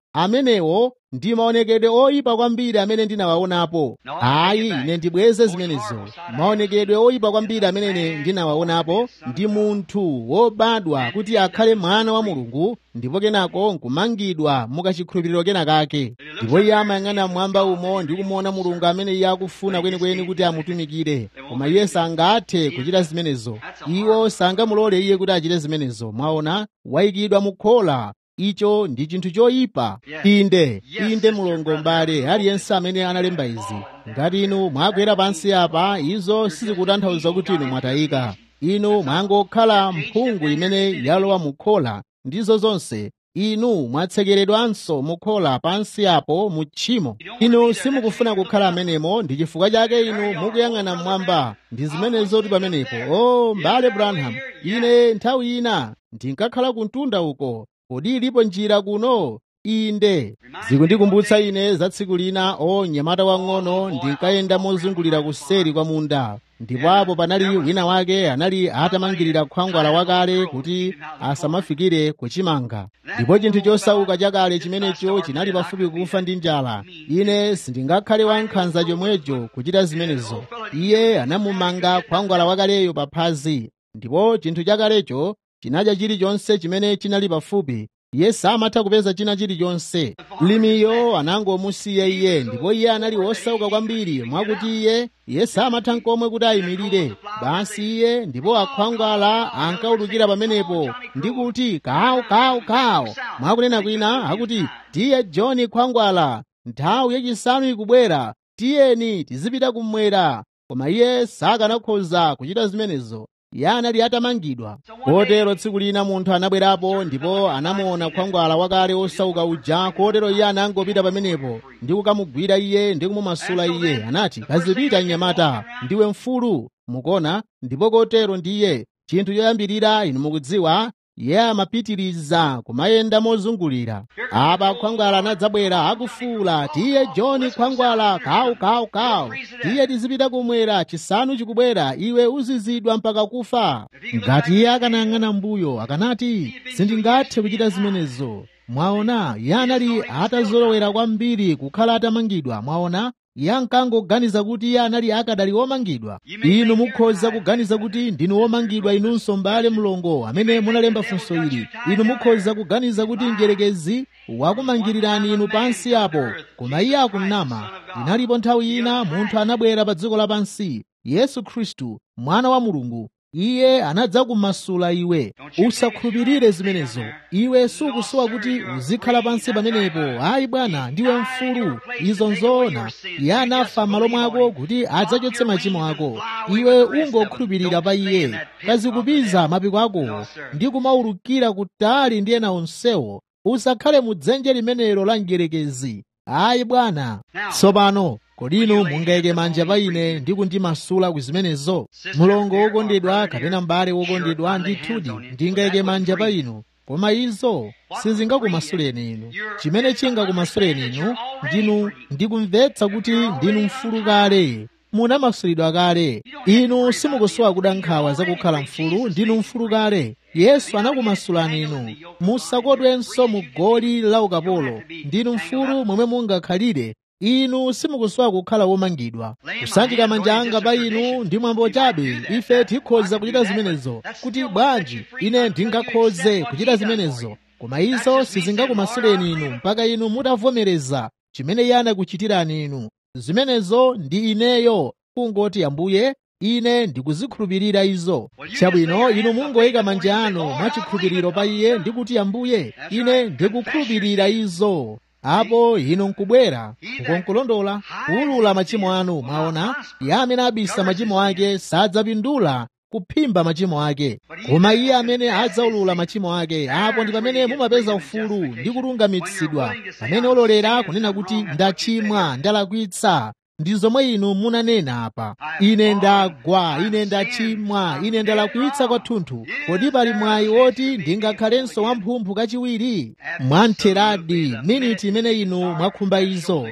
amenewo ndi maonekedwe oyipa kwambiri amene ndinawaonapo. Ayi, ine ndibweze zimenezo. Maonekedwe oyipa kwambiri amene ndinawaonapo ndi munthu wobadwa kuti akhale mwana wa Mulungu ndipo kenako nkumangidwa mukachikhulupiriro kena kake, ndipo iye amayang'ana mmwamba umo ndi kumuona Mulungu amene iye akufuna kwenikweni kuti amutumikire, koma iye sangathe kuchita zimenezo. Iwo sangamulole iye kuti achite zimenezo. Mwaona, wayikidwa mukhola. Icho ndi chinthu choyipa. Inde mulongo mbale aliyense amene analemba izi, ngati inu mwagwera pansi apa, izo sizikutanthauza kuti inu mwatayika. Inu mwangokhala mphungu imene yalowa mukhola, ndizo zonse. Inu mwatsekeredwanso mukhola pansi apo mu tchimo. Inu simukufuna kukhala amenemo, ndi chifukwa chake inu mukuyang'ana mmwamba. Ndi zimenezo kuti pamenepo, mbale Branham, ine nthawi ina ndinkakhala kuntunda uko. Kodi ilipo njira kuno? Inde. Zikundikumbutsa ine za tsiku lina, mnyamata wang'ono ndinkayenda mozungulira kuseri kwa munda, ndipo apo panali wina wake anali atamangirira khwangwala wakale kuti asamafikire kuchimanga, ndipo chinthu chosauka chakale chimenecho chinali pafupi kufa ndi njala. Ine sindingakhale wankhanza chomwecho kuchita zimenezo. Iye anamumanga khwangwala wakaleyo pa phazi, ndipo chinthu chakalecho chinadya chilichonse chimene chinali pafupi. Iye samatha kupeza china chilichonse. Mlimiyo anangomusiya iye, ndipo iye anali wosauka kwambiri mwakuti iye samatha n'komwe kuti ayimirire. Basi iye ndipo akhwangwala ankawulukira pamenepo ndi kuti kawu kawu kawu, mwakunena kwina akuti, tiye John khwangwala, nthawi yachisanu ikubwera, tiyeni tizipita kummwera. Koma iye sakanakhoza kuchita zimenezo. Iye anali atamangidwa. Kotero tsiku lina munthu anabwerapo ndipo anamuona khwangwala wakale osauka uja. Kotero iye anangopita pamenepo ndi kukamugwira iye ndi kumumasula iye. Anati, kazipita mnyamata, ndiwe mfulu. Mukona? Ndipo kotero ndiye chinthu choyambirira inu mukudziwa, iye amapitiriza kumayenda mozungulira. Apa khwangwala anadzabwera akufuula, tiye John khwangwala, kawu kawu kawu, tiye tizipita kumwera, chisanu chikubwera, iwe uzizidwa mpaka kufa. Ngati iye akanayang'ana mbuyo akanati, sindingathe kuchita zimenezo. Mwaona, iye anali atazolowera kwambiri kukhala atamangidwa. Mwaona, iye ankangoganiza kuti iye anali akadali womangidwa. Inu mukhoza kuganiza kuti ndinu womangidwa inunso, mbale mlongo amene munalemba funso ili. Inu mukhoza kuganiza kuti mdierekezi wakumangirirani inu pansi apo, koma iye akunama. Inalipo nthawi ina munthu anabwera pa dziko lapansi, Yesu Khristu, mwana wa Mulungu. Iye anadzakumasula iwe. Usakhulupirire zimenezo. Iwe sukusowa kuti uzikhala pansi pamenepo. Ayi bwana, ndiwe mfulu. Izo nzoona. Iye anafa m'malo mwako kuti adzachotse machimo ako. Iwe ungokhulupirira pa iye. Kazikupiza mapiko ako ndi kumaulukira kutali ndi ena onsewo. Usakhale mu dzenje limenelo la mdierekezi. Ayi bwana. Tsopano kodi inu mungayike manja pa ine ndi kundimasula ku zimenezo? Mulongo wokondedwa kapena m'bale wokondedwa, ndithudi ndingayike manja pa inu, koma izo sizingakumasuleni inu. Chimene chingakumasuleni inu ndinu ndikumvetsa kuti ndinu mfulu kale, munamasulidwa kale. Inu simukusowa kuda nkhawa zakukhala mfulu, ndinu mfulu kale. Yesu anakumasulani inu. Musakodwenso mu goli la ukapolo. Ndinu mfulu momwe mungakhalire. Inu simukusowa kukhala womangidwa. Kusanjika manja anga pa inu ndi mwambo chabe. Ife tikhoza kuchita zimenezo. Kuti bwanji ine ndingakhoze kuchita zimenezo, koma izo sizingakumasuleni inu mpaka inu mutavomereza chimene iye anakuchitirani inu. Zimenezo ndi ineyo kungoti, Ambuye, ine ndikuzikhulupirira izo. Chabwino, inu mungoyika manja anu mwachikhulupiriro pa iye ndi kuti, Ambuye, ine ndikukhulupirira izo. Apo inu nkubwera nkonkulondola kuwulula machimo anu. Mwaona, iye amene abisa machimo ake sadzapindula kuphimba machimo ake, koma iye amene adzawulula machimo ake, apo ndi pamene mumapeza ufulu ndi kulungamitsidwa, pamene ololera kunena kuti ndachimwa, ndalakwitsa. Ndi zomwe inu munanena apa. Ine ndagwa, ine ndachimwa, ine ndalakwitsa kwathunthu. Kodi pali mwayi woti ndingakhalenso wamphumphu kachiwiri? Mwantheradi miniti imene inu mwakhumba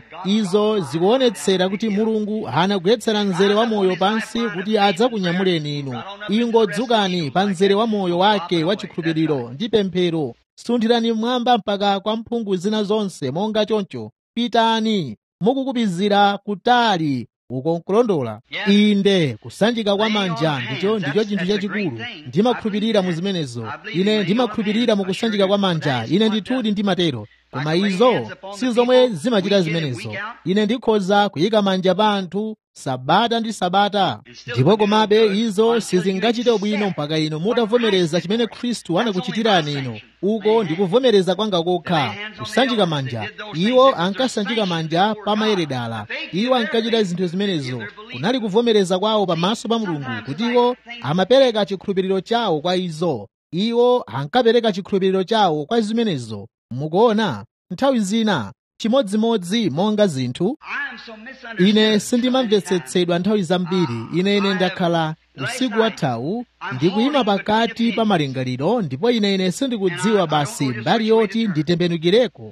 izo zikuonetsera kuti Mulungu anagwetsera mzere wa moyo pansi kuti adzakunyamuleni inu. Ingodzukani pa mzere wa moyo wake wa chikhulupiriro ndi pemphero. sunthirani mmwamba mpaka kwa mphungu zina zonse monga choncho, pitani mukukupizira kutali uko nkulondola. Inde kusanjika kwa manja ndicho chinthu chachikulu. Ndimakhulupirira mu zimenezo. Ine ndimakhulupirira mu kusanjika kwa manja. Ine ndithudi ndimatero. Koma izo si zomwe zimachita zimenezo. Ine ndikhoza kuyika manja pa anthu sabata ndi sabata, ndipo komabe izo sizingachite bwino mpaka ino mutavomereza chimene Khristu anakuchitirani ino. Uko ndikuvomereza kwanga kokha, kusanjika manja. Iwo ankasanjika manja pa mayeredala. Iwo ankachita zinthu zimenezo. Kunali kuvomereza kwawo pamaso pa Mulungu kuti iwo amapereka chikhulupiriro chawo kwa izo. Iwo ankapereka chikhulupiriro chawo kwa zimenezo. Mukuona, nthawi zina chimodzimodzi monga zinthu, ine sindimamvetsetsedwa nthawi zambiri. Ine ndakhala usiku wathawu ndikuyima pakati pa malingaliro, ndipo ine sindikudziwa basi mbali yoti nditembenukireko.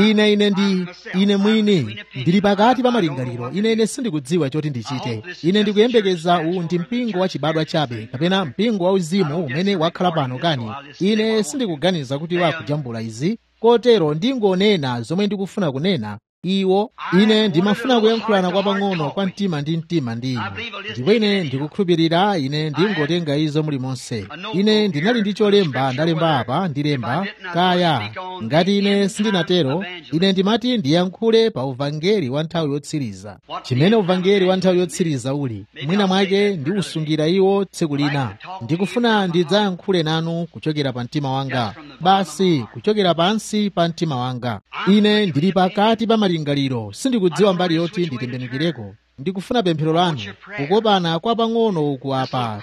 Ine mwini ndili pakati pa malingaliro. Ine sindikudziwa choti ndichite. Ine ndikuyembekeza uwu ndi mpingo wa chibadwa chabe kapena mpingo wa uzimu umene wakhala pano kani. Ine sindikuganiza kuti wakujambula izi, kotero ndingonena zomwe ndikufuna kunena. Ine ndimafuna kuyankhulana kwa pang'ono kwa mtima ndi mtima ndi inu, ndipo ine ndikukhulupirira ine ndingotenga izo mulimonse. Ine ndinali ndi cholemba ndalemba apa, ndilemba kaya ngati ine sindinatero. Ine ndimati ndiyankhule pa uvangeli wa nthawi yotsiriza. Chimene uvangeli wa nthawi yotsiriza uli, mwina mwake ndiusungira iwo tsiku lina. Ndikufuna ndidzayankhule nanu kuchokera pa mtima wanga, basi kuchokera pansi pa mtima wanga. Ine ndili pakati pa malingaliro, sindikudziwa mbali yoti nditembenukireko. Ndikufuna pemphero lanu kukopana kwa pang'ono uku apa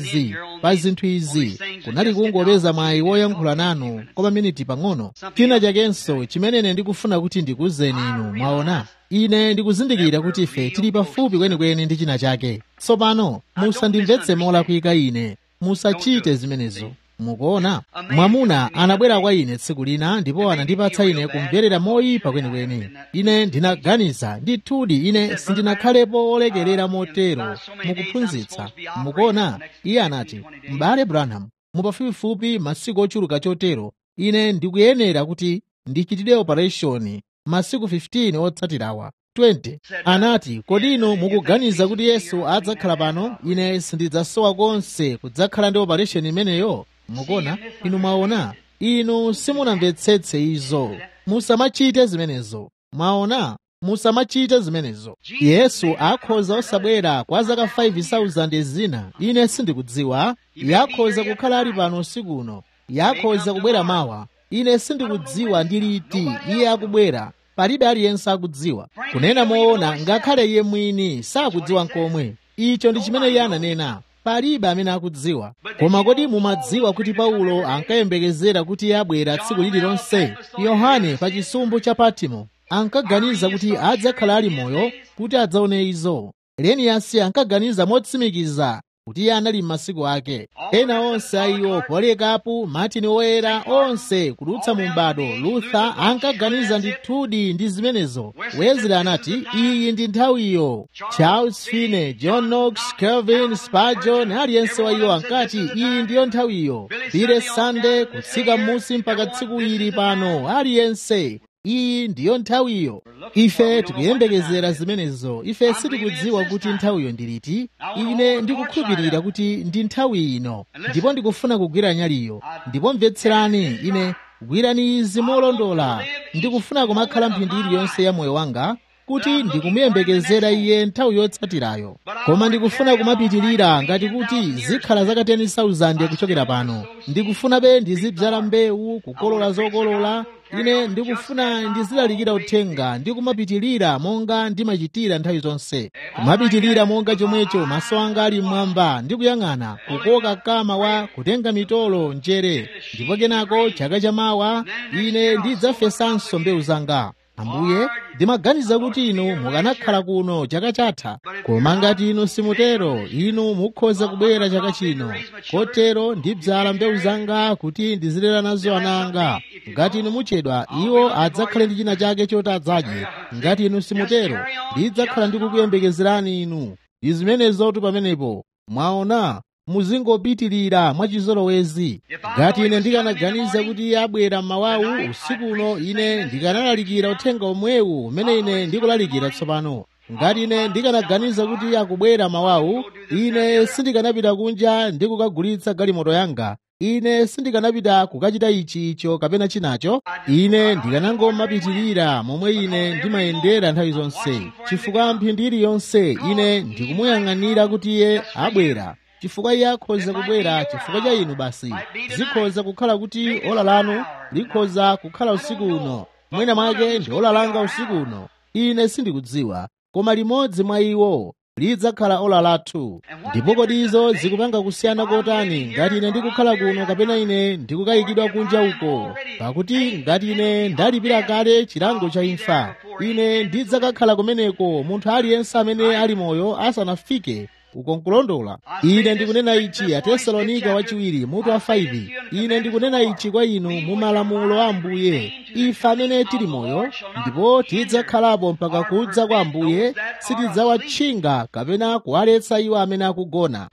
pa zinthu izi. Kunali kungopeza mwayi woyankhula nanu kwa maminiti pang'ono. China chakenso chimene ine ndikufuna kuti ndikuwuzeni inu, mwaona, ine ndikuzindikira kuti ife tili pafupi kwenikweni ndi china chake. Tsopano musandimvetse molakwika ine, musachite zimenezo. Mukuona, mwamuna anabwera kwa ine tsiku lina ndipo anandipatsa ine kumverera moyipa kwenikweni. Ine ndinaganiza ndithudi ine sindinakhalepo olekerera motero mukuphunzitsa. Mukuona, iye anati, m'bale Branham, mupafupifupi masiku ochuluka chotero ine ndikuyenera kuti ndichitire operation masiku 15 otsatirawa 20. Anati, kodi inu mukuganiza kuti Yesu adzakhala pano? Ine sindidzasowa konse kudzakhala ndi operation imeneyo. Mukuona, inu mwaona, inu simunamvetsetse izo. Musamachite zimenezo. Mwaona, musamachite zimenezo. Yesu akhoza osabwera kwa zaka 5,000 zina. Ine sindikudziwa. Yakhoza kukhala ali pano usiku uno. Yakhoza kubwera mawa. Ine sindikudziwa ndi liti iye akubwera. Palibe aliyense akudziwa. Kunena moona, ngakhale iye mwini sakudziwa nkomwe. Icho ndi chimene iye ananena. Palibe amene akudziwa. Koma kodi mumadziwa kuti Paulo ankayembekezera kuti iye abwera tsiku lililonse? Yohane pa chisumbu cha Patimo ankaganiza kuti adzakhala ali moyo kuti adzaone izo. Ireniyasi ankaganiza motsimikiza kuti iye anali m'masiku ake. Ena onse a iwo, Polikapu, Martin Woyera, onse kudutsa mu m'bado, Luther ankaganiza ndithudi ndi zimenezo. Wesley anati iyi ndi nthawiyo. Charles Finney, John Knox, Calvin, Spurgeon, aliyense wa iwo ankati iyi ndiyo nthawiyo. Billy Sunday kutsika m'munsi mpaka tsiku ili pano, aliyense iyi ndiyo nthawiyo. Ife tikuyembekezera zimenezo. Ife sitikudziwa kuti nthawiyo ndiliti. Ine ndikukhulupirira kuti ndi nthawi ino, ndipo ndikufuna kugwira nyaliyo. Ndipo mvetserani, ine gwirani izi molondola. Ndikufuna kumakhala mphindi iliyonse ya moyo wanga kuti ndikumuyembekezera iye nthawi yotsatirayo. Koma ndikufuna kumapitirira ngati kuti zikhala zaka 10,000 kuchokera pano. Ndikufunabe ndizidzala mbewu, kukolola zokolola. Ine ndikufuna ndizilalikira uthenga ndi kumapitirira monga ndimachitira nthawi zonse. Kumapitirira monga chomwecho, maso anga ali mmwamba ndikuyang'ana, kukoka kama wa kutenga mitolo njere. Ndipo kenako chaka chamawa ine ndidzafesanso mbewu zanga. Ambuye, ndimaganiza kuti inu mukanakhala kuno chaka chatha. Koma ngati inu simutero, inu mukhoza kubwera chaka chino. Kotero ndidzala mbewu zanga kuti ndizilera nazo ana anga. Ngati inu muchedwa, iwo adzakhale ndi china chake choti adzadye. Ngati inu simutero, ndidzakhala ndikukuyembekezerani inu. Ndi zimenezotu pamenepo. Mwaona, muzingopitirira mwachizolowezi. Ngati ine ndikanaganiza kuti iye abwera mmawawu usiku uno, ine ndikanalalikira uthenga omwewu umene ine ndikulalikira tsopano. Ngati ine ndikanaganiza kuti iye akubwera mawawu, ine sindikanapita kunja ndi kukagulitsa galimoto yanga. Ine sindikanapita kukachita icho kapena chinacho. Ine ndikanangomapitirira momwe ine ndimayendera nthawi zonse, chifukwa mphindi iliyonse ine ndikumuyang'anira kuti iye abwera. Chifukwa iye akhoza kubwera chifukwa cha inu basi. Zikhoza kukhala kuti ola lanu likhoza kukhala usiku uno, mwina mwake ndi ola langa usiku uno, ine sindikudziwa, koma limodzi mwa iwo lidzakhala ola lathu. Ndipo kodi izo zikupanga kusiyana kotani ngati ine ndikukhala kuno kapena ine ndikukayikidwa kunja uko? Pakuti ngati ine ndalipira kale chilango cha imfa, ine ndidzakakhala kumeneko munthu aliyense amene ali moyo asanafike uko nkulondola. Ine ndikunena ichi Atesalonika wachiwiri mutu wa 5. Ine ndikunena ichi kwa inu mu malamulo a Ambuye. Ife amene tili moyo ndipo tidzakhalapo mpaka kudza kwa Ambuye, sitidzawatchinga kapena kuwaletsa iwo amene akugona.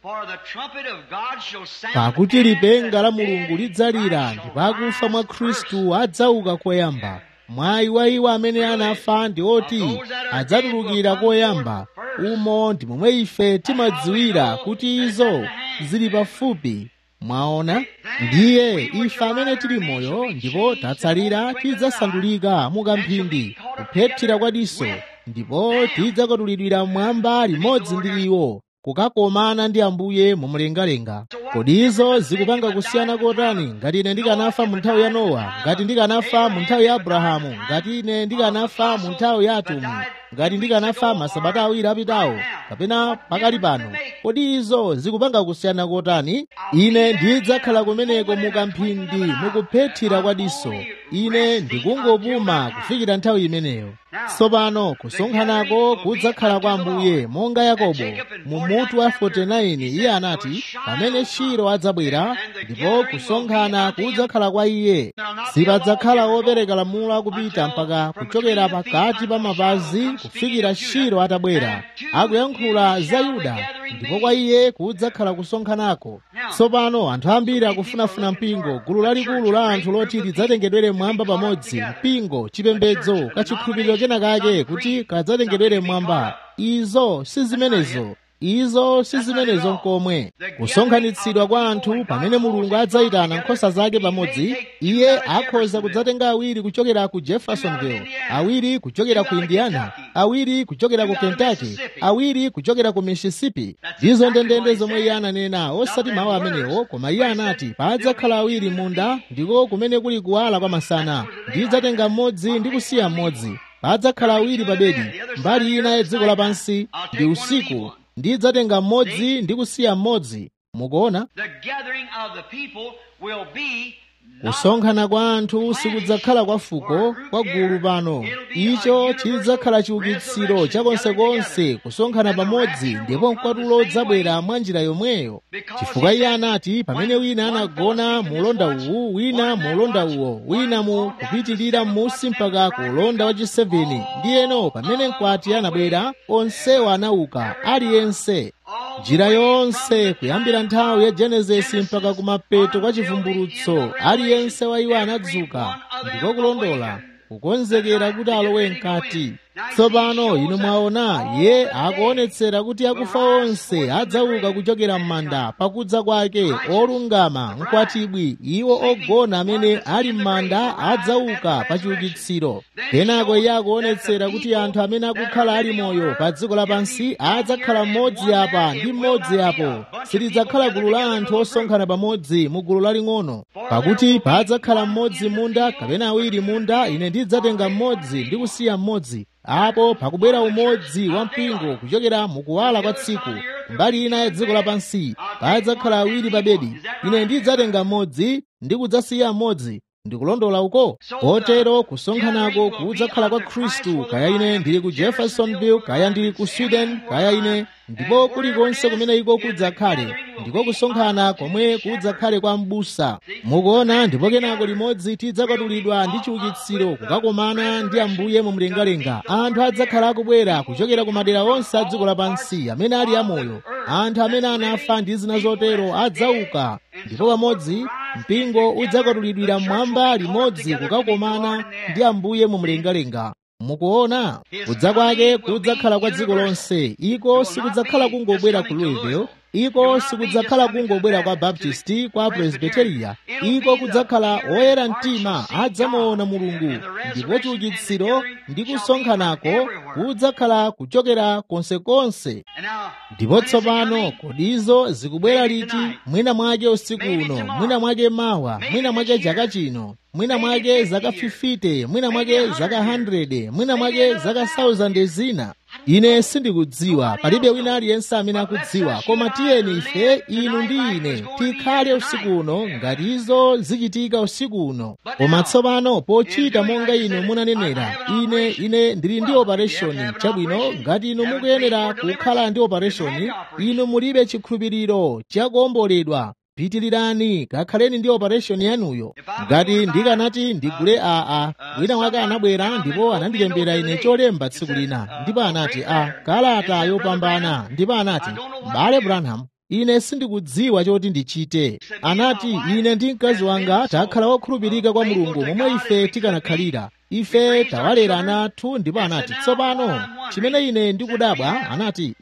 Pakuti lipenga la Mulungu lidzalira, ndipo akufa mwa Khristu adzauka koyamba. Mwayi wa iwo amene anafa ndi oti adzatulukira koyamba. Umo ndi momwe ife timadziwira kuti izo zili pafupi. Mwaona, ndiye ife amene tili moyo ndipo tatsalira tidzasandulika mukamphindi, kuphethira kwa diso, ndipo tidzakatulidwira mmwamba limodzi ndi iwo, kukakomana ndi Ambuye mumlengalenga. Kodi izo zikupanga kusiyana kotani ngati ine ndikanafa mu nthawi ya Nowa, ngati ndikanafa mu nthawi ya Abrahamu, ngati ine ndikanafa mu nthawi ya atumwi, ngati ndikanafa masabata awiri apitawo kapena pakali pano? Kodi izo zikupanga kusiyana kotani? Ine ndidzakhala kumeneko mukamphindi, mukuphethira kwa diso. Ine ndikungopuma kufikira nthawi imeneyo. Tsopano kusonkhanako kudzakhala kwa Ambuye. Monga Yakobo mu mutu wa 49 iye anati, pamene Shilo adzabwera, ndipo kusonkhana kudzakhala kwa iye. Sipadzakhala wopereka lamulo akupita mpaka kuchokera pakati pa mapazi kufikira Shilo atabwera, akuyankhula za Yuda, ndipo kwa iye kudzakhala kusonkhanako. Tsopano anthu ambiri akufunafuna mpingo, gulu lalikulu la anthu loti lidzatengedwere mwamba pamodzi, mpingo, chipembedzo, kachikhulupiriro kena kake kuti kadzatengedwere mwamba. Izo si zimenezo. Izo si zimenezo nkomwe. Kusonkhanitsidwa kwa anthu pamene Mulungu adzayitana nkhosa zake pamodzi, iye akhoza kudzatenga awiri kuchokera ku Jeffersonville, awiri kuchokera ku Indiana, awiri kuchokera ku Kentucky, awiri kuchokera ku Mississippi. Ndizo ndendende zomwe iye ananena, osati mawu amenewo, koma iye anati padzakhala awiri munda, ndiko kumene kuli kuwala kwa masana. Ndidzatenga mmodzi ndi kusiya mmodzi. Padzakhala awiri pa bedi, mbali ina ya dziko lapansi ndi usiku. Ndidzatenga mmodzi ndi kusiya mmodzi. Mukuona? Kusonkhana kwa anthu sikudzakhala kwa fuko, kwa gulu pano. Icho chidzakhala chiukitsiro chakonsekonse, kusonkhana pamodzi, ndipo mkwatulo udzabwera mwa njira yomweyo. Chifukwa iye anati pamene wina anagona mu ulonda uwu, wina mu ulonda uwo, wina mu kupitirira m'munsi mpaka ku ulonda wa 7, ndiyeno pamene mkwati anabwera, onsewo anauka, aliyense. Njira yonse kuyambira nthawi ya Genesisi mpaka kumapeto kwa chivumbulutso, aliyense wa iwo anadzuka, ndiko kulondola, kukonzekera kuti alowe mkati. Tsopano inu mwaona, iye akuonetsera kuti akufa onse adzauka kuchokera m'manda pakudza kwake, olungama mkwatibwi, iwo ogona amene ali m'manda adzauka pa chiukitsiro. Kenako iye akuonetsera kuti anthu amene akukhala ali moyo pa dziko lapansi adzakhala mmodzi apa ndi mmodzi apo. Silidzakhala gulu la anthu osonkhana pamodzi mu gulu laling'ono, pakuti padzakhala mmodzi munda kapena awiri munda. Ine ndidzatenga mmodzi ndi kusiya mmodzi. Apo pakubwera umodzi wa mpingo kuchokera mukuwala kwa tsiku. Mbali ina ya dziko lapansi padzakhala awiri pa bedi. Ine ndidzatenga mmodzi ndi kudzasiya mmodzi. Ndikulondola uko? Kotero kusonkhanako kudzakhala kwa Khristu. Kaya ine ndili ku Jeffersonville, kaya ndili ku Sweden, kaya ine ndipo kulikonse kumene iko kudzakhale ndiko kusonkhana komwe kudzakhale kwa m'busa. Mukuona, ndipo kenako limodzi tidzakwatulidwa ndi chiukitsiro kukakomana ndi Ambuye mu mlengalenga. Anthu adzakhala akubwera kuchokera ku madera onse a dziko lapansi amene ali amoyo. Anthu amene anafa ndi zina zotero adzauka, ndipo pamodzi mpingo udzakwatulidwira mmwamba limodzi kukakomana ndi Ambuye mu mlengalenga. Mukuona, kudza kwake kudzakhala kwa dziko lonse. Iko sikudzakhala kungobwera ku Louisville, iko sikudzakhala kungobwera kwa Baptisti, kwa Presbyteria. Iko kudzakhala oyera mtima adzamuona Mulungu, ndipo chiukitsiro ndi kusonkhanako kudzakhala kuchokera konsekonse. Ndipo tsopano kodi izo zikubwera liti? Mwina mwake usiku uno, mwina mwake mawa, mwina mwake chaka chino, mwina mwake zaka 50, mwina mwake zaka 100, mwina mwake zaka 1000 zina. Ine sindikudziwa, palibe wina aliyense amene akudziwa, koma tiyeni ife, inu ndi ine, tikhale usiku uno ngati izo zichitika usiku uno. Koma tsopano pochita monga inu munanenera, ine ndili ndi operation. Chabwino, ngati inu mukuyenera kukhala ndi operation, inu mulibe chikhulupiriro chakuomboledwa, pitilirani kakhaleni ndi operation yanuyo. Ngati ndikanati ndigule wina wake anabwera ndipo anandilembera ine cholemba tsiku lina, ndipo anati kalata yopambana, ndipo anati, m'bale Branham, ine sindikudziwa choti ndichite. Anati, ine ndi mkazi wanga takhala wokhulupirika kwa Mulungu momwe ife tikanakhalira. Ife tawalera ana athu. Ndipo anati, tsopano chimene ine ndikudabwa, anati,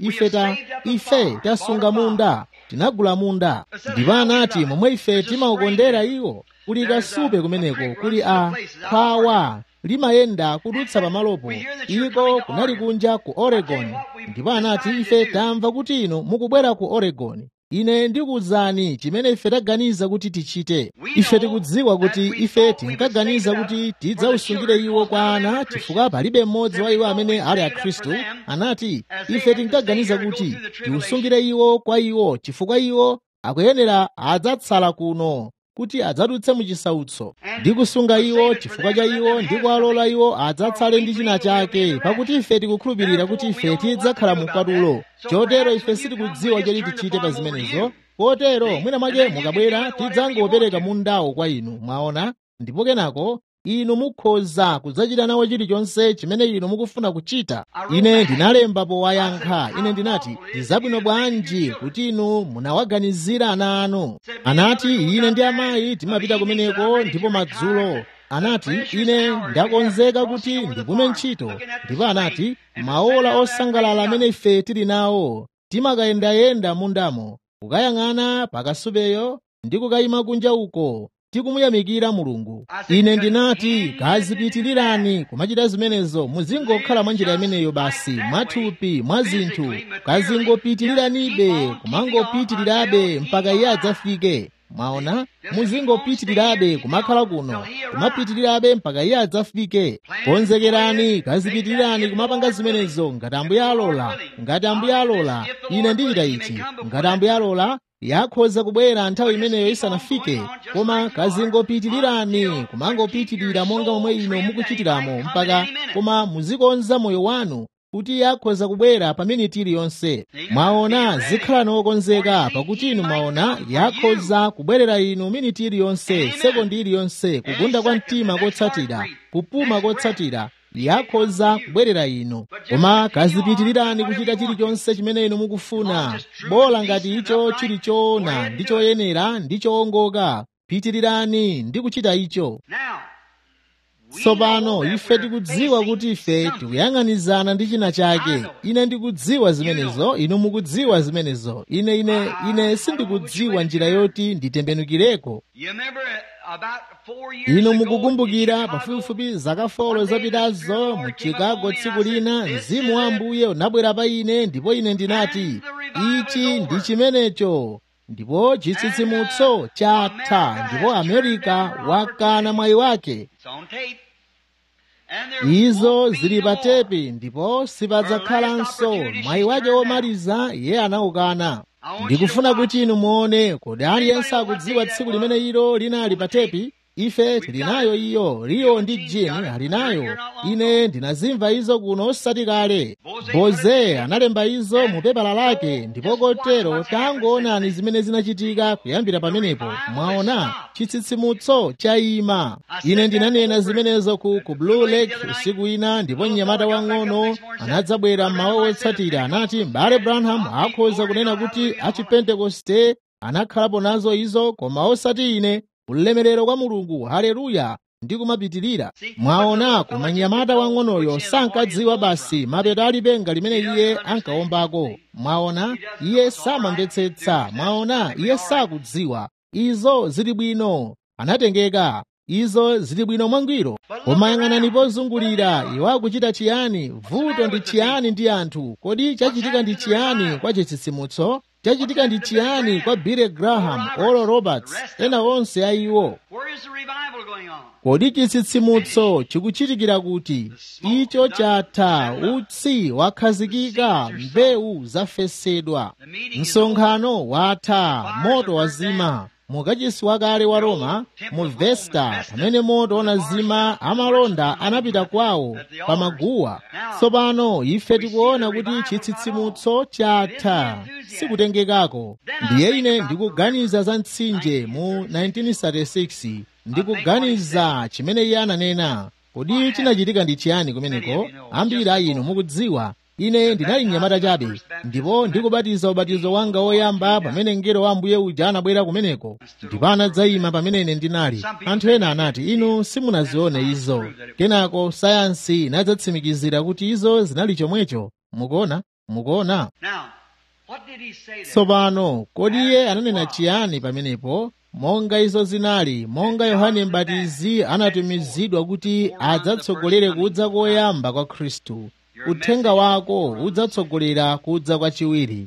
ife tasunga munda, tinagula munda. Ndipo anati, momwe ife timawukondera iwo, kuli kasupe kumeneko, kuli khwawa limayenda kudutsa pamalopo. Iko kunali kunja ku Oregon. Ndipo anati, ife tamva kuti inu mukubwera ku Oregon. Ine ndikuwuzani chimene ife taganiza kuti tichite. Ife tikudziwa kuti ife tinkaganiza kuti tidzawusungire iwo kwa ana, chifukwa palibe mmodzi wa iwo amene ali akhristu. Anati, ife tinkaganiza kuti tiwusungire iwo kwa iwo, chifukwa iwo akuyenera adzatsala kuno kuti adzadutse mu chisautso, ndi kusunga iwo chifukwa cha iwo, ndi kuwalola iwo adzatsale ndi china chake, pakuti ife tikukhulupirira kuti ife tidzakhala mu mkwatulo. Chotero ife sitikudziwa choti tichite pa zimenezo. Kotero mwina mwake mukabwera tidzangopereka mundawo kwa inu, mwaona, ndipo kenako inu mukhoza kudzachita nawo chilichonse chimene inu mukufuna kuchita. Ine ndinalemba powayankha, ine ndinati, ndizabwino bwanji kuti inu munawaganizira ana anu. Anati, ine ndi amayi timapita kumeneko, ndipo madzulo. Anati, ine ndakonzeka kuti ndipume ntchito. Ndipo anati, maola osangalala amene ife tili nawo, timakayendayenda mundamo, kukayang'ana pakasupeyo ndi kukayima kunja uko, tikumuyamikira Mulungu. Ine ndinati, kazipitilirani kumachita zimenezo, muzingokhala mwa njira imeneyo basi, mwathupi, mwa zinthu, kazingopitiliranibe, kumangopitilirabe mpaka iye adzafike. Mwaona, muzingopitilirabe kumakhala kuno, kumapitilirabe mpaka iye adzafike. Konzekerani, kazipitilirani kumapanga zimenezo, ngati Ambuye alola. Ngati Ambuye alola, ine ndichita ichi. Ngati Ambuye alola, yakhoza kubwera nthawi imeneyo isanafike, koma kazingopitilirani kumangopitilira monga momwe ino mukuchitiramo mpaka, koma muzikonza moyo wanu kuti yakhoza kubwera pa miniti iliyonse. Mwaona, zikhalani wokonzeka, pakuti inu mwaona yakhoza kubwerera inu miniti iliyonse, sekondi iliyonse, kugunda kwa mtima kotsatira, kupuma kotsatira, yakhoza kubwerera inu. Koma kazipitilirani kuchita chilichonse chimene inu mukufuna, bola ngati icho chili choona ndi choyenera ndi chowongoka. Pitilirani ndi kuchita icho. Tsopano ife tikudziwa kuti ife tikuyang'anizana ndi china chake. Ine ndikudziwa zimenezo, inu mukudziwa zimenezo. Ine sindikudziwa njira yoti nditembenukireko. Inu mukukumbukira pafupifupi zaka 4 zapitazo mu Chicago, tsiku lina Mzimu wa Ambuye unabwera pa ine, ndipo ine ndinati, ichi ndi chimenecho. Ndipo chitsitsimutso chatha, ndipo Amerika wakana mwayi wake. Izo zili pa tepi, ndipo sipadzakhalanso mwayi wake womaliza, iye anawukana. Ndikufuna kuti inu muone, kodi aliyense akudziwa tsiku limene ilo linali pa tepi. ife tili nayo iyo. Rio ndi Jini ali nayo. Ine ndinazimva izo kuno osati kale. Boze analemba izo mu pepala lake, ndipo kotero tangoonani zimene zinachitika kuyambira pamenepo. Mwaona chitsitsimutso chayima. Ine ndinanena zimenezo ku Blue Lake usiku ina, ndipo mnyamata wang'ono anadzabwera mmawa otsatira anati, m'bale Branham akhoza kunena kuti achipentekoste anakhalapo nazo izo, koma osati ine. Ulemerero kwa Mulungu, haleluya, ndi kumapitirira. Mwaona, koma mnyamata wang'onoyo sankadziwa basi mapeto a lipenga limene iye ankawombako. Mwaona, iye samamvetsetsa. Mwaona, iye sakudziwa. Izo zili bwino, anatengeka. Izo zili bwino mwangwiro. Koma yang'anani pozungulira, iwo akuchita chiyani? Vuto ndi chiyani ndi anthu? Kodi chachitika ndi chiyani kwa chitsitsimutso? Chachitika ndi chiyani kwa Billy Graham, Oral Roberts, ena onse a iwo? Kodi chitsitsimutso chikuchitikira kuti? Icho chatha, utsi wakhazikika, mbewu zafesedwa, msonkhano watha, moto wazima. Mukachisi wakale wa Roma, mu Vesta, pamene moto unazima, amalonda anapita kwawo pa maguwa. Tsopano ife tikuona kuti chitsitsimutso chatha, sikutengekako. Ndiye ine ndikuganiza za mtsinje mu 1936, ndikuganiza chimene iye ananena. Kodi chinachitika ndi chiyani kumeneko? Ambiri a inu mukudziwa. Ine ndinali mnyamata chabe, ndipo ndikubatiza ubatizo wanga woyamba pamene mngelo wa Ambuye uja anabwera kumeneko, ndipo anadzayima pamene ine ndinali. Anthu ena anati, inu simunazione izo. Kenako sayansi inadzatsimikizira kuti izo zinali chomwecho. Mukuona? Tsopano, kodi iye ananena chiyani pamenepo? Monga izo zinali, monga Yohane Mbatizi anatumizidwa kuti adzatsogolere kudza koyamba kwa Khristu. Uthenga wako udzatsogolera kudza kwachiwiri.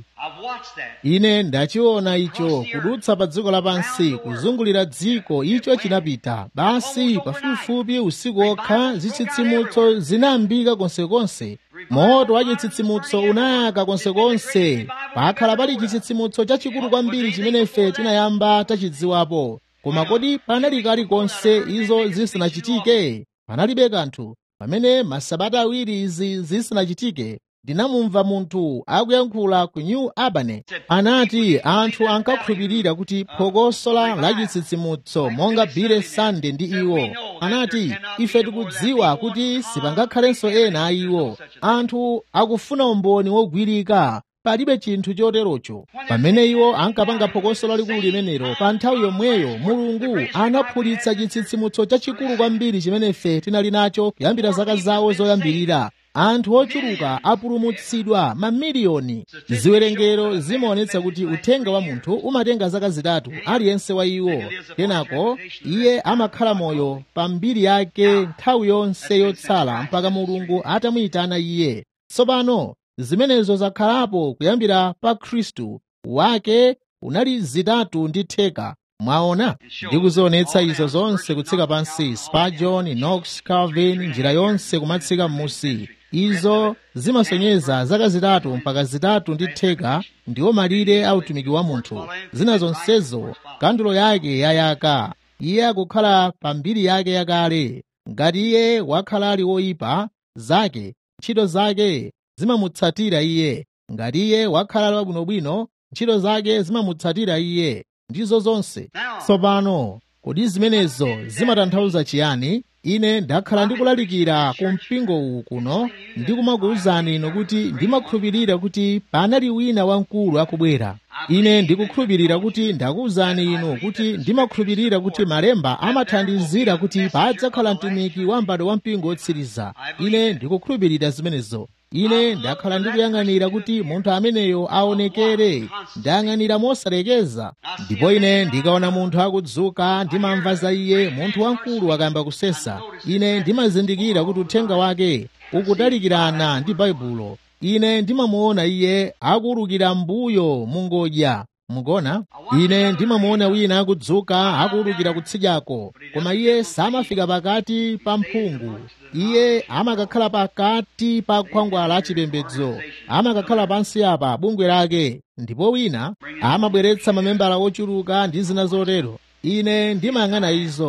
Ine ndachiona icho kudutsa pa dziko lapansi, kuzungulira dziko. Icho chinapita basi pafupifupi usiku okha. Zitsitsimutso zinayambika konsekonse. Moto wa chitsitsimutso unayaka konsekonse. Pakhala pali chitsitsimutso chachikulu kwambiri chimene ife tinayamba tachidziwapo. Koma kodi panali kalikonse izo zisanachitike? Panalibe kanthu. Pamene masabata awiri izi zisanachitike, ndinamumva munthu akuyankhula ku New Albany. Anati anthu ankakhulupirira kuti phokoso la chitsitsimutso monga Billy Sunday ndi iwo. Anati ife tikudziwa kuti sipangakhalenso ena a iwo. Anthu akufuna umboni wogwirika. Palibe chinthu choterocho. Pamene iwo ankapanga phokoso lalikulu limenelo, pa nthawi yomweyo Mulungu anaphulitsa chitsitsimutso chachikulu kwambiri chimene ife tinali nacho kuyambira zaka zawo zoyambirira. Anthu ochuluka apulumutsidwa, mamiliyoni. Ziwerengero zimaonetsa kuti uthenga wa munthu umatenga zaka zitatu aliyense wa iwo. Kenako iye amakhala moyo pa mbiri yake nthawi yonse yotsala mpaka Mulungu atamuyitana iye. Tsopano zimenezo zakhalapo kuyambira pa Khristu wake unali zitatu ndi theka. Mwaona, ndikuzionetsa izo zonse kutsika pansi. Spurgeon, Knox, Calvin, njira yonse kumatsika m'musi. Izo zimasonyeza zaka zitatu mpaka zitatu ndi theka ndiwo malire a utumiki wa munthu. Zina zonsezo kandulo yake yayaka. Iye akukhala pa mbiri yake yakale. Ngati iye wakhala ali woyipa, zake ntchito zake zimamutsatira iye. Ngati iye wakhala ali wabwinobwino, ntchito zake zimamutsatira iye. Ndizo zonse. Tsopano kodi zimenezo zimatanthauza chiyani? Ine ndakhala ndikulalikira ku mpingo uwu kuno ndikumakuwuzani inu kuti ndimakhulupirira kuti panali wina wamkulu akubwera. Ine ndikukhulupirira kuti ndakuwuzani inu kuti ndimakhulupirira kuti malemba amathandizira kuti padzakhala mtumiki wa m'bado wa mpingo wotsiriza. Ine ndikukhulupirira zimenezo. Ine ndakhala ndikuyang'anira kuti munthu ameneyo aonekere, ndayang'anira mosalekeza. Ndipo ine ndikaona munthu akudzuka ndimamva za iye, munthu wamkulu akayamba kusesa, ine ndimazindikira kuti uthenga wake ukutalikirana ndi Baibulo. Ine ndimamuona iye akuwulukira mbuyo mungodya. Mukona? Ine ndimamuona wina akudzuka akuwulukira kutsidyako, koma iye samafika pakati pa mphungu. Iye amakakhala pakati pa khwangwala achipembedzo, amakakhala pansi apa bungwe lake, ndipo wina amabweretsa mamembala ochuluka ndi zina zotero. Ine ndimayang'ana izo,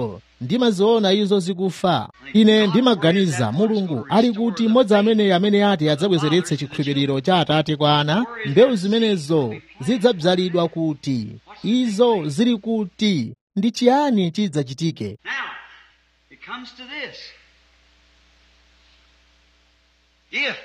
ndimaziona izo zikufa. Ine ndimaganiza Mulungu ali kuti mmodzi amene ati adzabwezeretse chikhulupiriro cha Atate kwa ana, mbewu zimenezo zidzabzalidwa kuti? Izo zili kuti? Ndi chiyani chidzachitike? Now, it comes to this. If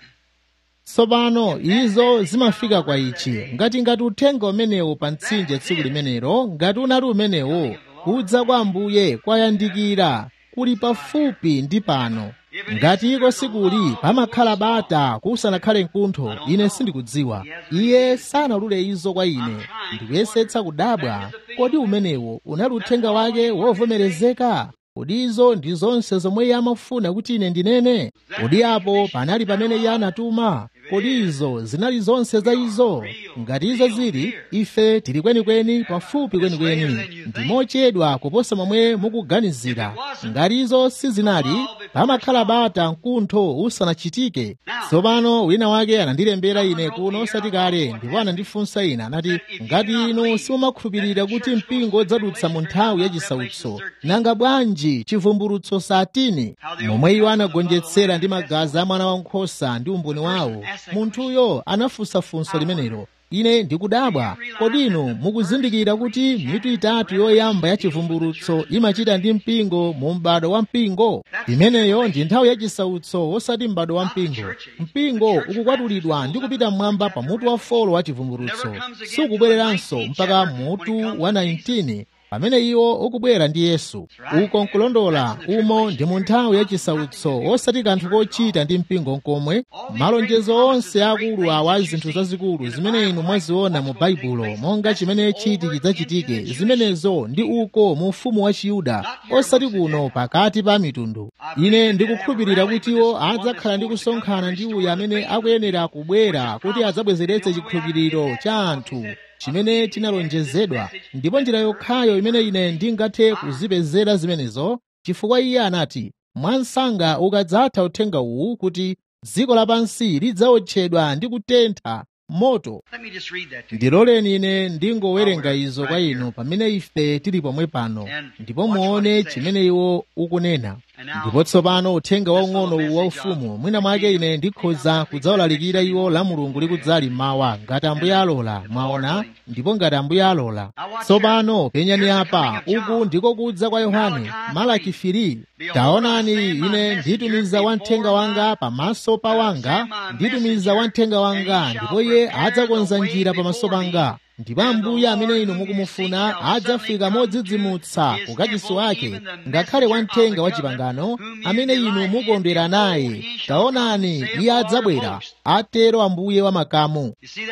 Tsopano izo zimafika kwa ichi, ngati uthenga umenewo pa mtsinje tsiku limenelo, ngati unali umenewo, kudza kwa Ambuye kwayandikira, kuli pafupi ndi pano. Ngati iko sikuli pamakhala bata kusanakhale mkuntho, ine sindikudziwa. Iye sanalule izo kwa ine. Ndikuyesetsa kudabwa, kodi umenewo unali uthenga wake wovomerezeka? Kodi izo ndi zonse zomwe iye amafuna kuti ine ndinene? Kodi apo panali pamene iye anatuma? Kodi izo zinali zonse za izo? Ngati izo zili, ife tili kwenikweni pafupi kwenikweni, ndi mochedwa kuposa momwe mukuganizira. Ngati izo sizinali, pamakhala bata mkuntho usanachitike. Tsopano wina wake anandilembera ine kuno osati kale, ndipo anandifunsa ine, anati, ngati inu simumakhulupirira kuti mpingo udzadutsa mu nthawi yachisautso, nanga bwanji chivumbulutso 13 momwe iwo anagonjetsera ndi magazi a mwana wankhosa ndi umboni wawo? Munthuyo anafunsa funso limenelo. Ine ndikudabwa, kodi inu mukuzindikira kuti mitu itatu yoyamba ya chivumbulutso imachita ndi mpingo mu m'bado wa mpingo? Imeneyo ndi nthawi yachisautso osati m'bado wa mpingo. Mpingo ukukwatulidwa ndi kupita mmwamba pa mutu wa folo wa chivumbulutso, sukubwereranso mpaka mutu wa 19 pamene iwo ukubwera ndi Yesu. Uko nkulondola, umo ndi mu nthawi yachisautso osati kanthu kochita ndi mpingo nkomwe. Malonjezo onse akulu awa zinthu zazikulu zimene inu mwaziona mu Baibulo monga chimene chiti chidzachitike, zimenezo ndi uko mu ufumu wa Chiyuda, osati kuno pakati pa mitundu. Ine ndikukhulupirira kuti iwo adzakhala ndi kusonkhana ndi uyo amene akuyenera kubwera kuti adzabwezeretse chikhulupiriro cha anthu chimene chinalonjezedwa. Ndipo njira yokhayo imene ine ndingathe kuzipezera zimenezo, chifukwa iye anati, mwansanga ukadzatha uthenga uwu kuti dziko lapansi lidzawotchedwa ndi kutentha moto. Ndiloleni ine ndingowerenga izo kwa inu pamene ife tili pomwe pano, ndipo muone chimene iwo ukunena. Ndipo tsopano uthenga waung'ono uwu waufumu, mwina mwake ine ndikhoza kudzawulalikira iwo la Mulungu likudzali mawa, ngati Ambuye alola, mwaona, ndipo ngati Ambuye alola. Tsopano penyani apa, uku ndiko kudza kwa Yohane, Malaki 3. Taonani, ine nditumiza wamthenga wanga pamaso pa wanga, nditumiza wamthenga wanga, ndipo iye adzakonza njira pamaso panga. Ndipo Ambuye amene inu mukumufuna adzafika modzidzimutsa kukachisi wake, ngakhale wamthenga wa pangano amene inu mukondwera naye. Taonani, iye adzabwera, atero Ambuye wa makamu.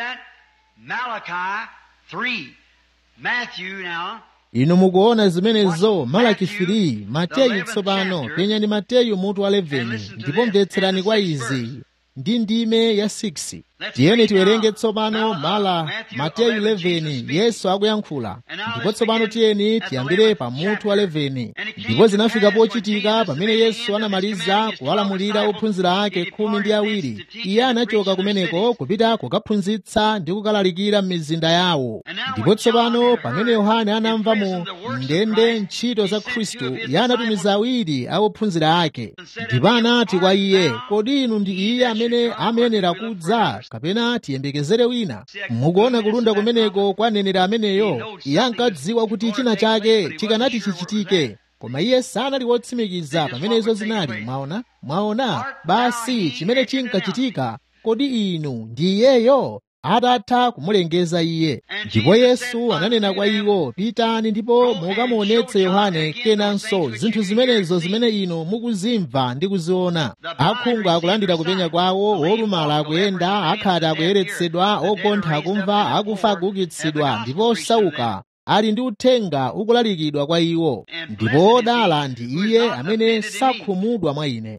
Inu mukuona zimenezo, Malaki 3, Mateyu. Tsopano penyani Mateyu mutu wa 11, ndipo mvetserani kwa izi ndi ndime ya 6. Tiyeni tiwerenge tsopano Mateyu 11, Yesu akuyankhula. Ndipo tsopano tiyeni tiyambire pa mutu wa 11. Ndipo zinafika pochitika pamene Yesu anamaliza kuwalamulira ophunzira ake 12, iye anachoka kumeneko kupita kukaphunzitsa ndi kukalalikira m'mizinda yawo. Ndipo tsopano pamene Yohane anamva mu ndende ntchito za Khristu, iye anatumiza awiri a ophunzira ake. Ndipo anati kwa iye, kodi inu ndi iye amene amayenera kudza, kapena tiyembekezere wina? Mukuona kulunda kumeneko kwa nenera ameneyo. Iye ankadziwa kuti china chake chikanati chichitike, koma iye sanali wotsimikiza pamene izo zinali. Mwaona basi chimene chinkachitika. Kodi inu ndi iyeyo? Atatha kumulengeza iye, ndipo Yesu ananena kwa iwo, pitani ndipo mukamuonetse Yohane kenanso zinthu zimenezo zimene inu mukuzimva ndi kuziona. Akhungu akulandira kupenya kwawo, olumala akuyenda, akhate akuyeretsedwa, ogontha akumva, akufa akuukitsidwa, ndipo osauka ali ndi uthenga ukulalikidwa kwa iwo. Ndipo odala ndi iye amene sakhumudwa mwa ine.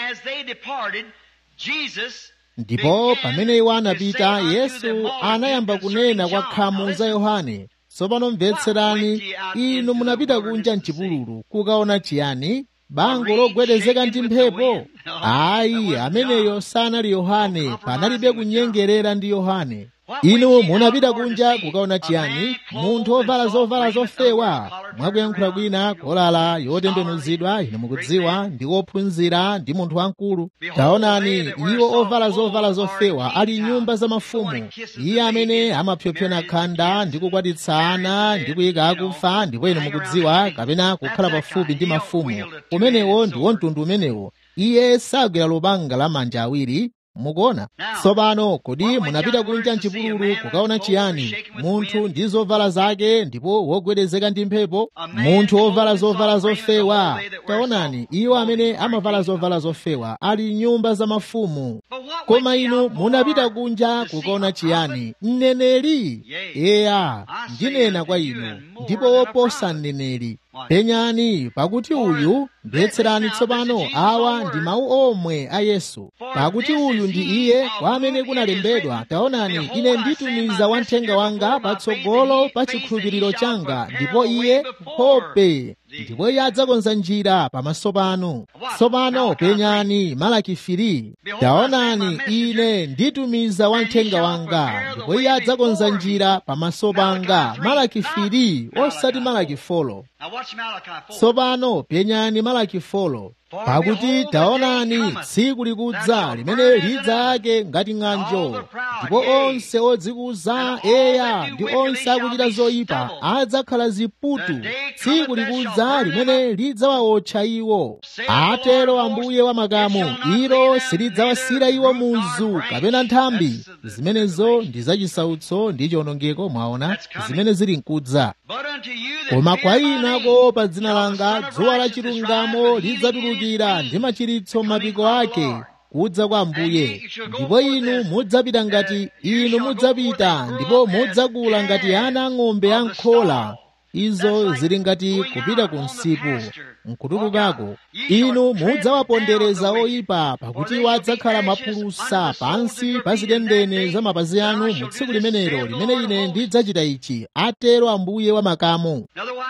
Ndipo pamene iwo anapita, Yesu anayamba kunena kwa khamu za Yohane, tsopano mvetserani, inu munapita kunja m'chipululu kukaona chiyani? Bango logwedezeka ndi mphepo? Ayi, ameneyo sanali Yohane, panalibe kunyengerera ndi Yohane. inu munapita kunja kukaona chiyani? Munthu wovala zovala zofewa, mwakuyankhula kwina kolala yotembenuzidwa, inu mukudziwa, ndi wophunzira ndi munthu wamkulu. Taonani, iwo ovala zovala zofewa ali nyumba za mafumu. Iye amene amapyopyona khanda ndi kukwatitsana ndi kuyika akufa, ndipo inu mukudziwa, kapena kukhala pafupi ndi mafumu. Umenewo ndi womtundu umenewo. Iye sagwira lupanga la manja awiri. Mukuona? Tsopano kodi munapita kunja m'chipululu kukaona chiyani? Munthu ndi zovala zake ndipo wogwedezeka ndi mphepo. Munthu wovala zovala zofewa. Taonani, iwo amene amavala zovala zofewa ali nyumba za mafumu. Koma inu munapita kunja kukaona chiyani? Mneneri. Eya, ndinena kwa inu, ndipo woposa mneneri. Penyani, pakuti uyu, mvetserani tsopano, awa ndi mawu omwe a Yesu. Pakuti uyu ndi iye kwa amene kunalembedwa, taonani, ine nditumiza wamthenga wanga patsogolo pa chikhulupiriro changa, ndipo iye hope, ndipo iye adzakonza njira pamaso panu. Tsopano penyani Malaki 3. Taonani, ine nditumiza wamthenga wanga, ndipo iye adzakonza njira pamaso panga. Malaki 3, osati Malaki 4. Tsopano penyani Malaki 4. Pakuti taonani, tsiku likudza limene lidzake ngati ng'anjo, ndipo onse odzikuza, eya, ndi onse akuchita zoyipa adzakhala ziputu. Tsiku likudza limene lidzawawotcha iwo, atero Ambuye wa makamu. Ilo silidzawasira iwo muzu kapena nthambi. Zimenezo ndi zachisautso ndi chiwonongeko, mwaona zimene zili mkudza. Koma kwa inu akuopa dzina langa, dzuwa la chilungamo lidzatulukira ndi machiritso m'mapiko ake kudza kwa Ambuye. Ndipo inu mudzapita ngati inu mudzapita, ndipo mudzakula ngati ana ang'ombe ankhola. Izo zili ngati kupita ku msipu nkutulukako. Inu mudzawapondereza oyipa, pakuti iwo adzakhala mapulusa pansi pa zidendene za mapazi anu mu tsiku limenelo limene ine ndidzachita ichi, atero Ambuye wa makamu.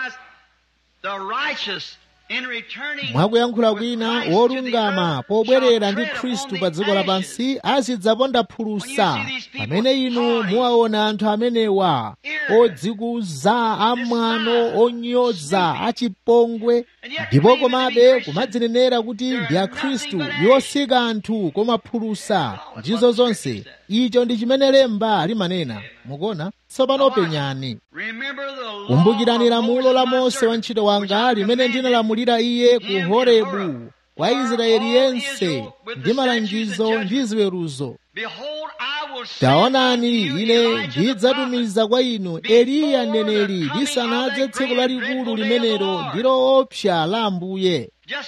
Mwakuyankhula kwina, wolungama pobwerera ndi Khristu pa dziko lapansi azidzaponda phulusa. Pamene inu muwaona anthu amenewa odzikuza, amwano, onyoza, achipongwe, ndipo komabe kumadzinenera kuti ndi a Khristu, iwo si kanthu koma phulusa, ndizo zonse. Icho ndi chimene lemba limanena. Mukuona? Tsopano penyani, kumbukirani lamulo la Mose wantchito wanga limene ndinalamulira iye ku Horebu kwa Israeli yense, ndi malangizo ndi ziweruzo. Taonani, ine ndidzatumiza kwa inu Eliya mneneri lisanadze tsiku lalikulu limenelo ndi loopsa la Ambuye.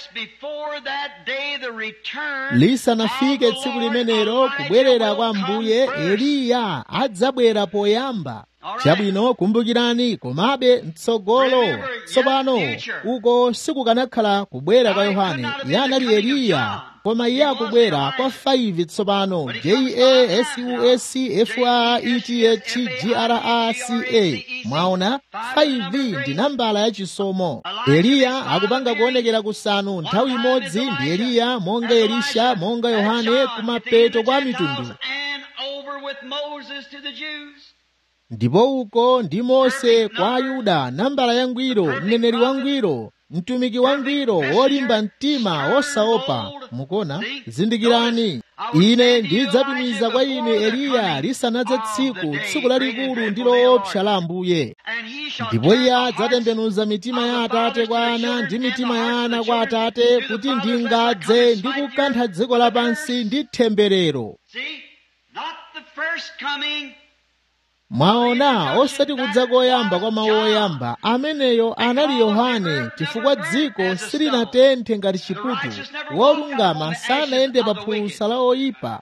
Lisanafike tsiku limenelo, kubwerera kwa Ambuye, Eliya adzabwera poyamba. Chabwino, kumbukirani, komabe mtsogolo. Tsopano uko sikukanakhala kubwera kwa Yohane, iye anali Eliya, koma iye akubwera kwa 5 tsopano, JASUSFAETHGRACA. Mwaona, 5 ndi nambala ya chisomo. Eliya akupanga kuonekera kusanu nthawi imodzi. Ndi Eliya monga Elisha, monga Yohane kumapeto kwa mitundu. Ndipo uko ndi Mose kwa Ayuda, nambala yangwiro, mneneri wangwiro, mtumiki wangwiro, wolimba mtima, osaopa. Mukuona? Zindikirani, ine ndidzatumiza kwa inu Eliya lisanadze tsiku lalikulu ndi loopsa la Ambuye. Ndipo iye adzatembenuza mitima ya atate kwa ana ndi mitima ya ana kwa atate, kuti ndingadze ndi kukantha dziko lapansi ndi temberero. Mwaona, osati kudza koyamba kwa mawu oyamba, ameneyo anali Yohane, chifukwa dziko silinatenthe ngati chiputu. Wolungama sanayende pa phulusa la oyipa.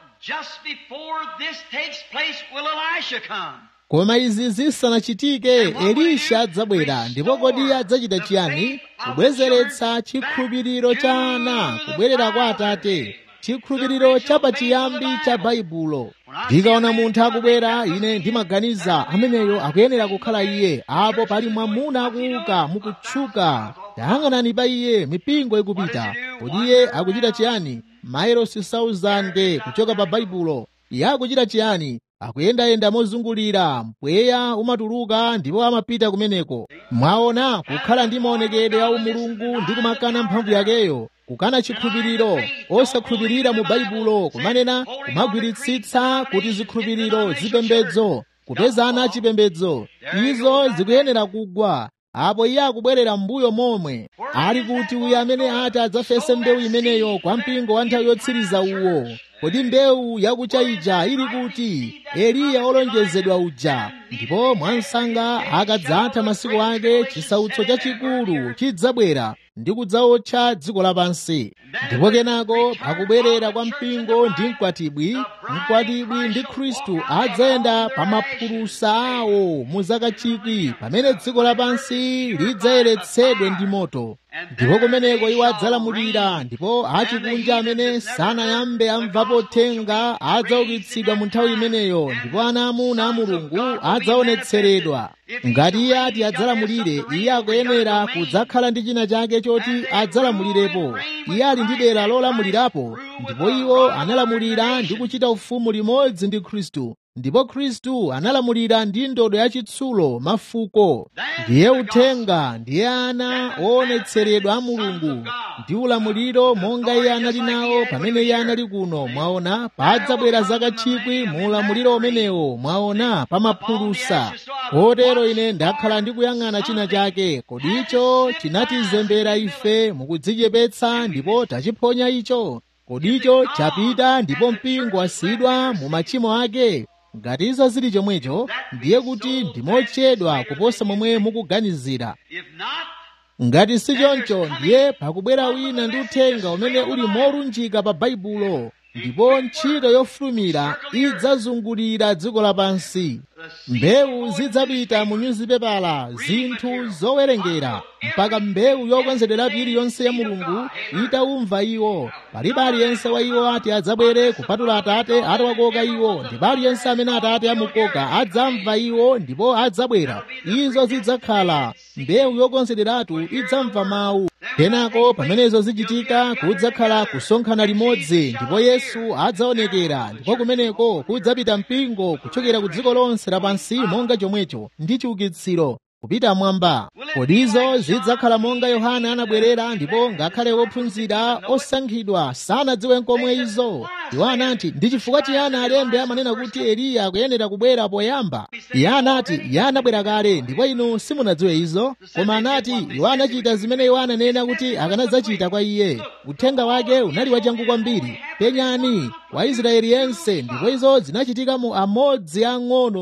Koma izi zisanachitike, Elisha adzabwera. Ndipo kodi adzachita chiyani? Kubwezeretsa chikhulupiriro cha ana, kubwerera kwa atate, chikhulupiriro cha pachiyambi cha Baibulo. Ndikaona munthu akubwera, ine ndimaganiza ameneyo akuyenera kukhala iye. Apo pali mwamuna akuuka mukutchuka. Tayang'anani pa iye, mipingo ikupita. Kodi iye akuchita chiyani? Mailosi 1000 kuchoka pa Baibulo. Iye akuchita chiyani? akuyendayenda mozungulira, mpweya umatuluka ndipo amapita kumeneko. Mwaona kukhala ndi maonekedwe a umulungu ndi kumakana mphamvu yakeyo, kukana chikhulupiriro, osakhulupirira mu Baibulo, kumanena kumagwiritsitsa kuti zikhulupiriro zipembedzo, kupezana chipembedzo, izo zikuyenera kugwa. Apo iye akubwerera m'mbuyo momwe, ali kuti uyo amene ati adzafese mbewu imeneyo kwa mpingo wa nthawi yotsiriza uwo. Kodi mbewu yakucha ija ili kuti? Eliya olonjezedwa uja. Ndipo mwansanga akadzatha masiku ake, chisautso chachikulu chidzabwera ndi kudzawotcha dziko lapansi. Ndipo kenako pakubwerera kwa mpingo ndi mkwatibwi ndi Khristu adzayenda pa maphulusa awo mu zaka 1,000 pamene dziko lapansi lidzayeretsedwe ndi moto. Ndipo kumeneko iwo adzalamulira, ndipo achikunja amene sanayambe amvapo uthenga adzaukitsidwa mu nthawi imeneyo, ndipo ana amuna a Mulungu adzaonetseredwa. Ngati iye ati adzalamulire, iye akuyenera kudzakhala ndi china chake choti adzalamulirepo. Iye ali ndi dera lolamulirapo, ndipo iwo analamulira ndi kuchita ufumu limodzi ndi Khristu. Ndipo Khristu analamulira ndi ndodo yachitsulo mafuko. Ndiye uthenga, ndiye ana oonetseredwa a Mulungu ndi ulamuliro monga iye anali nawo pamene iye anali kuno. Mwaona padzabwera zaka 1,000 mu ulamuliro umenewo, mwaona pamaphulusa. Kotero ine ndakhala ndikuyang'ana china chake. Kodi icho chinatizembera ife mukudzichepetsa ndipo tachiphonya icho? Kodi icho chapita ndipo mpingo wasiyidwa mu machimo ake? Ngati izo zili chomwecho, ndiye kuti ndimochedwa kuposa momwe mukuganizira. Ngati si choncho, ndiye pakubwera wina ndi uthenga umene uli molunjika pa Baibulo, ndipo ntchito yofulumira idzazungulira dziko lapansi. Mbewu zidzapita mu nyuzipepala, zinthu zowerengera, mpaka mbewu yokonzedwera iliyonse ya Mulungu itaumva iwo. Palibe aliyense wa iwo ati adzabwere kupatula Atate atawakoka iwo, ndipo aliyense amene Atate amukoka adzamva iwo ndipo adzabwera. Izo zidzakhala mbewu yokonzederatu idzamva mawu. Kenako pamenezo zichitika, kudzakhala kusonkhana limodzi, ndipo Yesu adzaonekera, ndipo kumeneko kudzapita mpingo kuchokera ku dziko lonse lapansi monga chomwecho ndi chiukitsiro kupita mwamba. Kodi izo zidzakhala monga Yohana anabwerera, ndipo ngakhale ophunzira osankhidwa sanadziwe nkomwe izo. Iwo anati, ndi chifukwa chiyani alembe amanena kuti Eliya akuyenera kubwera poyamba? Iye anati, iye anabwera kale, ndipo inu simunadziwe izo. Koma anati iwo anachita zimene iwo ananena kuti akanadzachita kwa iye. Uthenga wake unali wachangu kwambiri. Penyani Waisraeli yense, ndipo izo zinachitika mu amodzi ang'ono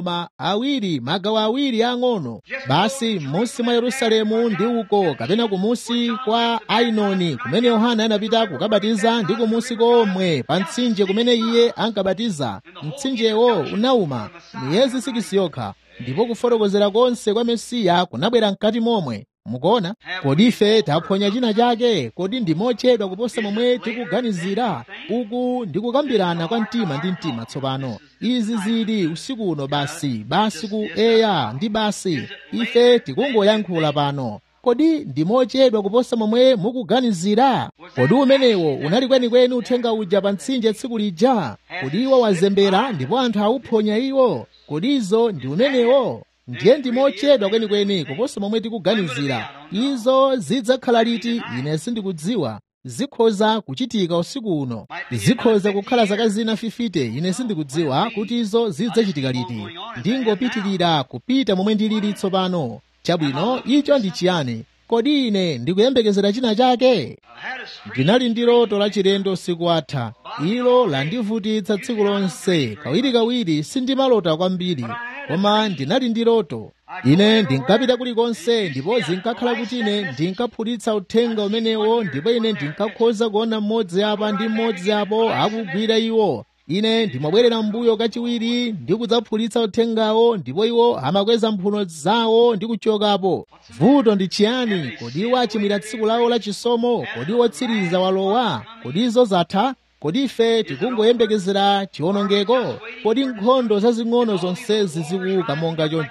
magawo awiri ang'ono. Basi m'munsi mwa Yerusalemu ndi uko, kapena kumusi kwa Ainoni kumene Yohana anapita kukabatiza, ndi kumusi komwe pa mtsinje kumene iye ankabatiza. Mtsinjewo unauma miyezi 6 yokha, ndipo kufotokozera konse kwa Mesiya kunabwera mkati momwe. Mukuona? Kodi ife taphonya china chake? Kodi ndimochedwa kuposa momwe tikuganizira? Uku ndikukambirana kwa mtima ndi mtima tsopano. Izi zili usiku uno basi ku eya ndi basi. Ife tikungoyankhula pano. Kodi ndimochedwa kuposa momwe mukuganizira? Kodi umenewo unali kwenikweni uthenga uja pa mtsinje tsiku lija? Kodi iwo wazembera ndipo anthu awuphonya iwo? Kodi izo ndi umenewo? Ndiye ndimochedwa kwenikweni kuposa momwe tikuganizira. Izo zidzakhala liti? Ine sindikudziwa. Zikhoza kuchitika usiku uno, zikhoza kukhala zaka zina 50. Ine sindikudziwa kuti izo zidzachitika liti. Ndingopitirira kupita momwe ndilili tsopano. Chabwino, icho ndi chiyani? Kodi ine ndikuyembekezera china chake? Ndinali ndi loto la chilendo usiku atha. Ilo landivutitsa tsiku lonse. Kawirikawiri sindimalota kwambiri, koma ndinali ndi loto. Ine ndinkapita kulikonse, ndipo zinkakhala kuti ine ndinkaphulitsa uthenga umenewo, ndipo ine ndinkakhoza kuona mmodzi apa ndi mmodzi apo akugwira iwo. Ine ndimabwerera mbuyo kachiwiri ndi kudzaphulitsa uthengawo, ndipo iwo amakweza mphuno zawo ndi kuchokapo. Vuto ndi chiyani? Kodi iwo achimwira tsiku lawo la chisomo? Kodi wotsiriza walowa? Kodi izo zatha? Kodi ife tikungoyembekezera chiwonongeko? Kodi nkhondo zazing'ono zonsezi zikuuka monga choncho?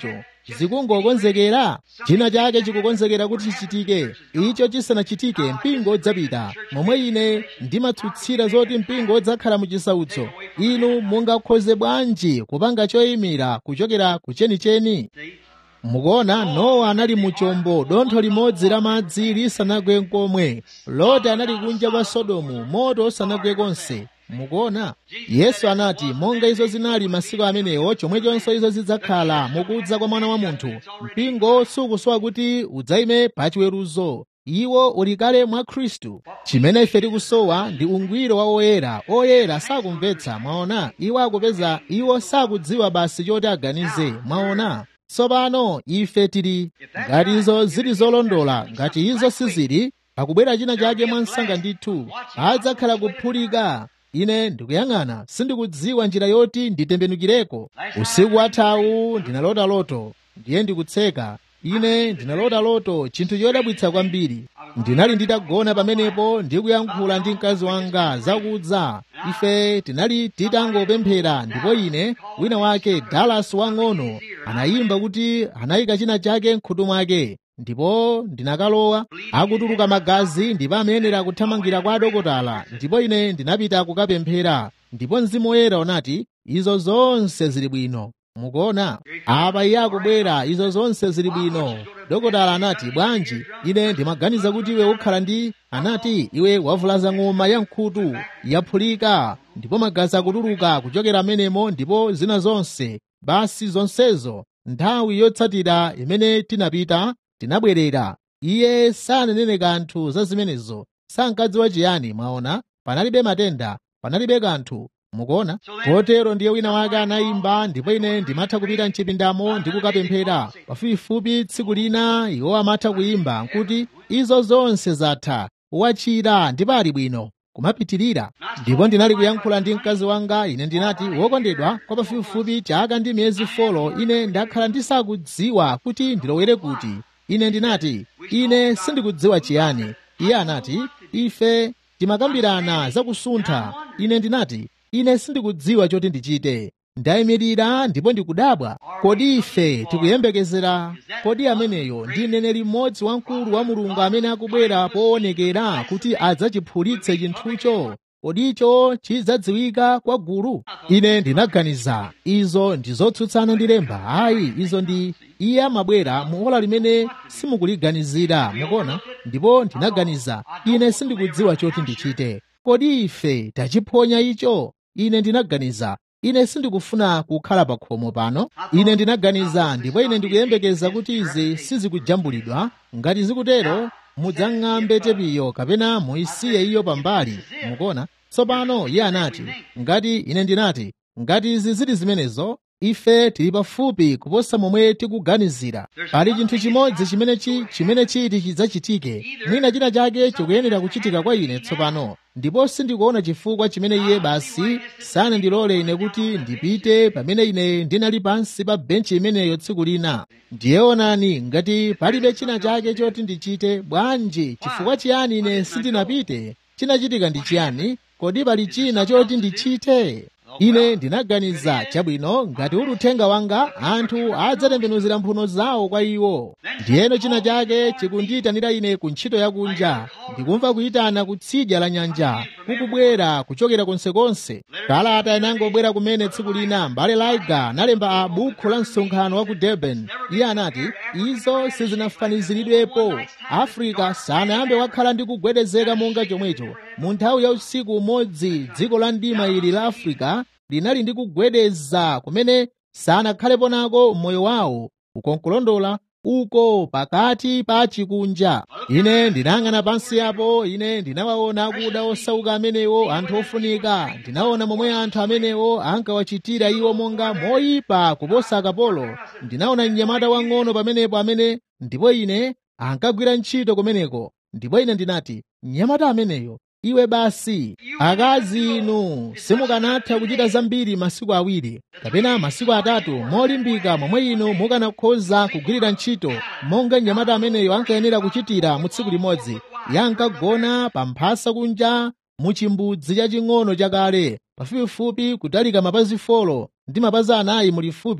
zikungokonzekera, china chake chikukonzekera kuti chichitike. Icho chisanachitike mpingo udzapita. Momwe ine ndimatsutsira zoti mpingo udzakhala mu chisautso, inu mungakhoze bwanji kupanga choyimira kuchokera ku chenicheni? Mukuona, Nowa anali mu chombo, dontho limodzi la madzi lisanagwe n'komwe. Loti anali kunja kwa Sodomu, moto usanagwe konse. Mukuona, Yesu anati monga izo zinali masiku amenewo, chomwechonso izo zidzakhala mukudza kwa Mwana wa Munthu. Mpingo sukusowa kuti udzayime pa chiweruzo, iwo uli kale mwa Khristu. Chimene ife tikusowa ndi ungwiro wa oyera. Oyera sakumvetsa, mwaona, iwo akupeza, iwo sakudziwa basi choti aganize, mwaona. Tsopano ife tili ngati izo zili zolondola, ngati izo sizili, pakubwera china chake mwansanga ndithu, adzakhala kuphulika. Ine ndikuyang'ana, sindikudziwa njira yoti nditembenukireko. Usiku wathawu ndinalota loto, ndiye ndikutseka. Ine ndinalota loto, chinthu chodabwitsa kwambiri. Ndinali nditagona pamenepo ndikuyankhula ndi mkazi wanga zakudza. Ife tinali titangopemphera, ndipo ine wina wake Dallas wang'ono anayimba kuti anayika china chake m'khutu mwake, ndipo ndinakalowa akutuluka magazi, ndipo amayenera kuthamangira kwa adokotala, ndipo ine ndinapita kukapemphera, ndipo Mzimu Woyera unati izo zonse zili bwino. Mukuona, apa iye akubwera, izo zonse zili bwino. Dokotala anati bwanji, ine ndimaganiza kuti iwe ukhala ndi, anati iwe wavulaza ng'oma ya mkhutu yaphulika, ndipo magazi akutuluka kuchokera amenemo, ndipo zina zonse. Basi zonsezo nthawi yotsatira imene tinapita tinabwerera, iye sananene kanthu za zimenezo, sankadziwa chiyani. Mwaona, panalibe matenda, panalibe kanthu. Mukuona, kotero ndiye wina wake anayimba, ndipo ine ndimatha kupita mchipindamo ndi kukapemphera. Pafupifupi tsiku lina iwo amatha kuyimba nkuti izo zonse zatha, wachira ndipo ali bwino, kumapitirira. Ndipo ndinali kuyankhula ndi mkazi wanga, ine ndinati, wokondedwa, kwa pafupifupi chaka ndi miyezi 4 ine ndakhala ndisakudziwa kuti ndilowere kuti. Ine ndinati, ine sindikudziwa chiyani. Iye anati, ife timakambirana zakusuntha. Ine ndinati, ine sindikudziwa choti ndichite. Ndayimirira ndipo ndikudabwa, kodi ife tikuyembekezera, kodi ameneyo ndi mneneri mmodzi wamkulu wa Mulungu amene akubwera poonekera kuti adzachiphulitse chinthucho? Kodi icho chidzadziwika kwa gulu? Ine ndinaganiza izo ndi zotsutsana ndi lemba. Ayi, izo ndi iye amabwera mu ola limene simukuliganizira. Mukuona, ndipo ndinaganiza ine sindikudziwa choti ndichite. Kodi ife tachiphonya icho? Ine ndinaganiza ine sindikufuna kukhala pa khomo pano. Ine ndinaganiza, ndipo ine ndikuyembekeza kuti izi sizikujambulidwa. Ngati zikutero, mudzang'ambe tepiyo kapena muyisiye iyo pambali. Mukuona, tsopano iye anati, ngati ine ndinati, ngati izi zili zimenezo, ife tili pafupi kuposa momwe tikuganizira. Pali chinthu chimodzi chimene chiti chidzachitike. Mwina china chake chikuyenera kuchitika kwa ine tsopano, ndipo sindikuona chifukwa chimene iye basi sanandilole ine kuti ndipite pamene ine ndinali pansi pa benchi imeneyo tsiku lina. Ndiye onani, ngati palibe china chake choti ndichite, bwanji chifukwa chiyani ine sindinapite? Chinachitika ndi chiyani? Kodi pali china choti ndichite? Ine ndinaganiza, chabwino, ngati uli uthenga wanga, anthu adzatembenuzira mphuno zawo kwa iwo. Ndiyeno china chake chikundiyitanira ine ku ntchito yakunja, ndikumva kuyitana kutsidya la nyanja, kukubwera kuchokera konsekonse. Kalata inangobwera kumene tsiku lina, mbale Laiga analemba buku la msonkhano wa ku Durban. Iye anati, izo sizinafaniziridwepo. Afrika sanayambe wakhala ndi kugwedezeka monga chomwecho. Mu nthawi ya usiku umodzi, dziko la mdima ili la Afrika linali ndi kugwedeza kumene sanakhalepo nako mmoyo wawo. Ukonkulondola uko pakati pa chikunja. Ine ndinang'ana pansi apo, ine ndinawaona akuda osauka amenewo, anthu ofunika. Ndinaona momwe anthu amenewo ankawachitira iwo monga moyipa kuposa akapolo. Ndinaona mnyamata wang'ono pamenepo amene, ndipo ine ankagwira ntchito kumeneko. Ndipo ine ndinati, mnyamata ameneyo, iwe basi, akazi inu simukanatha kuchita zambiri masiku awiri kapena masiku atatu molimbika momwe inu mukanakhoza kugwirira ntchito monga mnyamata ameneyo ankayenera kuchitira mu tsiku limodzi. Yankagona pa mphasa kunja mu chimbudzi chaching'ono chakale, pafupifupi kutalika mapazi 4 ndi mapazi 4 mulifupi,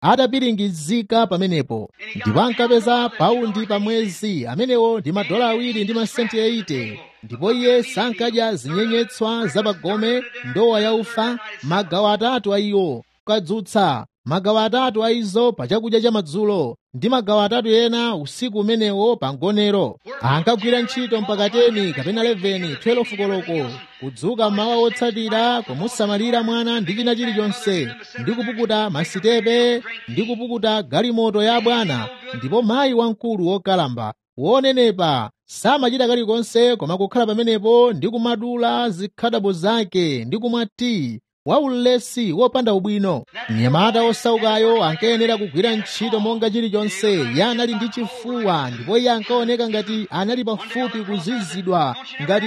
atapiringizika pamenepo, ndipo ankapeza paundi pa mwezi, amenewo ndi $2 ndi masenti 80. Ndipo iye sankadya zinyenyetswa zapagome, ndowa yaufa, magawo 3 a iwo kukadzutsa, magawo 3 a izo pa chakudya cha madzulo, ndi magawo 3 ena usiku umenewo pa ngonero. Ankagwira ntchito mpaka 10 kapena 11, 12 koloko, kudzuka mmawa wotsatira kumusamalira mwana ndi china chilichonse, ndi kupukuta masitepe ndi kupukuta galimoto ya bwana. Ndipo mayi wamkulu wokalamba wonenepa samachita kalikonse koma kukhala pamenepo ndi kumadula zikhadabo zake ndi kumwa tii waulesi wopanda ubwino. Mnyamata osaukayo ankayenera kugwira ntchito monga chilichonse. Iye anali ndi chifuwa, ndipo iye ankaoneka ngati anali pafupi kuzizidwa ngati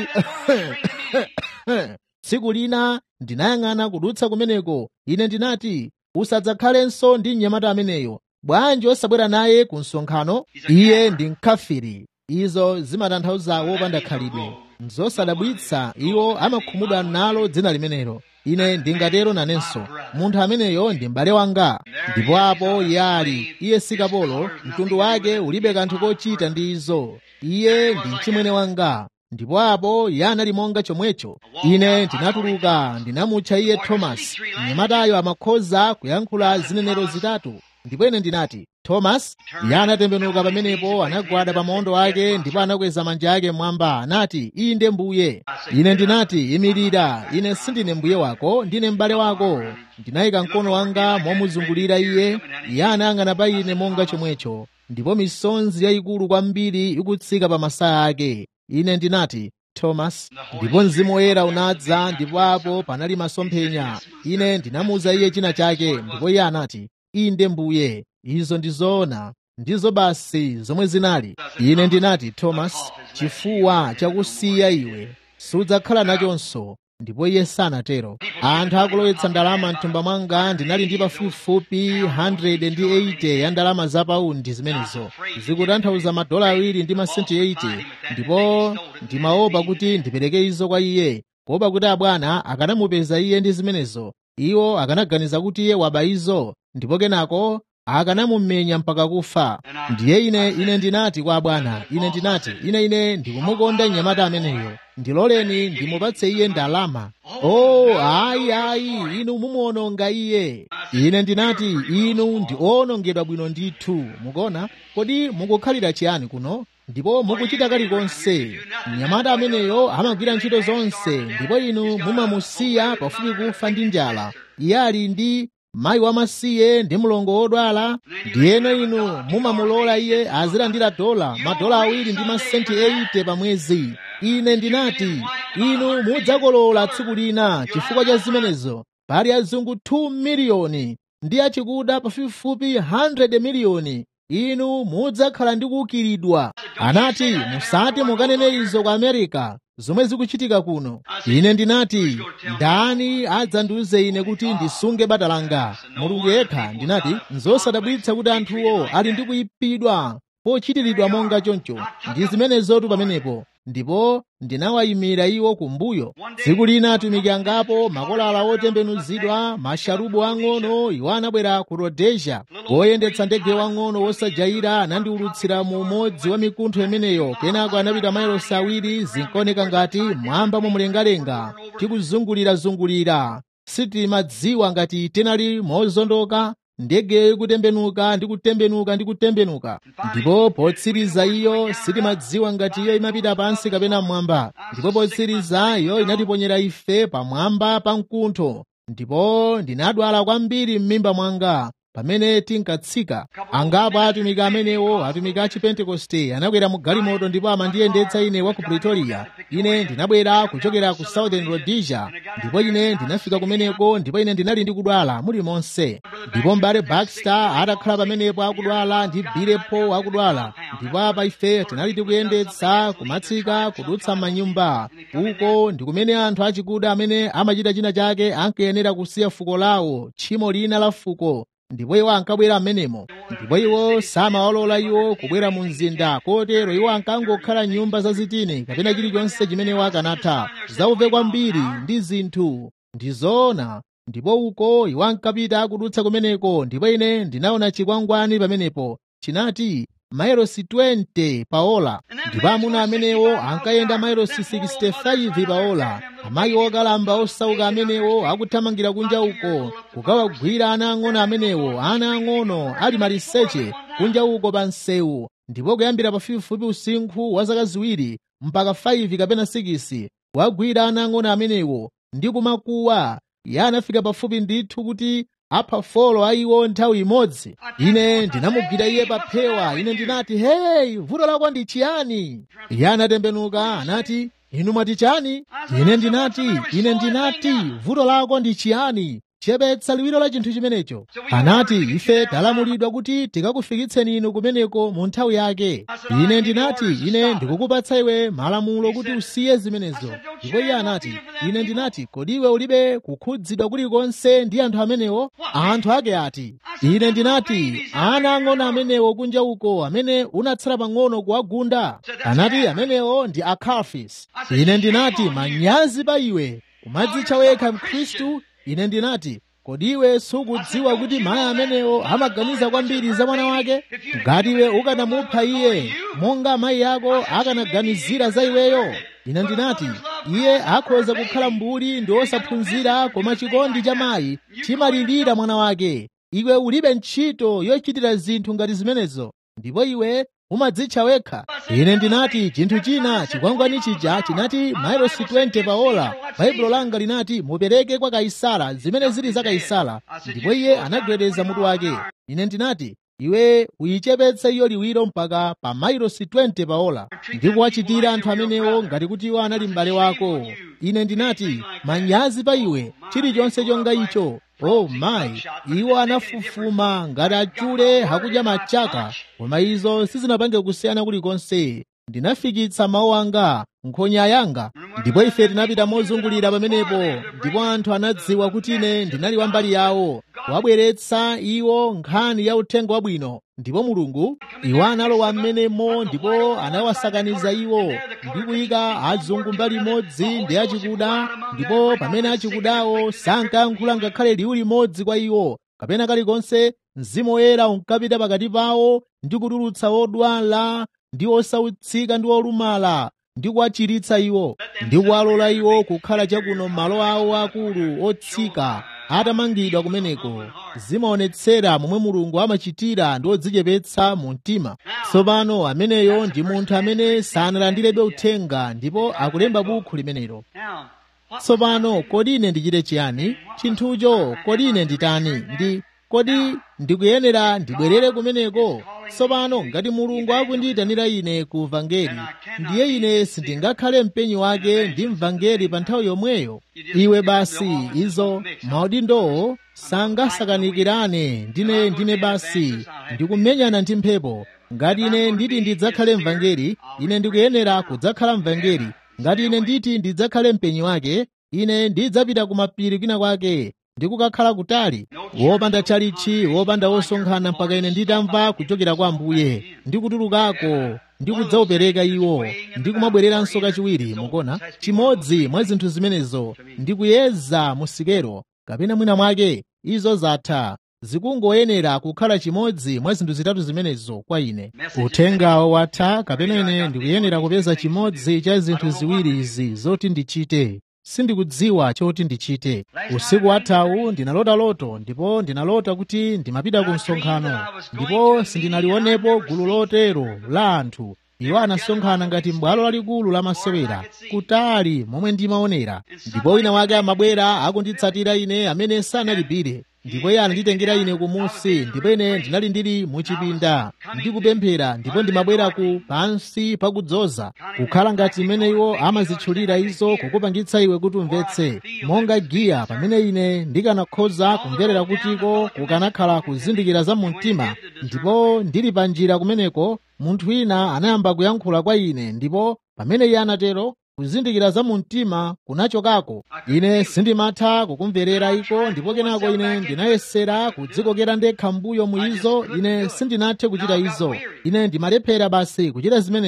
tsiku lina ndinayang'ana kudutsa kumeneko, ine ndinati, usadzakhalenso ndi mnyamata ameneyo. Bwanji osabwera naye ku msonkhano? Iye ndi mkafiri. Izo zimatanthauza wopanda khalidwe. Nzosadabwitsa iwo amakhumudwa nalo dzina limenelo. Ine ndingatero nanenso, munthu ameneyo ndi m'bale wanga. Ndipo apo iye ali, iye si kapolo, mtundu wake ulibe kanthu kochita ndi izo. Iye ndi mchimwene wanga. Ndipo apo iye anali monga chomwecho. Ine ndinatuluka, ndinamutcha iye Thomas. Mnyamatayo amakhoza kuyankhula zinenero zitatu. Ndipo ine ndinati, Thomas. Iye anatembenuka pamenepo, anagwada pa maondo ake, ndipo anakweza manja ake mmwamba, anati, inde Mbuye. Ine ndinati, imirira, ine sindine mbuye wako, ndine m'bale wako. Ndinayika mkono wanga momuzungulira iye. Iye anayang'ana pa ine monga chomwecho, ndipo misonzi yayikulu kwambiri ikutsika pa masaya ake. Ine ndinati, Thomas. Ndipo Mzimu Woyera unadza, ndipo apo panali masomphenya. Ine ndinamuwuza iye china chake, ndipo iye anati, inde Mbuye, izo ndizoona, ndizo basi zomwe zinali. Ine ndinati, Thomas, chifuwa chakusiya iwe sudzakhala nachonso. Ndipo iye sanatero. Anthu akulowetsa ndalama mthumba mwanga, ndinali ndi pafupifupi 180 ya ndalama za paundi zimenezo, zikutanthauza $2 ndi masenti 80. Ndipo ndimaopa kuti ndipereke izo kwa iye, kuopa kuti abwana akanamupeza iye ndi zimenezo. Iwo akanaganiza kuti iye waba izo, ndipo kenako akanamumenya mpaka kufa. Ndiye ine ndinati kwa bwana, ine ndikumukonda mnyamata ameneyo, ndiloleni ndimupatse iye ndalama. Ayi, inu mumuwononga iye. Ine ndinati, inu ndi owonongedwa bwino ndithu. Mukona, kodi mukukhalira chiyani kuno? Ndipo mukuchita kalikonse. Mnyamata ameneyo amagwira ntchito zonse, ndipo inu mumamusiya pafupi kufa ndi njala. Iye ali ndi mayi wamasiye ndi mlongo wodwala, ndiyeno inu mumamulola iye azilandira $2 ndi masenti 80 pa mwezi. Ine ndinati, inu mudzakolola tsiku lina chifukwa cha zimenezo. Pali azungu 2 miliyoni ndi achikuda pafupifupi 100 miliyoni. Inu mudzakhala ndi kuukiridwa. Anati, musati mukanene izo ku Amerika, zomwe zikuchitika kuno. Ine ndinati, ndani adzandiuze ine kuti ndisunge bata langa? Mulungu yekha. Ndinati, nzosadabwitsa kuti anthuwo ali ndi kuyipidwa pochitiridwa monga choncho. Ndi zimenezotu pamenepo. Ndipo ndinawayimira iwo kumbuyo. Tsiku lina atumiki angapo, makolala otembenuzidwa, masharubu ang'ono, iwo anabwera ku Rhodesia. Woyendetsa ndege wang'ono wosajaira anandiulutsira mu umodzi wa mikuntho imeneyo. Kenako anapita mailosi 2, zinkaoneka ngati mwamba momlengalenga, tikuzungulirazungulira. Sitimadziwa ngati tinali mozondoka. Ndege ikutembenuka ndi kutembenuka ndi kutembenuka. Ndipo potsiriza iyo sitimadziwa ngati iyo imapita pansi kapena mmwamba. Ndipo potsiriza iyo inatiponyera ife pamwamba pa mkuntho. Ndipo ndinadwala kwambiri m'mimba mwanga pamene tinkatsika. Angapo atumiki amenewo, atumiki a Chipentekoste, anakwera mu galimoto ndipo amandiyendetsa ine wa ku Pretoria. Ine ndinabwera kuchokera ku Southern Rhodesia, ndipo ine ndinafika kumeneko, ndipo ine ndinali ndi kudwala muli monse. Ndipo m'bale Baxter atakhala pamenepo akudwala ndi Billy Paul akudwala. Ndipo apa ife tinali tikuyendetsa kumatsika kudutsa manyumba. Uko ndi kumene anthu achikuda amene amachita china chake ankayenera kusiya fuko lawo, tchimo lina la fuko. Ndipo iwo ankabwera amenemo. Ndipo iwo samawalola iwo kubwera mu mzinda, kotero iwo ankangokhala nyumba zazitini kapena chilichonse chimene akanatha. Zauve kwambiri ndi zinthu ndizoona. ndipo uko iwo ankapita akudutsa kumeneko, ndipo ine ndinaona chikwangwani pamenepo chinati mailosi 20 pa ola, ndipo amuna amenewo ankayenda mailosi 65 pa ola. Amayi okalamba osauka amenewo akuthamangira kunja uko kukawagwira ana ang'ono amenewo, ana ang'ono ali maliseche kunja uko pa msewu, ndipo kuyambira pafupifupi usinkhu wa zaka ziwiri mpaka 5 kapena 6 wagwira ana ang'ono amenewo ndi kumakuwa. Iye anafika pafupi ndithu kuti apha 4 a iwo nthawi imodzi. Ine ndinamugwira iye pa phewa. Ine ndinati, hey, vuto lako ndi chiyani? Iye anatembenuka anati, inu mwati chani? Ine ndinati vuto lako ndi chiyani? Chepetsa liwiro la chinthu chimenecho. Anati, ife talamulidwa kuti tikakufikitseni inu kumeneko mu nthawi yake. Ine ndinati, ine ndikukupatsa iwe malamulo kuti usiye zimenezo. Ndipo iye anati, ine ndinati, kodi iwe ulibe kukhudzidwa kulikonse ndi anthu amenewo? Anthu ake ati. Ine ndinati, ana ang'ono amenewo kunja uko amene unatsala pang'ono kuwagunda. Anati, amenewo ndi aKalfis. Ine ndinati, manyazi pa iwe kumadzitcha wekha Mkhristu. Ine ndinati, kodi iwe sukudziwa kuti mayi amenewo amaganiza kwambiri za mwana wake? Ngati iwe ukanamupha iye monga amayi ako akanaganizira za iweyo. Ine ndinati, iye akhoza kukhala mbuli ndi osaphunzira, koma chikondi cha mayi chimalirira mwana wake. Iwe ulibe ntchito yochitira zinthu ngati zimenezo, ndipo iwe umadzitcha wekha. Ine ndinati, chinthu china chikwangwani chija chinati mailosi 20 pa ola. Baibulo langa linati mupereke kwa Kaisara zimene zili za Kaisara. Ndipo iye anagwedeza mutu wake. Ine ndinati, iwe uyichepetse iyo liwiro mpaka pa mailosi 20 pa ola, ndi kuwachitira anthu amenewo ngati kuti iwo anali m'bale wako. Ine ndinati, manyazi pa iwe, chilichonse chonga icho. Oh mayi, iwo anafufuma ngati achule hakudya machaka, koma izo sizinapange kusiyana kulikonse. Ndinafikitsa mawu anga, nkhonya yanga, ndipo ife tinapita mozungulira pamenepo, ndipo anthu anadziwa kuti ine ndinali wambali yawo, wabweretsa iwo nkhani ya uthenga wabwino. Ndipo Mulungu, iwo analowa m'menemo ndipo anawasakaniza iwo ndi kuyika azungu mbali imodzi ndi achikuda, ndipo pamene achikudawo sankayankhula ngakhale liwu limodzi kwa iwo kapena kalikonse, Mzimu Woyera unkapita pakati pawo ndi kutulutsa odwala ndi osautsika ndi olumala ndi kuwachiritsa iwo ndi kuwalola iwo kukhala chakuno malo awo akulu otsika atamangidwa kumeneko. Zimaonetsera momwe Mulungu amachitira ndi odzichepetsa mu mtima. Tsopano ameneyo ndi munthu amene sanalandirebe uthenga ndipo akulemba buku limenelo. Tsopano kodi ine ndichite chiyani? Chinthucho kodi ine nditani? Kodi ndikuyenera ndibwerere kumeneko? Tsopano ngati Mulungu akundiyitanira ine ku vangeli, ndiye ine sindingakhale mpenyi wake ndi mvangeli pa nthawi yomweyo. Iwe basi izo maudindowo sangasakanikirane ndine basi ndikumenyana ndi mphepo. Ngati ine nditi ndidzakhale mvangeli, ine ndikuyenera kudzakhala mvangeli. Ngati ine nditi ndidzakhale mpenyi wake, ine ndidzapita kumapiri kwina kwake ndikukakhala kutali, wopanda chalichi, wopanda wosonkhana, mpaka ine nditamva kuchokera kwa Ambuye ndikutulukako ndikudzaupereka iwo ndikumabwereranso kachiwiri. Mukona chimodzi mwa zinthu zimenezo ndikuyeza musikero kapena mwina mwake izo zatha. Zikungoyenera kukhala chimodzi mwa zinthu zitatu zimenezo kwa ine. Uthengawo watha, kapena ine ndikuyenera kupeza chimodzi cha zinthu ziwiri izi zoti ndichite. Sindikudziwa choti ndichite. Usiku wathawu ndinalota loto, ndipo ndinalota kuti ndimapita ku msonkhano, ndipo sindinalionepo gulu lotero la anthu. Iwo anasonkhana ngati m'bwalo lalikulu la masewera kutali momwe ndimaonera, ndipo wina wake amabwera akunditsatira ine amene sanalipire, ndipo iye ananditengera ine kumusi, ndipo ine ndinali ndili muchipinda ndikupemphera, ndipo ndimabwera ku pansi pakudzoza, kukhala ngati imene iwo amazitchulira izo, kukupangitsa iwe kuti umvetse monga giya, pamene ine ndikanakhoza kumverera kutiko kukanakhala kuzindikira za mumtima. Ndipo ndili pa njira kumeneko, munthu wina anayamba kuyankhula kwa ine, ndipo pamene iye anatero, kuzindikira za mumtima kunachokako. Ine sindimatha kukumverera iko, ndipo kenako ine ndinayesera kudzikokera ndekha mbuyo mu izo. Ine sindinathe kuchita izo. Ine ndimalephera basi kuchita zimenezo.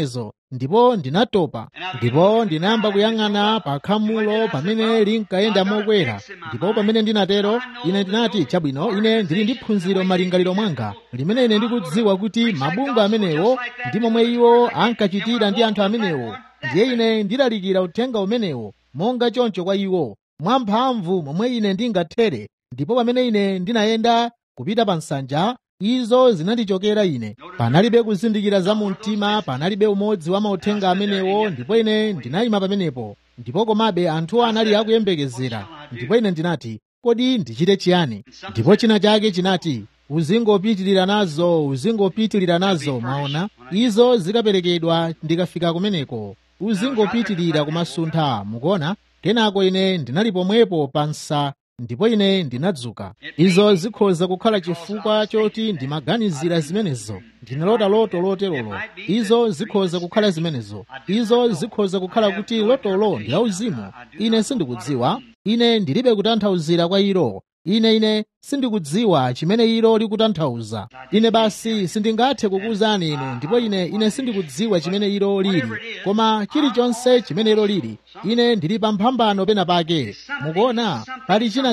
ndipo ndinatopa, ndipo ndinayamba kuyang'ana pa khamulo pamene linkayenda mokwera. Ndipo pamene ndinatero, ine ndinati, chabwino, ine ndili ndi phunziro m'malingaliro mwanga limene ine ndikudziwa kuti mabungwe amenewo ndi momwe iwo ankachitira ndi anthu amenewo, ndiye ine ndilalikira uthenga umenewo monga choncho kwa iwo mwamphamvu momwe ine ndingathere. Ndipo pamene ine ndinayenda kupita pa nsanja, izo zinandichokera ine. Panalibe kuzindikira za mu mtima, panalibe umodzi wa mauthenga amenewo. Ndipo ine ndinayima pamenepo, ndipo komabe anthu anali akuyembekezera. Ndipo ine ndinati, kodi ndichite chiyani? Ndipo china chake chinati, uzingopitirira nazo, maona izo zikaperekedwa ndikafika kumeneko, uzingopitirira kumasuntha, mukuona. Kenako ine ndinali pomwepo pansa, ndipo ine ndinadzuka. Izo zikhoza kukhala chifukwa choti ndimaganizira zimenezo, ndinalota loto loterolo. Izo zikhoza kukhala zimenezo. Izo zikhoza kukhala kuti lotolo ndi auzimu. Ine sindikudziwa. Ine ndilibe kutanthauzira kwa ilo. Ine sindikudziwa chimene ilo likutanthauza. Ine basi sindingathe kukuwuzani inu, ndipo ine sindikudziwa chimene ilo lili. Koma chilichonse chimene ilo lili, ine ndili pa mphambano pena pake. Mukuona, pali china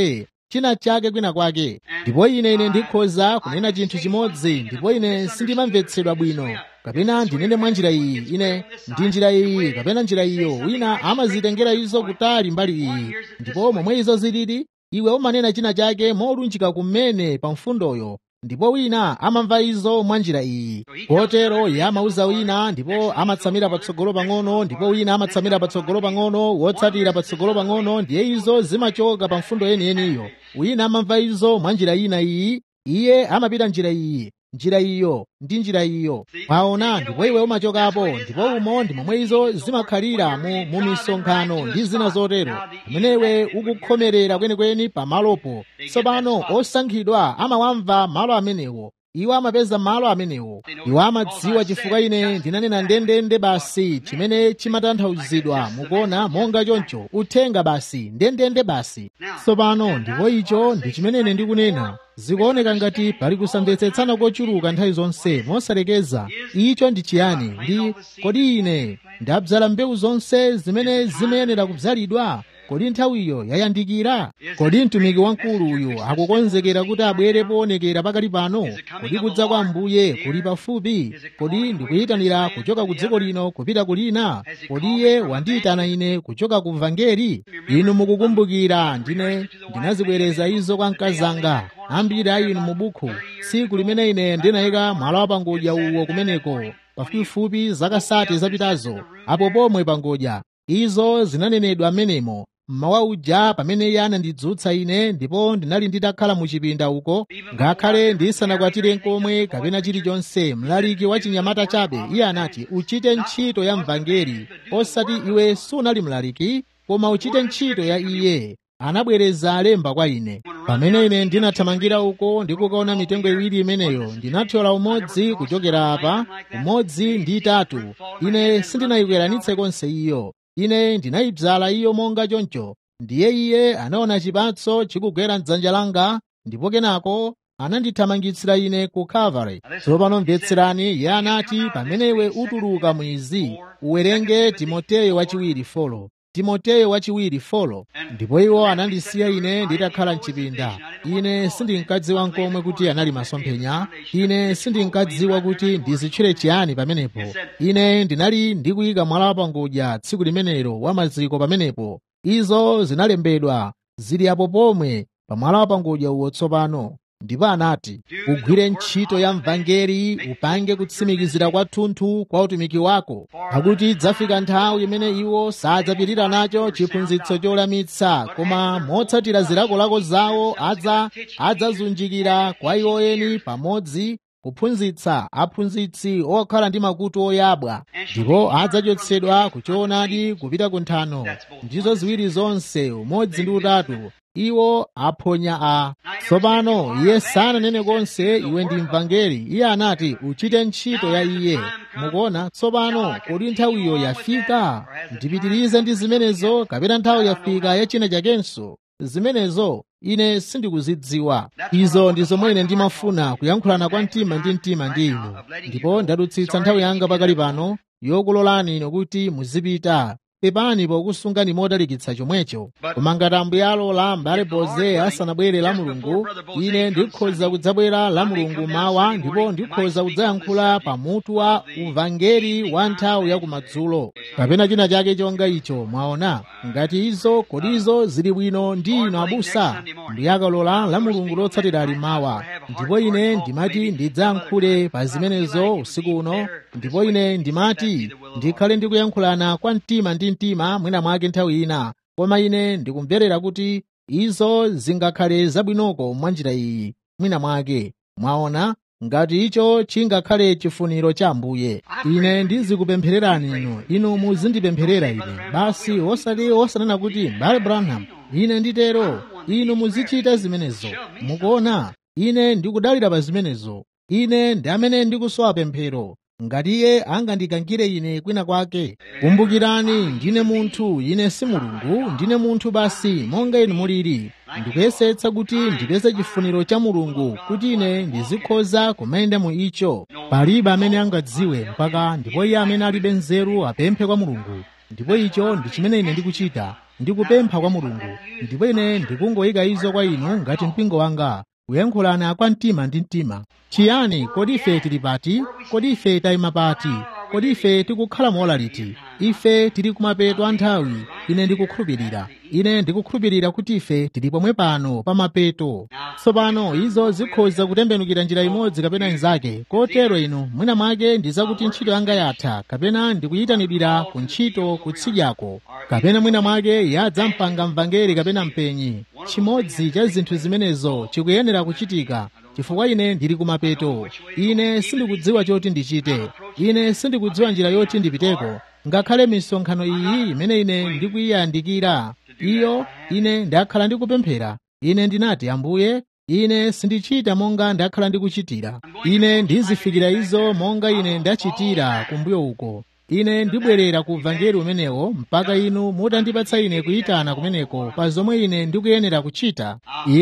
chake kwina kwake. Ndipo ine ndikhoza kunena chinthu chimodzi, ndipo ine sindimamvetsedwa bwino. Kapena ndinene mwa njira iyi, ine ndi njira iyi, kapena njira iyo. Wina amazitengera izo kutali mbali iyi. Ndipo momwe izo zilili, iwe umanena china chake molunjika kumene pa mfundoyo, ndipo wina amamva izo mwa njira iyi. Kotero iye amauza wina, ndipo amatsamira patsogolo pang'ono, ndipo wina amatsamira patsogolo pang'ono, wotsatira patsogolo pang'ono, ndiye izo zimachoka pa mfundo yeniyeniyo. Wina amamva izo mwa njira ina iyi, iye amapita njira iyi, njira iyo ndi njira iyo. Waona, ndipo iwe umachokapo. Ndipo umo ndi momwe izo zimakhalira mu misonkhano ndi zina zotero, pamene iwe ukukhomerera kwenikweni pa malopo. Tsopano osankhidwa amawamva malo amenewo, iwo amapeza malo amenewo. Iwo amadziwa chifukwa ine ndinanena ndendende basi chimene chimatanthauzidwa. Mukuona, monga choncho uthenga basi ndendende basi. Tsopano ndipo icho ndi chimene ine ndikunena. Zikuoneka ngati pali kusamvetsetsana kochuluka nthawi zonse mosalekeza. Icho ndi chiyani? Ndi kodi ine ndabzala mbewu zonse zimene zimayenera kubzalidwa? Kodi nthawiyo yayandikira? Kodi mtumiki wamkulu uyu akukonzekera kuti abwere poonekera pakali pano? Kodi kudza kwa Ambuye kuli pafupi? Kodi ndikuyitanira kuchoka ku dziko lino kupita kulina? Kodi iye wandiyitana ine kuchoka ku vangeli? Inu mukukumbukira ndinazibwereza izo kwa mkazanga. Ambiri a inu mu buku, tsiku limene ine ndinayika mwala wa pangodya uwo kumeneko pafupifupi zaka 30 zapitazo, apo pomwe pangodya. Izo zinanenedwa amenemo mmawa uja pamene iye anandidzutsa ine, ndipo ndinali nditakhala mu chipinda uko, ngakhale ndisanakwatire nkomwe kapena chilichonse, mlaliki wa chinyamata chabe. Iye anati, uchite ntchito ya mvangeli, osati iwe sunali mlaliki, koma uchite ntchito ya iye. Anabwereza alemba kwa ine. Pamene ine ndinathamangira uko ndikukaona mitengo iwiri imeneyo, ndinathyola umodzi kuchokera apa, umodzi ndi itatu. Ine sindinayikweranitse konse iyo. Ine ndinayibzala iyo monga choncho. Ndiye iye anaona chipatso chikugwera m'dzanja langa, ndipo kenako anandithamangitsira ine ku Calvary. Tsopano mvetserani, iye anati, pamene iwe utuluka mwizi, uwerenge Timoteyo wachiwiri 4. Timoteyo wachiwiri 4. Ndipo iwo anandisiya ine nditakhala mchipinda. Ine sindinkadziwa nkomwe kuti anali masomphenya. Ine sindinkadziwa kuti ndizitchere chiyani pamenepo. Ine ndinali ndikuyika mwala wa pangodya tsiku limenelo wa maziko pamenepo. Izo zinalembedwa, zili apo pomwe pa mwala wa pangodya uwo tsopano. Ndipo anati, ugwire ntchito ya mvangeli, upange kutsimikizira kwathunthu kwa utumiki wako, pakuti idzafika nthawi imene iwo sadzapirira nacho chiphunzitso cholamitsa, koma motsatira zilakolako zawo adzazunjikira kwa iwo eni pamodzi kuphunzitsa aphunzitsi okhala ndi makutu oyabwa, ndipo adzachotsedwa kuchoonadi kupita ku nthano. Ndizo ziwiri zonse, umodzi ndi utatu. Iwo aphonya a. Tsopano iye sananene konse iwe ndi mvangeli. Iye anati uchite ntchito ya iye. Mukuona, tsopano kodi nthawiyo yafika? Ndipitirize ndi zimenezo kapena nthawi yafika ya china chakenso? Zimenezo ine sindikuzidziwa. Izo ndi zomwe ine ndimafuna kuyankhulana kwa mtima ndi mtima ndi inu. Ndipo ndadutsitsa nthawi yanga pakali pano. yokulolani inu kuti muzipita. Pepani pokusungani motalikitsa chomwecho. Koma ngati Ambuye alola m'bale Boze asanabwere la Mulungu, ine ndikhoza kudzabwera la Mulungu mawa ndipo ndikhoza kudzayankhula pamutu wa uvangeli wa nthawi yakumadzulo kapena china chake chonga icho. Mwaona ngati izo kodizo zili bwino ndi inu abusa. Ambuye akalola la Mulungu lotsatira ali mawa, ndipo ine ndimati ndidzayankhule pa zimenezo usiku uno, ndipo ine ndimati ndikhale ndikuyankhulana kwa mtima ndi mtima mwina mwake nthawi ina, koma ine ndikumverera kuti izo zingakhale zabwinoko mwa njira iyi mwina mwake. Mwaona ngati icho chingakhale chifuniro cha Ambuye. Ine ndizikupemphererani inu muzindipempherera ine basi, osanena kuti m'bale Branham ine nditero. Inu muzichita zimenezo. Mukuona ine ndikudalira pa zimenezo. Ine ndi amene ndikusowa pemphero. Ngati Iye angandikangire ine kwina kwake. Kumbukirani, ndine munthu, ine si Mulungu. Ndine munthu basi monga inu muliri. Ndikuyesetsa kuti ndipeze chifuniro cha Mulungu kuti ine ndizikhoza kumayenda mu icho. Palibe amene angadziwe mpaka ndipo iye amene alibe nzeru apemphe kwa Mulungu. Ndipo icho ndi chimene ine ndikuchita, ndikupempha kwa Mulungu. Ndipo ine ndikungoyika izo kwa inu ngati mpingo wanga, kuyankhulana kwa mtima ndi mtima. Chiyani? Kodi ife tili pati? Kodi ife tayima pati? Kodi ife tikukhala mola liti? Ife tili kumapeto a nthawi. Ine ndikukhulupirira kuti ife tili pomwe pano pa mapeto. Tsopano izo zikhoza kutembenukira njira imodzi kapena inzake. Kotero inu mwina mwake ndi zakuti ntchito yanga yatha, kapena ndikuyitanidwira ku ntchito kutsidyako, kapena mwina mwake yadzampanga mvangeli kapena mpenyi. Chimodzi cha zinthu zimenezo chikuyenera kuchitika, chifukwa ine ndili kumapeto. Ine sindikudziwa choti ndichite. Ine sindikudziwa njira yoti ndipiteko. Ngakhale misonkhano iyi imene ine ndikuyiyandikira iyo, ine ndakhala ndikupemphera. Ine ndinati, Ambuye, ine sindichita monga ndakhala ndikuchitira. Ine ndizifikira izo monga ine ndachitira kumbuyo uko. Ine ndibwerera ku uvangeli umenewo mpaka inu mutandipatsa ine kuyitana kumeneko pa zomwe ine ndikuyenera kuchita.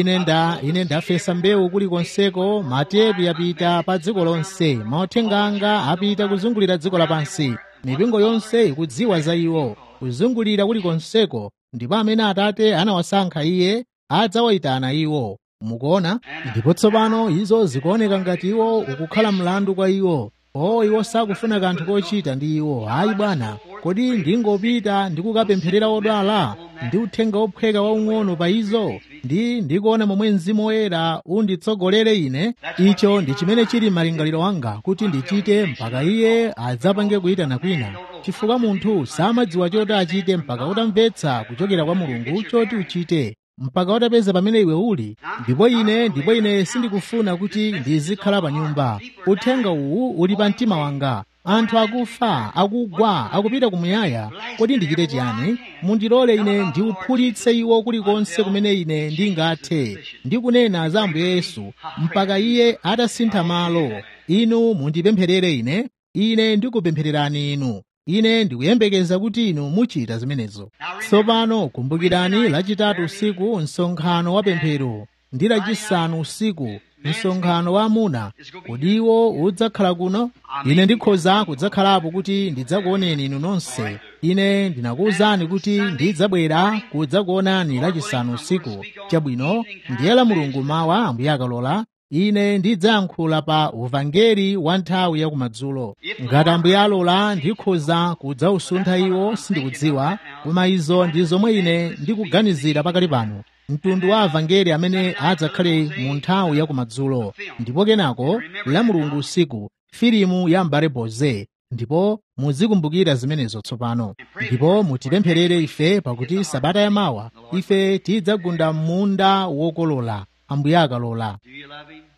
Ine ndafesa mbewu kulikonseko, matepi yapita pa dziko lonse, mauthenga anga apita kuzungulira dziko lapansi. Mipingo yonse ikudziwa za iwo, kuzungulira kulikonseko, ndipo amene Atate anawasankha Iye adzawayitana iwo. Mukuona? Ndipo tsopano izo zikuoneka ngati iwo ukukhala mlandu kwa iwo. Iwo sakufuna kanthu kochita ndi iwo. Ayi bwana, kodi ndingopita ndikukapempherera odwala ndi uthenga ophweka waung'ono pa izo, ndikuona momwe Mzimu Woyera unditsogolere ine? Icho ndi chimene chili malingaliro anga kuti ndichite mpaka Iye adzapange kuyitana kwina, chifukwa munthu samadziwa choti achite mpaka utamvetsa kuchokera kwa Mulungu choti uchite, mpaka utapeza pamene iwe uli. Ndipo ine sindikufuna kuti ndizikhala pa nyumba. Uthenga uwu uli pa mtima wanga. Anthu akufa, akugwa, akupita kumuyaya. Kodi ndichite chiyani? Mundilole ine ndiuphulitse iwo kulikonse kumene ine ndingathe, ndikunena za Ambuye Yesu mpaka Iye atasintha malo. Inu mundipempherere ine ndikupemphererani inu. Ine ndikuyembekeza kuti inu muchita zimenezo. Tsopano kumbukirani, lachitatu usiku msonkhano wa pemphero, ndi lachisanu usiku msonkhano wa amuna. Kodi iwo udzakhala kuno? Ine ndikhoza kudzakhalapo kuti ndidzakuoneni inu nonse. Ine ndinakuwuzani kuti ndidzabwera kudzakuonani lachisanu usiku. Chabwino, ndiye la Mulungu mawa, Ambuye akalola, ine ndidzayankhula pa uvangeli wa nthawi yakumadzulo. Ngati Ambuye alola ndikhoza kudzausuntha iwo, sindikudziwa, koma izo ndi zomwe ine ndikuganizira pakali pano, mtundu wa avangeli amene adzakhale mu nthawi yakumadzulo. Ndipo kenako la Mulungu usiku, filimu ya m'bale Boze. Ndipo muzikumbukira zimenezo tsopano. Ndipo mutipempherere ife, pakuti sabata yamawa ife tidzagunda munda wokolola, Ambuye akalola. Do you love Him?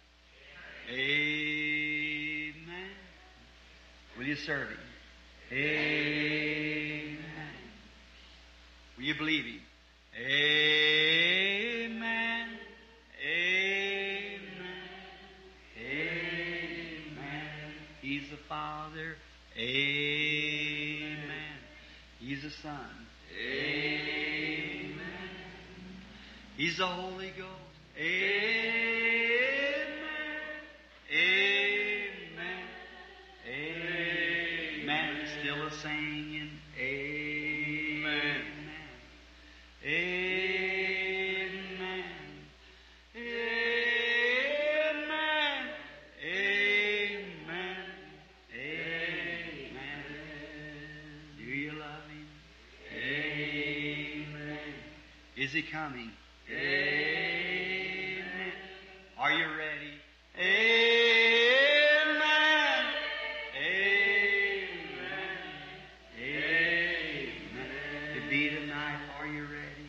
Amen. Will you serve Him? Amen. Will you believe Him? Amen. Amen. Amen. He's the Father. Amen. He's the Son. Amen. He's the Holy Ghost. Amen. Amen. Amen. still a singing, amen. Amen. Amen. Amen. Amen. Do you love Him? Amen. Is He coming? Amen. Are you ready? Amen. Amen. Amen. To be tonight, are you ready?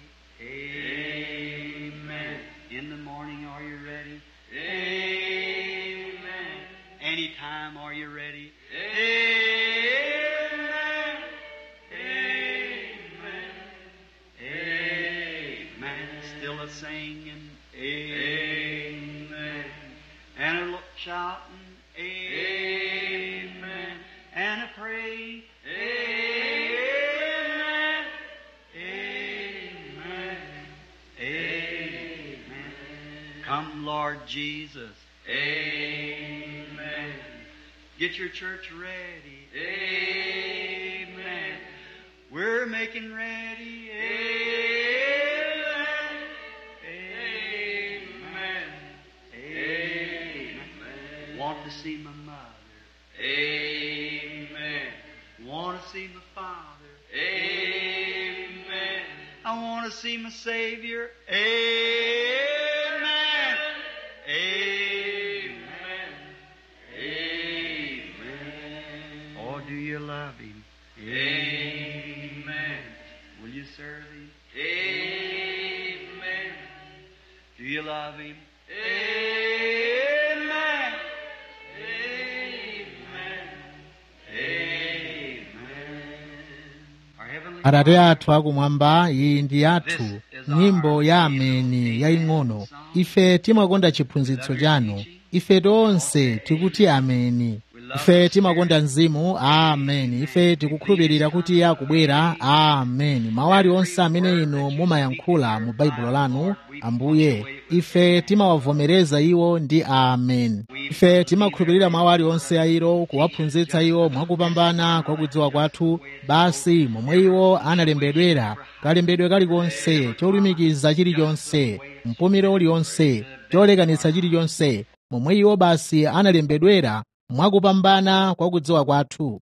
Amen. In the morning, are you ready? Amen. Anytime, are you ready? Amen. Amen. Amen. Still a singing, amen. And a shouting, amen. And a praying, amen. Amen. Amen. Come, Lord Jesus. Amen. Get your church ready. Amen. We're making ready. Amen. Amen. Amen. Want to see my mother. Amen. Want to see my father. Amen. I want to see my Savior. Amen. Amen. Amen. Oh, do you love Him? Amen. Will you serve Him? Amen. Do you love Him? Amen. Amen. Amen. Our heavenly Atate athu akumwamba, iyi ndi yathu nyimbo ya ameni yaying'ono. Ife timakonda chiphunzitso chanu. Ife tonse tikuti ameni. Ife timakonda mzimu, ameni. Ife tikukhulupirira kuti akubwera, ameni. Mawu aliwonse amene inu mumayankhula mu baibulo lanu, Ambuye, ife timawavomereza iwo ndi ameni. Ife timakhulupirira mawu aliwonse a ilo, kuwaphunzitsa iwo mwakupambana kwa kudziwa kwathu, basi momwe iwo analembedwera, kalembedwe kalikonse, cholumikiza chilichonse, mpumiro uliwonse, cholekanitsa chilichonse, momwe iwo basi analembedwera mwakupambana kwa kudziwa kwathu.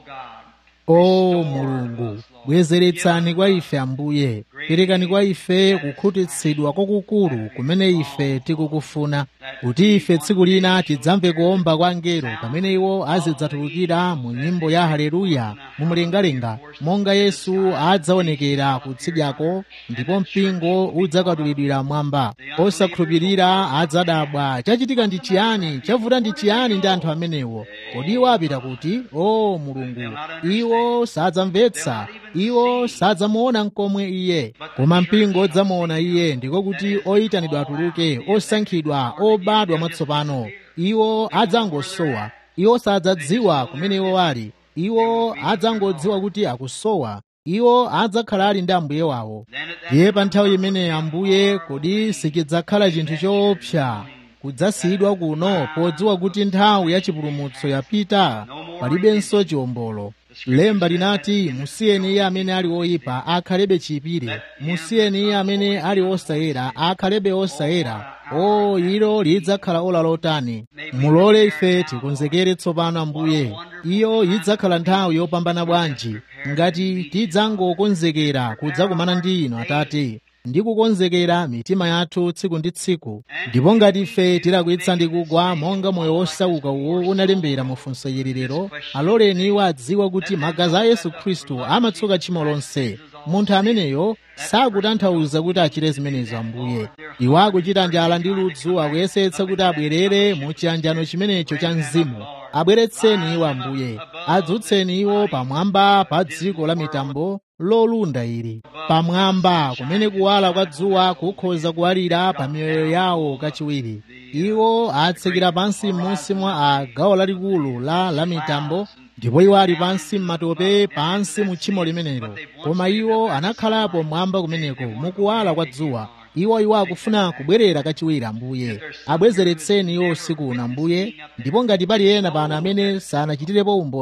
O Mulungu, bwezeretsani kwa ife Ambuye, perekani kwa ife kukhutitsidwa kwakukulu kumene ife tikukufuna, kuti ife tsiku lina tidzamve kuomba kwa angelo pamene iwo azidzatulukira mu nyimbo ya haleluya mumlengalenga, monga Yesu adzaonekera kutsidyako ndipo mpingo udzakatulidwira mwamba. Osakhulupirira adzadabwa, chachitika ndi chiyani, chavuta ndi chiyani ndi anthu amenewo? Kodi iwo apita kuti? O Mulungu, iwo sadzamvetsa, iwo sadzamuona n'komwe Iye, koma mpingo udzamuona Iye, ndiko kuti oyitanidwa atuluke, osankhidwa, obadwa mwatsopano. Iwo adzangosowa, iwo sadzadziwa kumene iwo ali, iwo adzangodziwa kuti akusowa, iwo adzakhala ali ndi Ambuye wawo. Ndiye pa nthawi imene Ambuye, kodi sichidzakhala chinthu choopsa kudzasiyidwa kuno podziwa kuti nthawi ya chipulumutso yapita, palibenso chiwombolo. Lemba linati, musiyeni iye amene ali oyipa akhalebe chiyipire, musiyeni iye amene ali osayera akhalebe osayera. O, ilo lidzakhala ola lotani! Mulole ife tikonzekere tsopano Ambuye. Iyo idzakhala nthawi yopambana bwanji ngati tidzangokonzekera kudzakumana ndi Inu Atate, ndi kukonzekera mitima yathu tsiku ndi tsiku. Ndipo ngati ife tilakwitsa ndi kugwa monga moyo wosauka uwo unalembera mu funso ili lero, aloleni iwo adziwa kuti magazi a Yesu Khristu amatsuka tchimo lonse. Munthu ameneyo sakutanthauza kuti achite zimenezo Ambuye. Iwo akuchita njala ndi ludzu, akuyesetsa kuti abwerere mu chiyanjano chimenecho cha mzimu. Abweretseni iwo Ambuye, adzutseni iwo pamwamba pa dziko la mitambo lolunda ili, pamwamba kumene kuwala kwa dzuwa kukhoza kuwalira pa miyoyo yawo kachiwiri. Iwo atsekera pansi m'munsi mwa gawo lalikulu la mitambo, ndipo iwo ali pansi m'matope, pansi mu tchimo limenelo, koma iwo anakhalapo mwamba kumeneko mukuwala kwa dzuwa. Iwo akufuna kubwerera kachiwiri Ambuye. Abwezeretseni iwo usiku uno Ambuye, ndipo ngati pali ena pano amene sanachitirepo umboni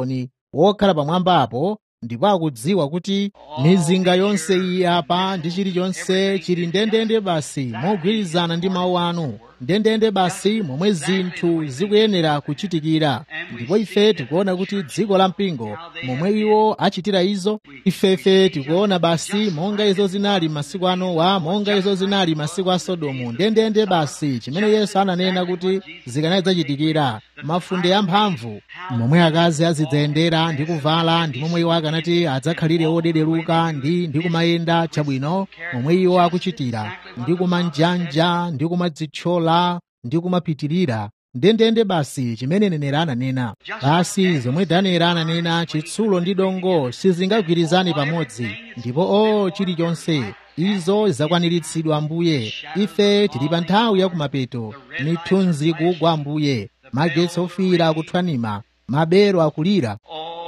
wokhala pamwamba apo ndipo akudziwa kuti mizinga yonse iyi apa ndi chilichonse chili ndendende basi mogwirizana ndi mawu anu, ndendende basi momwe zinthu zikuyenera kuchitikira. Ndipo ife tikuona kuti dziko la mpingo momwe iwo achitira izo, ifefe tikuona basi monga izo zinali masiku a Nowa, monga izo zinali masiku a Sodomu, ndendende basi chimene Yesu ananena kuti zikanadzachitikira. Mafunde amphamvu momwe akazi azidzayendera ndi kuvala, ndi momwe iwo akanati adzakhalire odederuka ndi kumayenda chabwino, momwe iwo akuchitira ndi kumanjanja ndi kumadzitchola ndi kumapitirira, ndendende basi chimene nenera ananena. Basi zomwe Danieli ananena, chitsulo ndi dongo sizingagwirizane pamodzi, ndipo chilichonse izo zakwaniritsidwa Ambuye. Ife tili pa nthawi ya kumapeto, mithunzi kugwa Ambuye, magetsi ofiira akuthwanima, mabero akulira.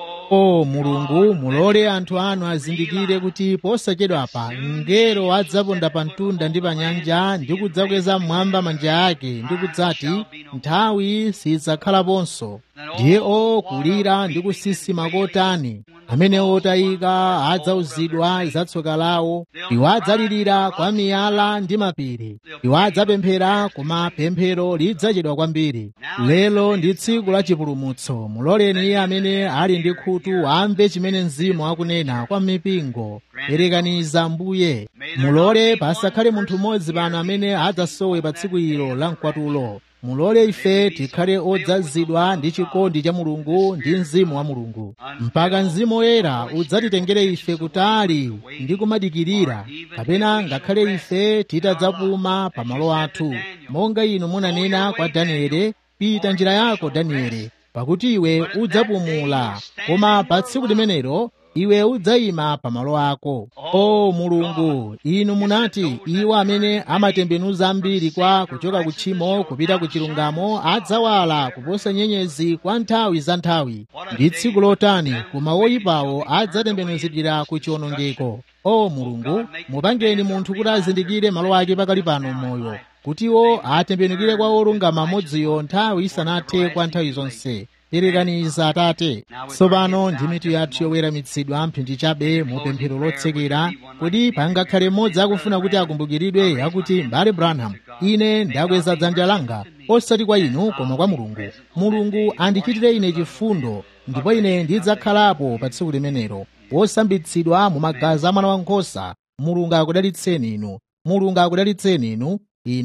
Mulungu mulole anthu anu azindikire kuti posachedwapa mngelo adzaponda pa mtunda ndi pa nyanja ndi kudzakweza mmwamba manja ake ndi kudzati nthawi sidzakhalaponso. Ndiye kulira ndi kusisima kotani amene otayika adzauzidwa za tsoka lawo. Iwo adzalirira kwa miyala ndi mapiri, iwo adzapemphera koma pemphero lidzachedwa kwambiri. Lero ndi tsiku la chipulumutso. Muloleni iye amene ali ndi khutu amve chimene Mzimu akunena kwa mipingo. Perekaniza Ambuye, mulole pasakhale munthu mmodzi pano amene adzasowe pa tsiku ilo la mkwatulo. Mulole ife tikhale odzazidwa ndi chikondi cha Mulungu ndi Mzimu wa Mulungu, mpaka Mzimu Woyera udzatitengere ife kutali ndi kumadikirira, kapena ngakhale ife titadzapuma pa malo athu, monga inu munanena kwa Danieli, pita njira yako Danieli, pakuti iwe udzapumula, koma pa tsiku limenelo iwe udzayima pa malo ako. Mulungu, inu munati iwo amene amatembenuza ambiri kwa kuchoka ku tchimo kupita ku chilungamo adzawala kuposa nyenyezi kwa nthawi za nthawi. Ndi tsiku lotani koma woyipawo adzatembenuzidwira ku chiwonongeko. Mulungu, mupangeni munthu kuti azindikire malo ake pakali pano m'moyo, kutiwo atembenukire kwa olungama modziyo nthawi isanathe kwa nthawi zonse. Perekaniza Atate. Tsopano ndi mitu yathu yoweramitsidwa mphindi chabe mu pemphero lotsekera, kuti pangakhale mmodzi akufuna kuti akumbukiridwe akuti, m'bale Branham, ine ndakweza dzanja langa osati kwa inu koma kwa Mulungu. Mulungu andichitire ine chifundo, ndipo ine ndidzakhalapo pa tsiku limenelo wosambitsidwa mu magazi a Mwana Wankhosa. Mulungu akudalitseni inu. Mulungu akudalitseni inu.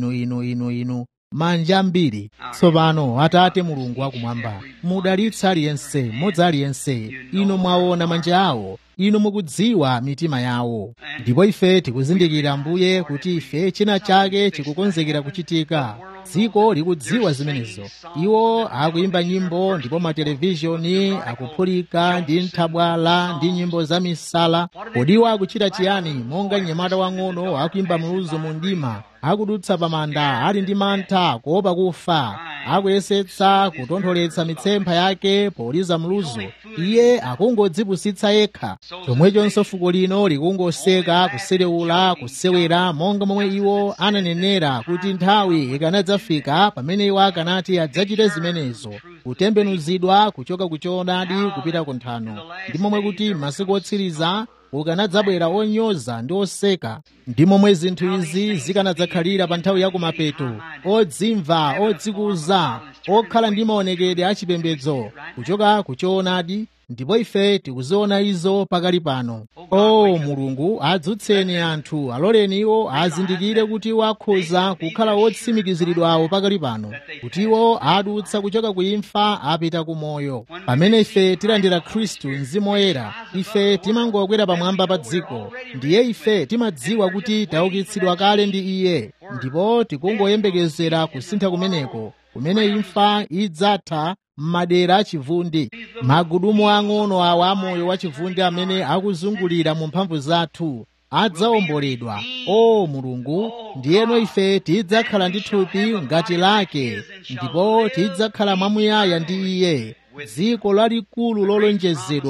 Inu manja ambiri. Tsopano Atate Mulungu wakumwamba, mudalitsa aliyense, mmodzi aliyense. Inu mwaona manja awo, inu mukudziwa mitima yawo, ndipo ife tikuzindikira Ambuye kuti ife china chake chikukonzekera kuchitika. Dziko likudziwa zimenezo. Iwo akuyimba nyimbo, ndipo matelevishoni akuphulika ndi nthabwala ndi nyimbo za misala. Kodiwa akuchita chiyani? Monga mnyamata wang'ono akuyimba mluzu mu mdima, akudutsa pa manda ali ndi mantha kuopa kufa, akuyesetsa kutontholetsa mitsempha yake poliza mluzu. Iye akungodzipusitsa yekha. Chomwechonso fuko lino likungoseka, kuselewula, kusewera, monga momwe iwo ananenera kuti nthawi ikanadzafika pamene iwo akanati adzachite zimenezo, kutembenuzidwa kuchoka ku choonadi kupita ku nthano, ndi momwe kuti masiku otsiriza ukanadzabwera onyoza ndi oseka, ndi momwe zinthu izi zikanadzakhalira pa nthawi ya kumapeto, odzimva, odzikuza, okhala ndi maonekedwe achipembedzo kuchoka ku choonadi. Ndipo ife tikuziona izo pakali pano. Mulungu, adzutseni anthu, aloleni iwo azindikire kuti iwo akhoza kukhala otsimikiziridwawo pakali pano, kuti iwo adutsa kuchoka ku imfa apita ku moyo. Pamene ife tilandira Khristu Mzimu Woyera, ife timangokwera pamwamba pa dziko. Ndiye ife timadziwa kuti taukitsidwa kale ndi Iye, ndipo tikungoyembekezera kusintha kumeneko, kumene imfa idzatha m'madera achivundi, magudumu ang'ono awa amoyo wachivundi amene akuzungulira mu mphamvu zathu adzawomboledwa. Mulungu, ndiyeno ife tidzakhala ndi thupi ngati lake, ndipo tidzakhala mwamuyaya ndi Iye, dziko lalikulu lolonjezedwa.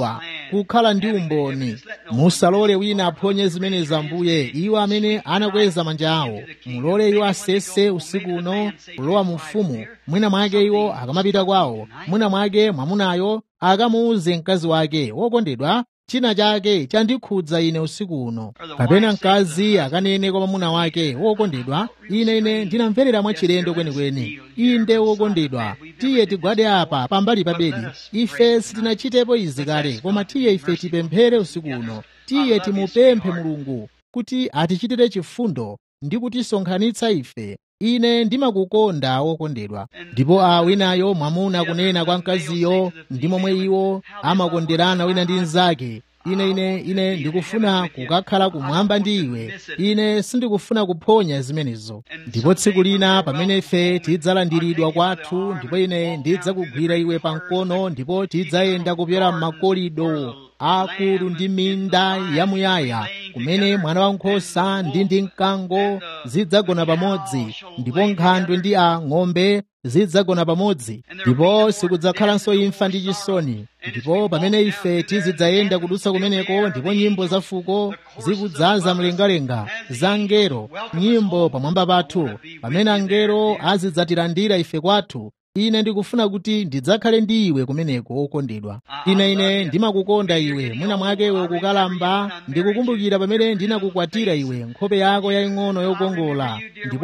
kukhala ndi umboni. Musalole wina aphonye zimenezi Ambuye. Iwo amene anakweza manja awo, mulole iwo asese usiku uno kulowa mu ufumu. Mwina mwake iwo akamapita kwawo, mwina mwake mwamunayo akamuuze mkazi wake, wokondedwa, china chake chandikhudza ine usiku uno. Kapena mkazi akanene kwa mwamuna wake, wokondedwa, ine ndinamverera mwachilendo kwenikweni. Inde wokondedwa, tiye tigwade apa pambali pa bedi. Ife sitinachitepo izi kale, koma tiye ife tipemphere usiku uno. Tiye timupemphe Mulungu kuti atichitire chifundo ndi kutisonkhanitsa ife. Ine ndimakukonda wokondedwa. Ndipo winayo mwamuna kunena kwa mkaziyo, ndi momwe iwo amakonderana wina ndi mnzake, ine ndikufuna kukakhala kumwamba ndi iwe. Ine sindikufuna kuphonya zimenezo. Ndipo tsiku lina pamene ife tidzalandiridwa kwathu, ndipo ine ndidzakugwira iwe pamkono, ndipo tidzayenda kupyera m'makolido akulu ndi minda yamuyaya, kumene mwana wankhosa ndi mkango zidzagona pamodzi, ndipo nkhandwe ndi ng'ombe zidzagona pamodzi, ndipo sikudzakhalanso imfa ndi chisoni. Ndipo pamene ife tizidzayenda kudutsa kumeneko, ndipo nyimbo za fuko zikudzaza mlengalenga za angelo, nyimbo pamwamba pathu, pamene angelo azidzatilandira ife kwathu. Ine ndikufuna kuti ndidzakhale ndi iwe kumeneko wokondedwa. Ine ndimakukonda iwe. Mwina mwake iwe ukukalamba, ndikukumbukira pamene ndinakukwatira iwe, nkhope yako yaying'ono yokongola.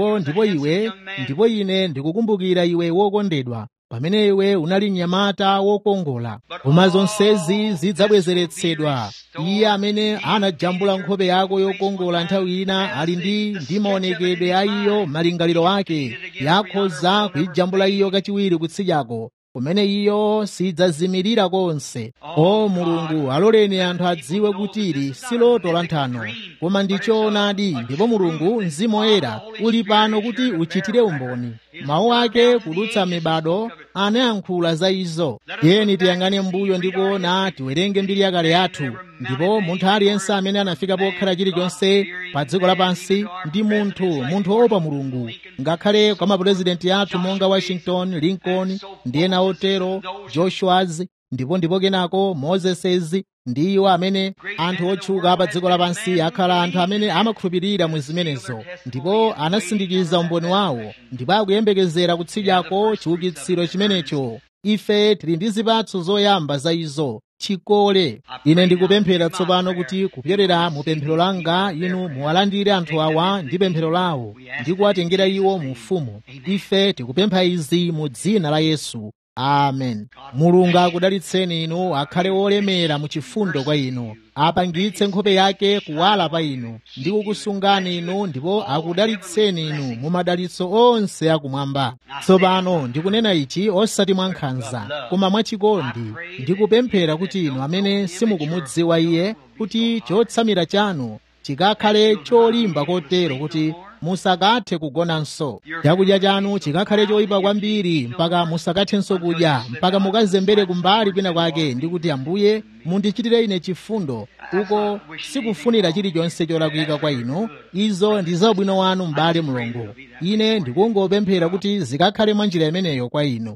Ndipo ine ndikukumbukira iwe wokondedwa, pamene iwe unali mnyamata wokongola. Koma zonsezi zidzabwezeretsedwa. Iye amene anajambula nkhope yako yokongola nthawi ina ali ndi maonekedwe a iyo malingaliro ake, yakhoza kuyijambula iyo kachiwiri kutsidyako, kumene iyo sidzazimirira konse. O Mulungu, aloleni anthu adziwe kuti ili si loto la nthano, koma ndi choonadi. Ndipo Mulungu, Mzimu Woyera uli pano kuti uchitire umboni. Mawu ake kudutsa mibado anayankhula za izo. Tiyeni tiyang'ane mbuyo ndi kuona, tiwerenge mbiri yakale yathu. Ndipo munthu aliyense amene anafika pokhala chilichonse pa dziko lapansi ndi munthu woopa Mulungu, ngakhale kwa mapurezidenti athu monga Washington, Lincoln ndi ena otero, Joshuas, ndipo kenako Mosesezi, ndi iwo amene anthu otchuka pa dziko lapansi akhala anthu amene amakhulupirira mu zimenezo, ndipo anasindikiza umboni wawo, ndipo akuyembekezera kutsidyako chiukitsiro chimenecho. Ife tili ndi zipatso zoyamba za izo, chikole. Ine ndikupemphera tsopano kuti kupyerera mu pemphero langa inu muwalandire anthu awa ndi pemphero lawo ndi kuwatengera iwo mu ufumu. Ife tikupempha izi mu dzina la Yesu. Amen. Mulungu akudalitseni inu, akhale wolemera mu chifundo kwa inu, apangitse nkhope yake kuwala pa inu ndi kukusungani inu, ndipo akudalitseni inu mu madalitso onse akumwamba. Tsopano ndikunena ichi osati mwankhanza, koma mwachikondi. Ndikupemphera kuti inu amene simukumudziwa Iye, kuti chotsamira chanu chikakhale cholimba kotero kuti musakathe kugonanso. Chakudya chanu chikakhale choyipa kwambiri mpaka musakathenso kudya, mpaka mukazembere kumbali kwina kwake ndi kuti, Ambuye mundichitire ine chifundo. Uko sikufunira chilichonse cholakwika kwa inu. Izo ndi za ubwino wanu, m'bale Mulungu. Ine ndikungopemphera kuti zikakhale mwa njira imeneyo kwa inu.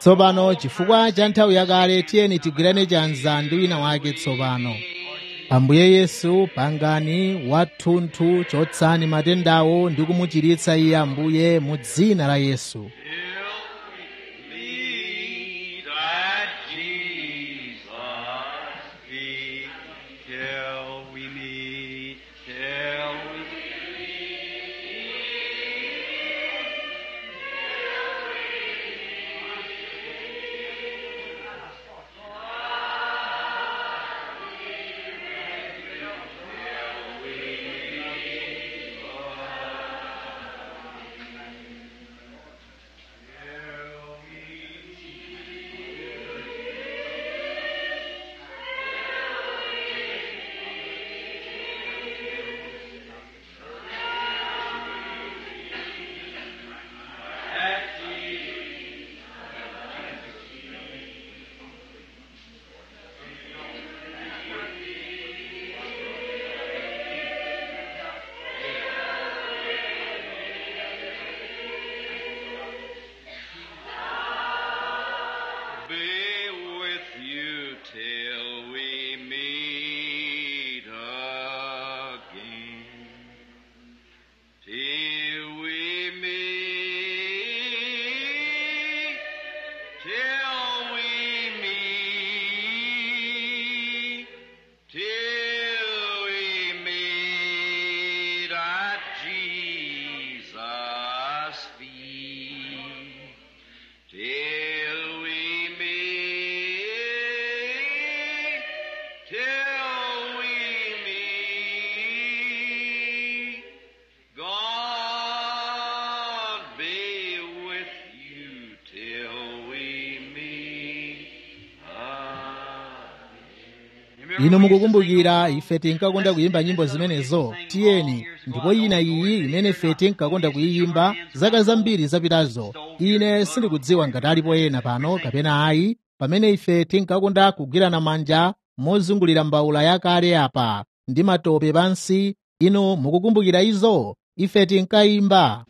tsopano chifukwa cha nthawi yakale tiyeni tigwirane chanza ndi wina wake tsopano. Ambuye Yesu, pangani wathunthu, chotsani matendawo ndi kumuchiritsa iye Ambuye mu dzina la Yesu. Inu mukukumbukira ife tinkakonda kuyimba nyimbo zimenezo, tiyeni, ndipo ina iyi imene ife tinkakonda kuyimba zaka zambiri zapitazo. Ine sindikudziwa ngati alipo ena pano kapena ayi, pamene ife tinkakonda kugwirana manja mozungulira mbawula yakale apa ndi matope pansi. Inu mukukumbukira izo? Ife tinkayimba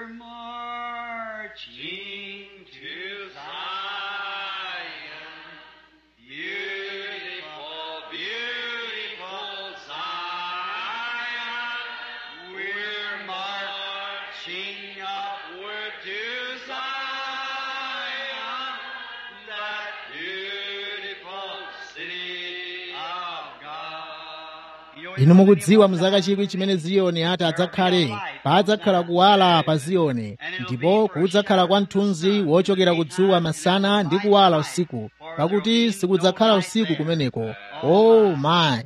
inu mukudziwa mzaka chikwi chimene Ziyoni ati adzakhale, padzakhala kuwala pa Ziyoni, ndipo kudzakhala kwa mthunzi wochokera kudzuwa masana ndi kuwala usiku, pakuti sikudzakhala usiku kumeneko. Oh my!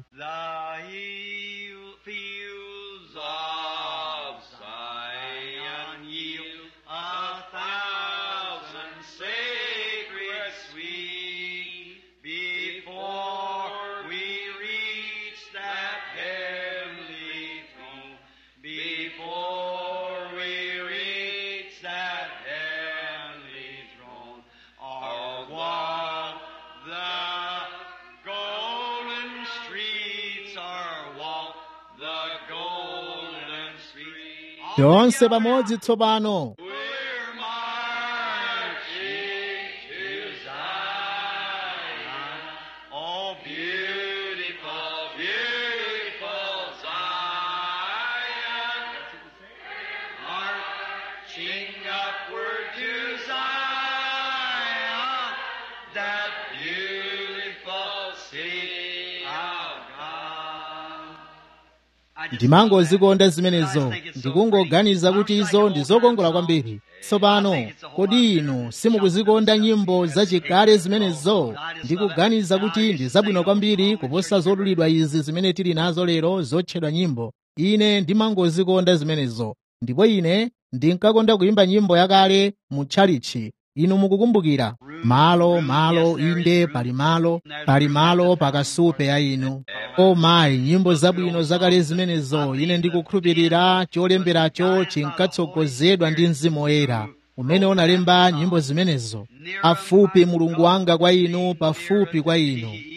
Tonse pamodzi tsopano. Ndimangozikonda zimenezo, ndikungoganiza kuti izo ndizokongola kwambiri. Tsopano, kodi inu simukuzikonda nyimbo zachikale zimenezo? Ndikuganiza kuti ndi zabwino kwambiri kuposa zodulidwa izi zimene tili nazo lero zotchedwa nyimbo. Ine ndimangozikonda zimenezo, ndipo ine ndinkakonda kuyimba nyimbo yakale mu tchalitchi. Inu mukukumbukira? Malo, inde pali malo pakasupe ya inu. O mayi, nyimbo zabwino zakale zimenezo. Ine ndikukhulupirira cholemberacho chinkatsogozedwa ndi Mzimu Woyera umene unalemba nyimbo zimenezo. Pafupi Mulungu wanga kwa inu, pafupi kwa inu.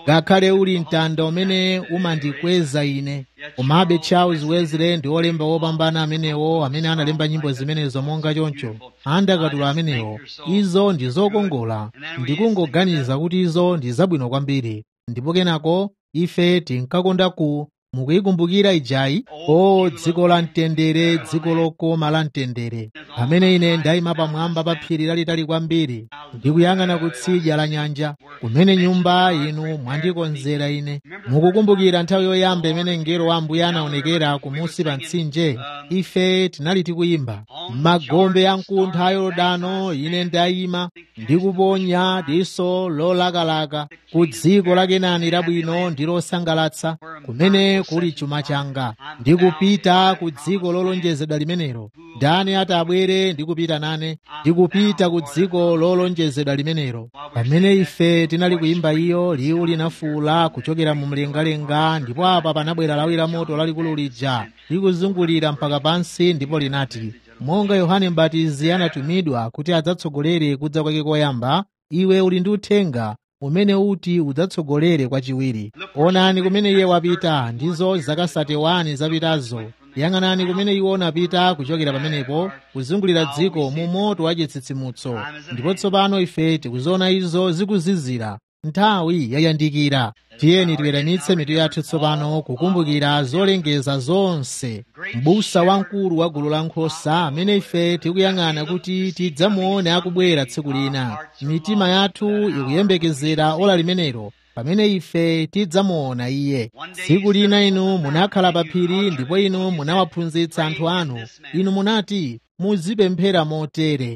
ngakhale uli mtanda umene umandikweza ine. Komabe Charles Wesley ndi olemba wopambana amenewo amene analemba nyimbo zimenezo monga choncho. Andakatula amenewo, izo ndi zokongola, ndikungoganiza kuti izo ndi zabwino kwambiri. Ndipo kenako ife tinkakonda mukuyikumbukira ijayi, o dziko la mtendere, dziko lokoma la mtendere, pamene ine ndayima pamwamba pa phiri lalitali kwambiri ndikuyang'ana kutsidya la nyanja, kumene nyumba inu mwandikonzera ine. Mukukumbukira nthawi yoyamba imene mngelo wa Ambuye anaonekera kumusi pa mtsinje, ife tinali tikuyimba m'magombe a mkuntho a Yorodano, ine ndayima ndikuponya diso lolakalaka ku dziko la Kenani labwino ndi losangalatsa, kumene kuli chuma changa, ndikupita ku dziko lolonjezedwa limenelo. Ndani atabwere ndikupita nane, ndikupita ku dziko lolonjezedwa limenelo. Pamene ife tinali kuyimba iyo, liwu linafuula kuchokera mu mlengalenga, ndipo apa panabwera lawi la moto lalikulu lija likuzungulira mpaka pansi, ndipo linati, monga Yohane M'batizi anatumidwa kuti adzatsogolere kudza kwake koyamba, iwe uli ndi uthenga umene uti udzatsogolere kwachiwiri. Onani kumene iye wapita, ndizo zaka 31 zapitazo. Yang'anani kumene iwo unapita kuchokera pamenepo kuzungulira dziko mu moto wa chitsitsimutso. Ndipo tsopano ife tikuziona izo zikuzizira. Nthawi yayandikira. Tiyeni tiweramitse mitu yathu tsopano kukumbukira zolengeza zonse, m'busa wamkulu wa gulu la nkhosa amene ife tikuyang'ana kuti tidzamuone akubwera tsiku lina. Mitima yathu ikuyembekezera ola limenelo pamene ife tidzamuona iye. Tsiku lina inu munakhala pa phiri ndipo inu munawaphunzitsa anthu anu. Inu munati muzipemphera motere: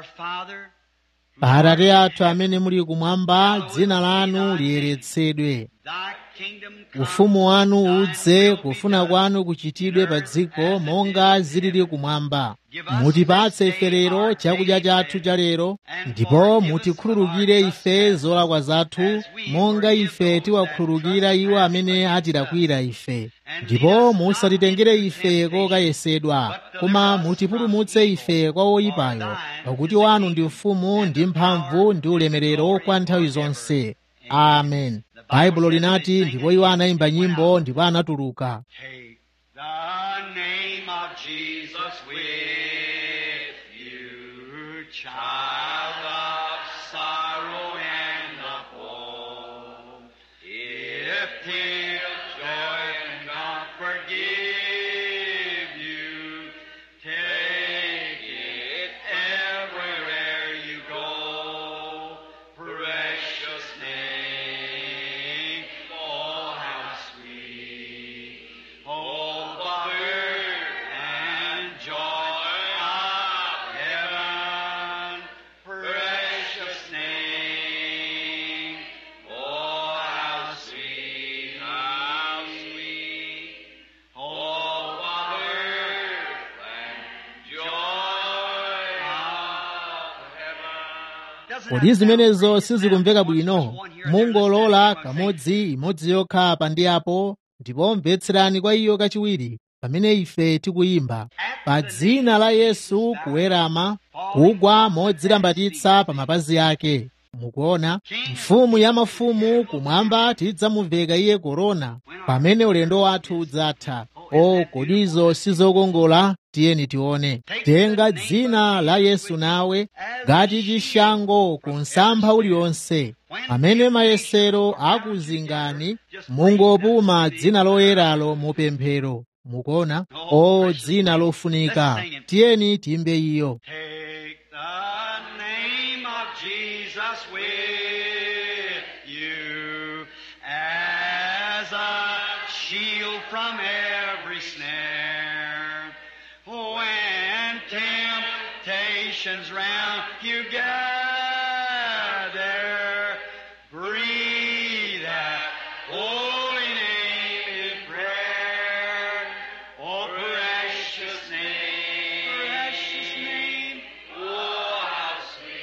Atate athu amene muli kumwamba, dzina lanu liyeretsedwe, ufumu wanu udze, kufuna kwanu kuchitidwe pa dziko monga zilili kumwamba. Mutipatse ife lero chakudya chathu cha lero, ndipo mutikhululukire ife zolakwa zathu monga ife tiwakhululukira iwo amene atilakwira ife. Ndipo musatitengere ife kokayesedwa, koma mutipulumutse ife kwa woyipayo, pakuti wanu ndi ufumu ndi mphamvu ndi ulemerero kwa nthawi zonse. Amen. Baibulo linati ndipo iwo anayimba nyimbo ndipo anatuluka. Take the name of Jesus with you, child of sorrow and of woe. If His joy and comfort give you, take it everywhere you go. Precious name, oh how sweet, oh birth and joy of heaven. Precious name, oh how sweet, oh birth and joy of heaven. Kodi zimenezo sizikumveka bwino? Mungolola kamodzi imodzi yokha pa ndi apo, ndipo mvetserani kwa iyo kachiwiri pamene ife tikuyimba: pa dzina la Yesu kuwerama, kugwa modzilambatitsa pa mapazi ake. Mukuona, mfumu ya mafumu kumwamba tidzamuveka iye korona pamene ulendo wathu udzatha. O, kodizo sizokongola? Tiyeni tione. Tenga dzina la Yesu nawe ngati chishango ku msampha uliwonse. Pamene mayesero akuzingani, mungopuma dzina loyeralo mu pemphero. Mukuona? O, dzina lofunika. Tiyeni timbe iyo. Take the name of Jesus with you as a shield from every snare. When temptations round you gather, breathe that holy name in prayer. Oh, precious name, oh, how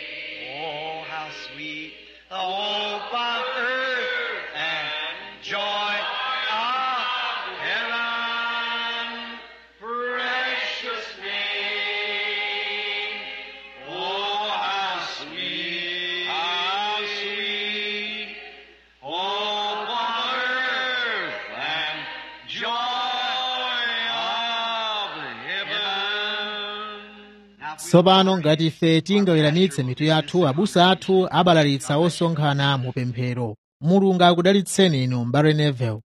sweet, the hope of earth and joy of heaven. Precious name, oh, how tsopano ngati ife tingaweranitse mitu yathu, abusa athu abalalitsa osonkhana mu pemphero. Mulungu akudalitseni inu, Mbale Neville.